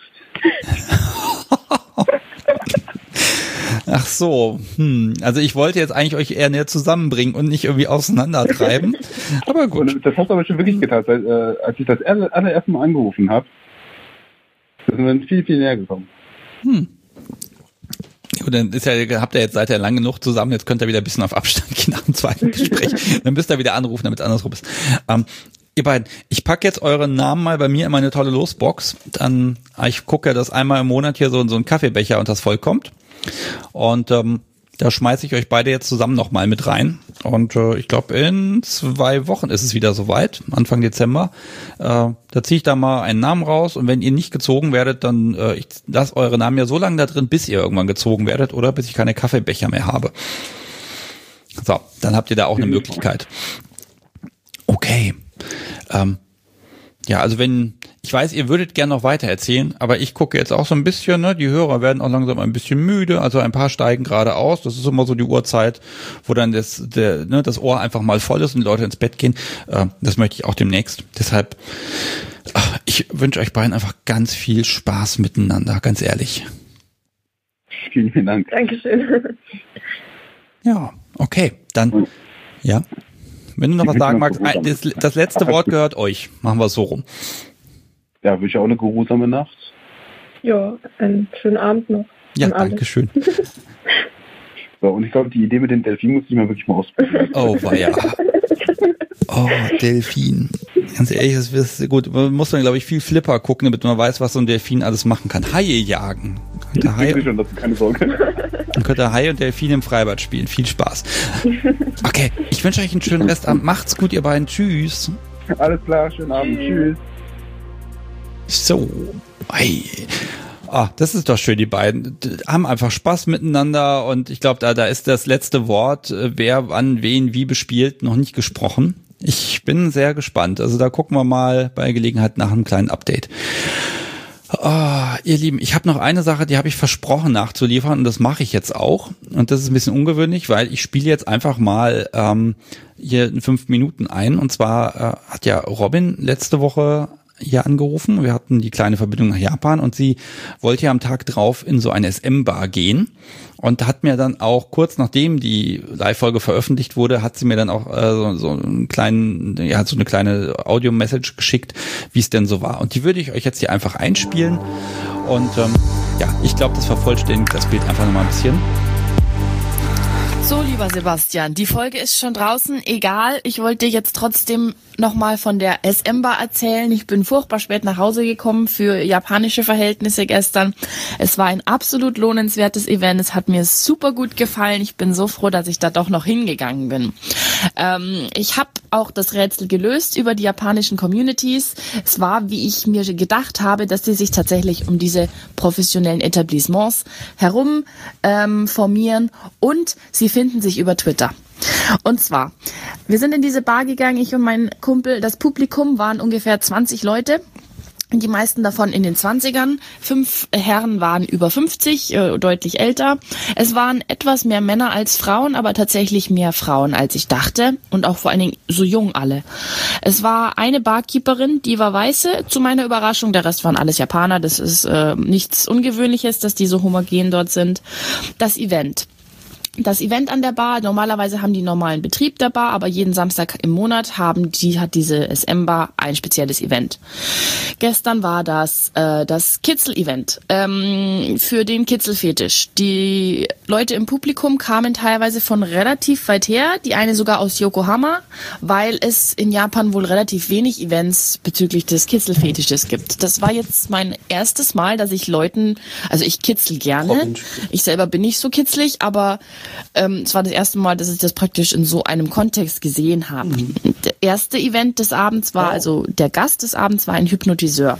Ach so, also ich wollte jetzt eigentlich euch eher näher zusammenbringen und nicht irgendwie auseinandertreiben, aber gut. Und das hast du aber schon wirklich getan, weil als ich das allererste Mal angerufen habe, sind wir dann viel näher gekommen. Gut, dann habt ihr jetzt, seid ihr lang genug zusammen, jetzt könnt ihr wieder ein bisschen auf Abstand gehen nach dem zweiten Gespräch, dann müsst ihr wieder anrufen, damit es andersrum ist. Ihr beiden, ich packe jetzt euren Namen mal bei mir in meine tolle Losbox, dann, ich gucke, dass einmal im Monat hier so ein Kaffeebecher und das vollkommt. Und da schmeiße ich euch beide jetzt zusammen nochmal mit rein. Und ich glaube, in 2 Wochen ist es wieder soweit, Anfang Dezember. Da ziehe ich da mal einen Namen raus. Und wenn ihr nicht gezogen werdet, dann ich lasse eure Namen ja so lange da drin, bis ihr irgendwann gezogen werdet oder bis ich keine Kaffeebecher mehr habe. So, dann habt ihr da auch eine Möglichkeit. Okay. Ja, also ich weiß, ihr würdet gerne noch weiter erzählen, aber ich gucke jetzt auch so ein bisschen, ne, die Hörer werden auch langsam ein bisschen müde, also ein paar steigen gerade aus, das ist immer so die Uhrzeit, wo dann das Ohr einfach mal voll ist und die Leute ins Bett gehen, das möchte ich auch demnächst, deshalb, ich wünsche euch beiden einfach ganz viel Spaß miteinander, ganz ehrlich. Vielen Dank. Dankeschön. Ja, okay, dann, ja. Wenn du noch was sagen magst, das letzte Wort gehört euch. Machen wir es so rum. Ja, wünsche ich auch eine geruhsame Nacht. Ja, einen schönen Abend noch. Ja, danke schön. So, und ich glaube, die Idee mit den Delfinen muss ich mal wirklich mal ausprobieren. Oh, weia. Oh, Delfin. Ganz ehrlich, das ist gut. Man muss dann, glaube ich, viel Flipper gucken, damit man weiß, was so ein Delfin alles machen kann. Haie jagen. Keine Sorge. Dann könnt ihr Hai und Delfin im Freibad spielen. Viel Spaß. Okay, ich wünsche euch einen schönen Restabend. Macht's gut, ihr beiden. Tschüss. Alles klar, schönen Abend. Tschüss. So. Hey. Das ist doch schön, die beiden haben einfach Spaß miteinander, und ich glaube, da ist das letzte Wort, wer wann wen wie bespielt, noch nicht gesprochen. Ich bin sehr gespannt. Also da gucken wir mal bei Gelegenheit nach einem kleinen Update. Ihr Lieben, ich habe noch eine Sache, die habe ich versprochen nachzuliefern, und das mache ich jetzt auch. Und das ist ein bisschen ungewöhnlich, weil ich spiele jetzt einfach mal hier in 5 Minuten ein. Und zwar hat ja Robin letzte Woche hier angerufen. Wir hatten die kleine Verbindung nach Japan und sie wollte ja am Tag drauf in so eine SM-Bar gehen und hat mir dann auch kurz nachdem die Live-Folge veröffentlicht wurde, hat sie mir dann auch so eine kleine Audio-Message geschickt, wie es denn so war. Und die würde ich euch jetzt hier einfach einspielen und ich glaube, das vervollständigt das Bild einfach nochmal ein bisschen. So, lieber Sebastian, die Folge ist schon draußen. Egal, ich wollte dir jetzt trotzdem nochmal von der SM-Bar erzählen. Ich bin furchtbar spät nach Hause gekommen für japanische Verhältnisse gestern. Es war ein absolut lohnenswertes Event. Es hat mir super gut gefallen. Ich bin so froh, dass ich da doch noch hingegangen bin. Ich habe auch das Rätsel gelöst über die japanischen Communities. Es war, wie ich mir gedacht habe, dass die sich tatsächlich um diese professionellen Etablissements herum formieren und sie finden sich über Twitter. Und zwar, wir sind in diese Bar gegangen, ich und mein Kumpel. Das Publikum waren ungefähr 20 Leute. Die meisten davon in den 20ern. 5 Herren waren über 50, deutlich älter. Es waren etwas mehr Männer als Frauen, aber tatsächlich mehr Frauen, als ich dachte. Und auch vor allen Dingen so jung alle. Es war eine Barkeeperin, die war weiße, zu meiner Überraschung. Der Rest waren alles Japaner. Das ist nichts Ungewöhnliches, dass die so homogen dort sind. Das Event an der Bar, normalerweise haben die normalen Betrieb der Bar, aber jeden Samstag im Monat hat diese SM-Bar ein spezielles Event. Gestern war das Kitzel-Event für den Kitzelfetisch. Die Leute im Publikum kamen teilweise von relativ weit her, die eine sogar aus Yokohama, weil es in Japan wohl relativ wenig Events bezüglich des Kitzelfetisches gibt. Das war jetzt mein erstes Mal, dass ich ich kitzel gerne. Ich selber bin nicht so kitzlig, aber es war das erste Mal, dass ich das praktisch in so einem Kontext gesehen habe. Das erste Event des Abends war, also der Gast des Abends war ein Hypnotiseur.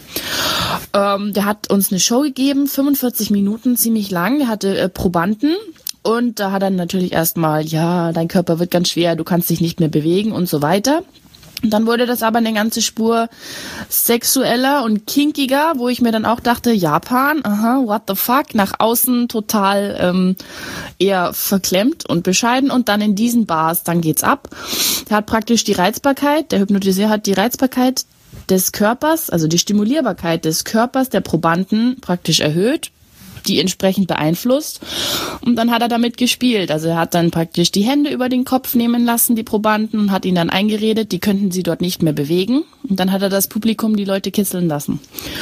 Der hat uns eine Show gegeben, 45 Minuten, ziemlich lang. Der hatte Probanden. Und da hat er natürlich erstmal, dein Körper wird ganz schwer, du kannst dich nicht mehr bewegen und so weiter. Und dann wurde das aber eine ganze Spur sexueller und kinkiger, wo ich mir dann auch dachte, Japan, what the fuck, nach außen total eher verklemmt und bescheiden. Und dann in diesen Bars, dann geht's ab. Der hat praktisch die Reizbarkeit, der Hypnotiseur hat die Reizbarkeit des Körpers, also die Stimulierbarkeit des Körpers der Probanden praktisch erhöht, die entsprechend beeinflusst. Und dann hat er damit gespielt. Also er hat dann praktisch die Hände über den Kopf nehmen lassen, die Probanden, und hat ihnen dann eingeredet, die könnten sie dort nicht mehr bewegen. Und dann hat er das Publikum, die Leute kitzeln lassen.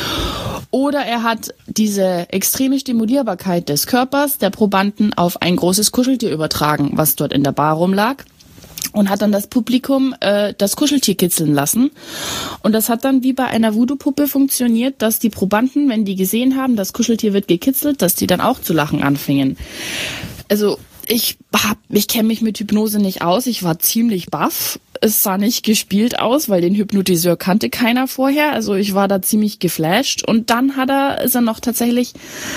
Oder er hat diese extreme Stimulierbarkeit des Körpers der Probanden auf ein großes Kuscheltier übertragen, was dort in der Bar rumlag. Und hat dann das Publikum das Kuscheltier kitzeln lassen. Und das hat dann wie bei einer Voodoo-Puppe funktioniert, dass die Probanden, wenn die gesehen haben, das Kuscheltier wird gekitzelt, dass die dann auch zu lachen anfingen. Also ich kenne mich mit Hypnose nicht aus. Ich war ziemlich baff. Es sah nicht gespielt aus, weil den Hypnotiseur kannte keiner vorher. Also ich war da ziemlich geflasht. Und dann ist er noch tatsächlich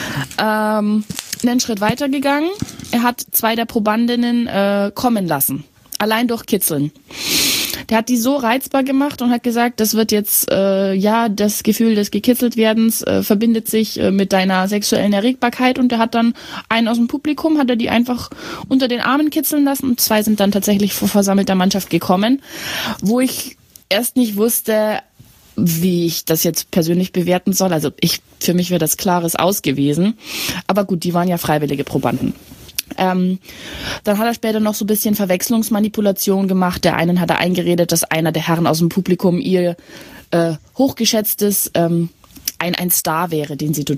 einen Schritt weiter gegangen. Er hat 2 der Probandinnen kommen lassen. Allein durch Kitzeln. Der hat die so reizbar gemacht und hat gesagt, das wird jetzt, das Gefühl des Gekitzeltwerdens verbindet sich mit deiner sexuellen Erregbarkeit. Und der hat dann einen aus dem Publikum, hat er die einfach unter den Armen kitzeln lassen und 2 sind dann tatsächlich vor versammelter Mannschaft gekommen, wo ich erst nicht wusste, wie ich das jetzt persönlich bewerten soll. Also für mich wäre das klares Aus gewesen. Aber gut, die waren ja freiwillige Probanden. Dann hat er später noch so ein bisschen Verwechslungsmanipulation gemacht. Der einen hat er eingeredet, dass einer der Herren aus dem Publikum ihr hochgeschätztes ein Star wäre,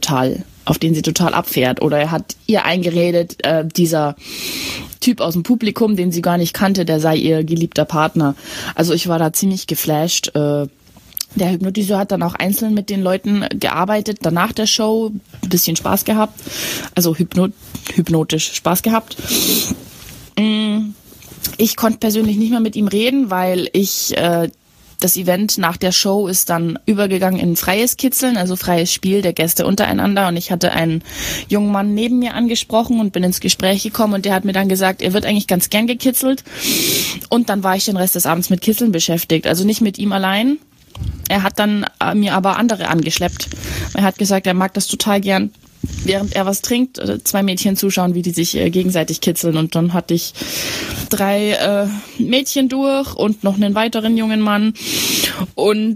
auf den sie total abfährt. Oder er hat ihr eingeredet, dieser Typ aus dem Publikum, den sie gar nicht kannte, der sei ihr geliebter Partner. Also ich war da ziemlich geflasht. Der Hypnotiseur hat dann auch einzeln mit den Leuten gearbeitet, danach der Show, ein bisschen Spaß gehabt, also hypnotisch Spaß gehabt. Ich konnte persönlich nicht mehr mit ihm reden, weil das Event nach der Show ist dann übergegangen in freies Kitzeln, also freies Spiel der Gäste untereinander, und ich hatte einen jungen Mann neben mir angesprochen und bin ins Gespräch gekommen und der hat mir dann gesagt, er wird eigentlich ganz gern gekitzelt, und dann war ich den Rest des Abends mit Kitzeln beschäftigt, also nicht mit ihm allein. Er hat dann mir aber andere angeschleppt. Er hat gesagt, er mag das total gern, während er was trinkt, 2 Mädchen zuschauen, wie die sich gegenseitig kitzeln. Und dann hatte ich 3 Mädchen durch und noch einen weiteren jungen Mann. Und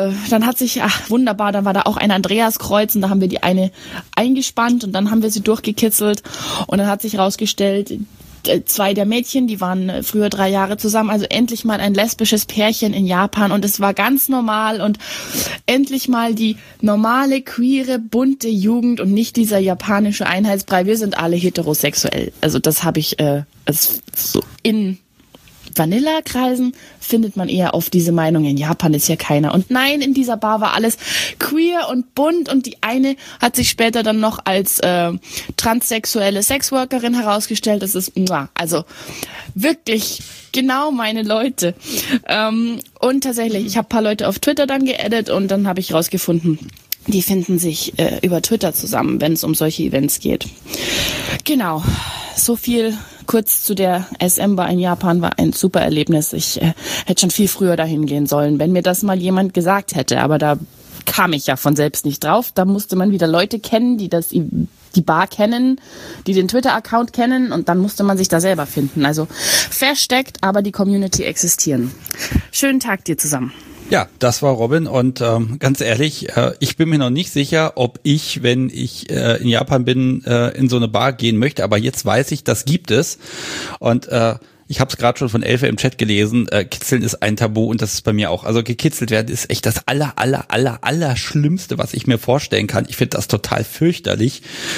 dann hat sich, wunderbar, dann war da auch ein Andreaskreuz und da haben wir die eine eingespannt und dann haben wir sie durchgekitzelt und dann hat sich rausgestellt, 2 der Mädchen, die waren früher 3 Jahre zusammen, also endlich mal ein lesbisches Pärchen in Japan und es war ganz normal und endlich mal die normale, queere, bunte Jugend und nicht dieser japanische Einheitsbrei. Wir sind alle heterosexuell. Also das habe ich so in Vanilla-Kreisen findet man eher auf diese Meinung, in Japan ist ja keiner. Und nein, in dieser Bar war alles queer und bunt und die eine hat sich später dann noch als transsexuelle Sexworkerin herausgestellt. Das ist, also wirklich genau meine Leute. Und tatsächlich, ich habe ein paar Leute auf Twitter dann geaddet und dann habe ich rausgefunden, die finden sich über Twitter zusammen, wenn es um solche Events geht. Genau, so viel kurz zu der SM-Bar in Japan, war ein super Erlebnis. Ich hätte schon viel früher dahin gehen sollen, wenn mir das mal jemand gesagt hätte. Aber da kam ich ja von selbst nicht drauf. Da musste man wieder Leute kennen, die die Bar kennen, die den Twitter-Account kennen und dann musste man sich da selber finden. Also versteckt, aber die Community existieren. Schönen Tag dir zusammen. Ja, das war Robin und ganz ehrlich, ich bin mir noch nicht sicher, ob ich, wenn ich in Japan bin, in so eine Bar gehen möchte, aber jetzt weiß ich, das gibt es und ich habe es gerade schon von Elfe im Chat gelesen, Kitzeln ist ein Tabu und das ist bei mir auch. Also gekitzelt werden ist echt das aller Schlimmste, was ich mir vorstellen kann. Ich finde das total fürchterlich.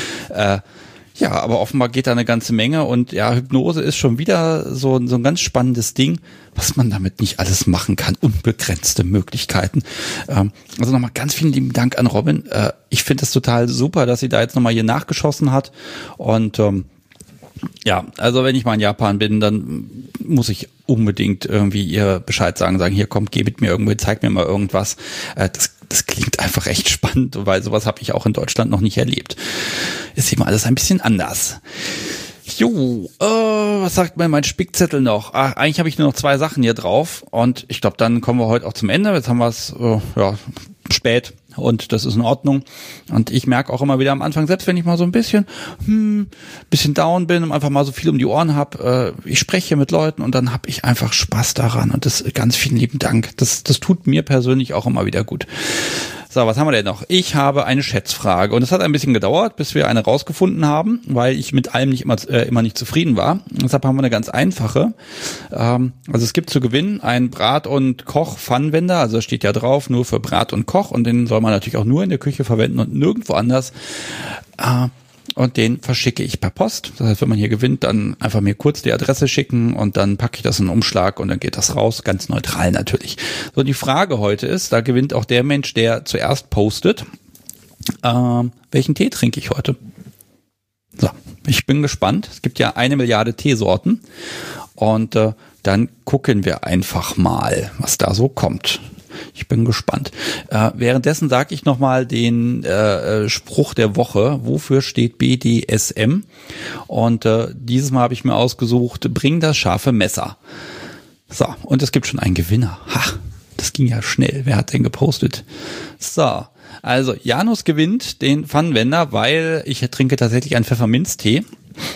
Ja, aber offenbar geht da eine ganze Menge und ja, Hypnose ist schon wieder so ein ganz spannendes Ding, was man damit nicht alles machen kann. Unbegrenzte Möglichkeiten. Also nochmal ganz vielen lieben Dank an Robin. Ich finde es total super, dass sie da jetzt nochmal hier nachgeschossen hat und ja, also wenn ich mal in Japan bin, dann muss ich unbedingt irgendwie ihr Bescheid sagen, hier komm, geh mit mir irgendwo, zeig mir mal irgendwas. Das klingt einfach echt spannend, weil sowas habe ich auch in Deutschland noch nicht erlebt. Ist immer alles ein bisschen anders. Jo, was sagt mir mein Spickzettel noch? Eigentlich habe ich nur noch 2 Sachen hier drauf und ich glaube, dann kommen wir heute auch zum Ende. Jetzt haben wir es spät und das ist in Ordnung. Und ich merke auch immer wieder am Anfang, selbst wenn ich mal so ein bisschen down bin und einfach mal so viel um die Ohren habe, ich spreche mit Leuten und dann habe ich einfach Spaß daran und das ganz vielen lieben Dank. Das tut mir persönlich auch immer wieder gut. So, was haben wir denn noch? Ich habe eine Schätzfrage und es hat ein bisschen gedauert, bis wir eine rausgefunden haben, weil ich mit allem nicht immer nicht zufrieden war. Deshalb haben wir eine ganz einfache. Also es gibt zu gewinnen einen Brat- und Koch-Pfannenwender, also steht ja drauf, nur für Brat und Koch und den soll man natürlich auch nur in der Küche verwenden und nirgendwo anders. Und den verschicke ich per Post. Das heißt, wenn man hier gewinnt, dann einfach mir kurz die Adresse schicken und dann packe ich das in einen Umschlag und dann geht das raus. Ganz neutral natürlich. So, die Frage heute ist, da gewinnt auch der Mensch, der zuerst postet. Welchen Tee trinke ich heute? So, ich bin gespannt. Es gibt ja 1 Milliarde Teesorten. Und dann gucken wir einfach mal, was da so kommt. Ich bin gespannt. Währenddessen sage ich nochmal den Spruch der Woche. Wofür steht BDSM? Und dieses Mal habe ich mir ausgesucht, bring das scharfe Messer. So, und es gibt schon einen Gewinner. Das ging ja schnell. Wer hat denn gepostet? So, also Janus gewinnt den Pfannenwender, weil ich trinke tatsächlich einen Pfefferminztee.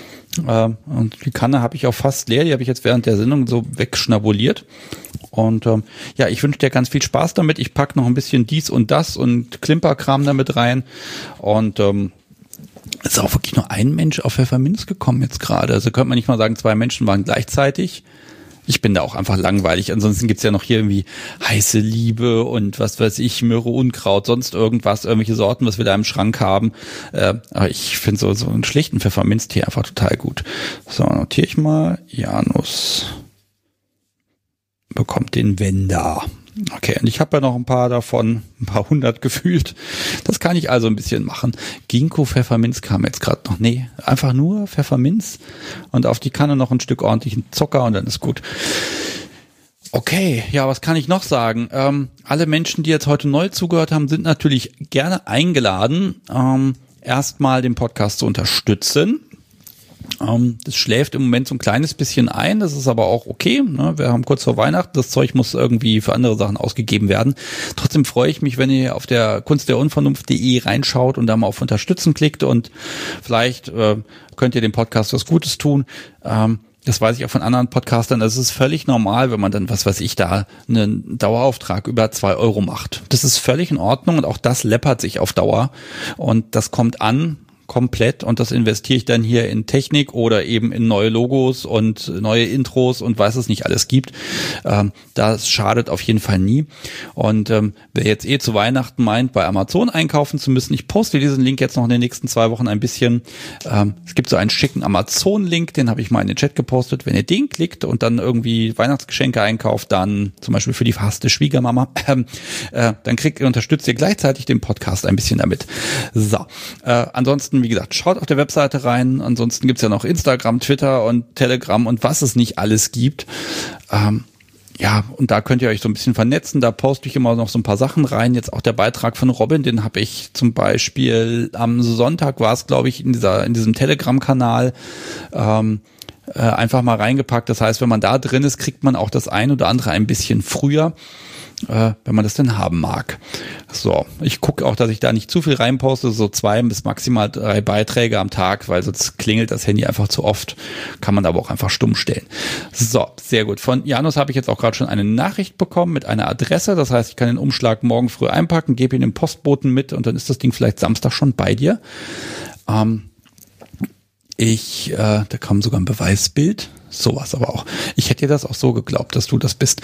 Und die Kanne habe ich auch fast leer. Die habe ich jetzt während der Sendung so wegschnabuliert. Und ich wünsche dir ganz viel Spaß damit. Ich packe noch ein bisschen dies und das und Klimperkram damit rein. Und es ist auch wirklich nur ein Mensch auf Pfefferminz gekommen jetzt gerade. Also könnte man nicht mal sagen, 2 Menschen waren gleichzeitig. Ich bin da auch einfach langweilig. Ansonsten gibt's ja noch hier irgendwie heiße Liebe und was weiß ich, Möhre, Unkraut, sonst irgendwas, irgendwelche Sorten, was wir da im Schrank haben. Aber ich finde so einen schlichten Pfefferminztee einfach total gut. So, notiere ich mal. Janus bekommt den Wender. Okay, und ich habe ja noch ein paar davon, ein paar 100 gefühlt. Das kann ich also ein bisschen machen. Ginkgo Pfefferminz kam jetzt gerade noch. Nee, einfach nur Pfefferminz und auf die Kanne noch ein Stück ordentlichen Zucker und dann ist gut. Okay, ja, was kann ich noch sagen? Alle Menschen, die jetzt heute neu zugehört haben, sind natürlich gerne eingeladen, erstmal den Podcast zu unterstützen. Das schläft im Moment so ein kleines bisschen ein, das ist aber auch okay, ne? Wir haben kurz vor Weihnachten, das Zeug muss irgendwie für andere Sachen ausgegeben werden. Trotzdem freue ich mich, wenn ihr auf der kunstderunvernunft.de reinschaut und da mal auf Unterstützen klickt und vielleicht könnt ihr dem Podcast was Gutes tun. das weiß ich auch von anderen Podcastern, das ist völlig normal, wenn man dann, was weiß ich, da einen Dauerauftrag über 2 Euro macht. Das ist völlig in Ordnung und auch das läppert sich auf Dauer und das kommt an, komplett, und das investiere ich dann hier in Technik oder eben in neue Logos und neue Intros und was es nicht alles gibt. Das schadet auf jeden Fall nie. Und wer jetzt zu Weihnachten meint, bei Amazon einkaufen zu müssen, ich poste diesen Link jetzt noch in den nächsten 2 Wochen ein bisschen. Es gibt so einen schicken Amazon-Link, den habe ich mal in den Chat gepostet. Wenn ihr den klickt und dann irgendwie Weihnachtsgeschenke einkauft, dann zum Beispiel für die verhasste Schwiegermama, dann unterstützt ihr gleichzeitig den Podcast ein bisschen damit. So, ansonsten, wie gesagt, schaut auf der Webseite rein. Ansonsten gibt's ja noch Instagram, Twitter und Telegram und was es nicht alles gibt. Ja, und da könnt ihr euch so ein bisschen vernetzen. Da poste ich immer noch so ein paar Sachen rein. Jetzt auch der Beitrag von Robin, den habe ich zum Beispiel am Sonntag, war es glaube ich, in diesem Telegram-Kanal einfach mal reingepackt. Das heißt, wenn man da drin ist, kriegt man auch das ein oder andere ein bisschen früher, wenn man das denn haben mag. So, ich gucke auch, dass ich da nicht zu viel reinposte, so 2 bis maximal 3 Beiträge am Tag, weil sonst klingelt das Handy einfach zu oft. Kann man aber auch einfach stumm stellen. So, sehr gut. Von Janus habe ich jetzt auch gerade schon eine Nachricht bekommen mit einer Adresse. Das heißt, ich kann den Umschlag morgen früh einpacken, gebe ihn dem Postboten mit und dann ist das Ding vielleicht Samstag schon bei dir. Da kam sogar ein Beweisbild. Sowas aber auch. Ich hätte dir das auch so geglaubt, dass du das bist.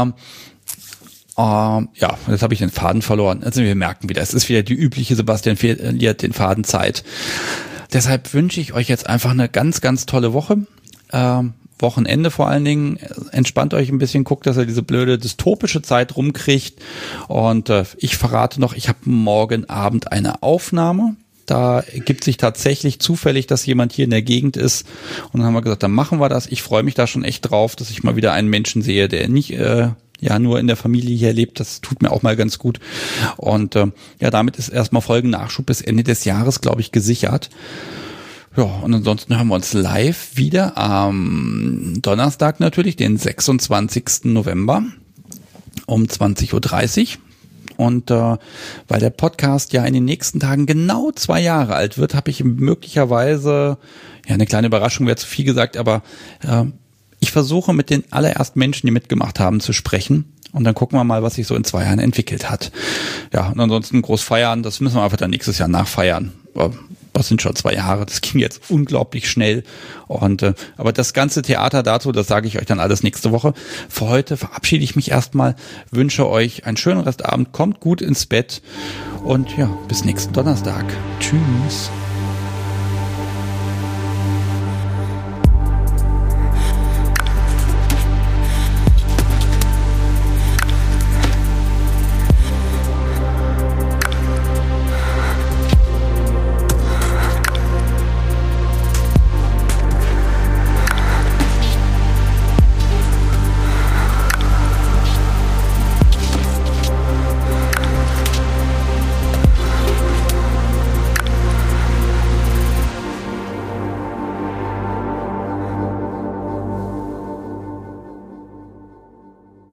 Ja, jetzt habe ich den Faden verloren. Also wir merken wieder, es ist wieder die übliche Sebastian verliert den Faden Zeit. Deshalb wünsche ich euch jetzt einfach eine ganz, ganz tolle Woche. Wochenende vor allen Dingen. Entspannt euch ein bisschen, guckt, dass ihr diese blöde dystopische Zeit rumkriegt. Und ich verrate noch, ich habe morgen Abend eine Aufnahme. Da ergibt sich tatsächlich zufällig, dass jemand hier in der Gegend ist. Und dann haben wir gesagt, dann machen wir das. Ich freue mich da schon echt drauf, dass ich mal wieder einen Menschen sehe, der nicht nur in der Familie hier lebt. Das tut mir auch mal ganz gut. Und damit ist erstmal Folgennachschub bis Ende des Jahres, glaube ich, gesichert. Ja, und ansonsten hören wir uns live wieder am Donnerstag natürlich, den 26. November um 20.30 Uhr. Und weil der Podcast ja in den nächsten Tagen genau 2 Jahre alt wird, habe ich möglicherweise, eine kleine Überraschung wäre zu viel gesagt, aber ich versuche mit den allerersten Menschen, die mitgemacht haben, zu sprechen. Und dann gucken wir mal, was sich so in 2 Jahren entwickelt hat. Ja, und ansonsten groß feiern, das müssen wir einfach dann nächstes Jahr nachfeiern. Das sind schon 2 Jahre, das ging jetzt unglaublich schnell. Und aber das ganze Theater dazu, das sage ich euch dann alles nächste Woche. Für heute verabschiede ich mich erstmal, wünsche euch einen schönen Restabend, kommt gut ins Bett und ja, bis nächsten Donnerstag. Tschüss.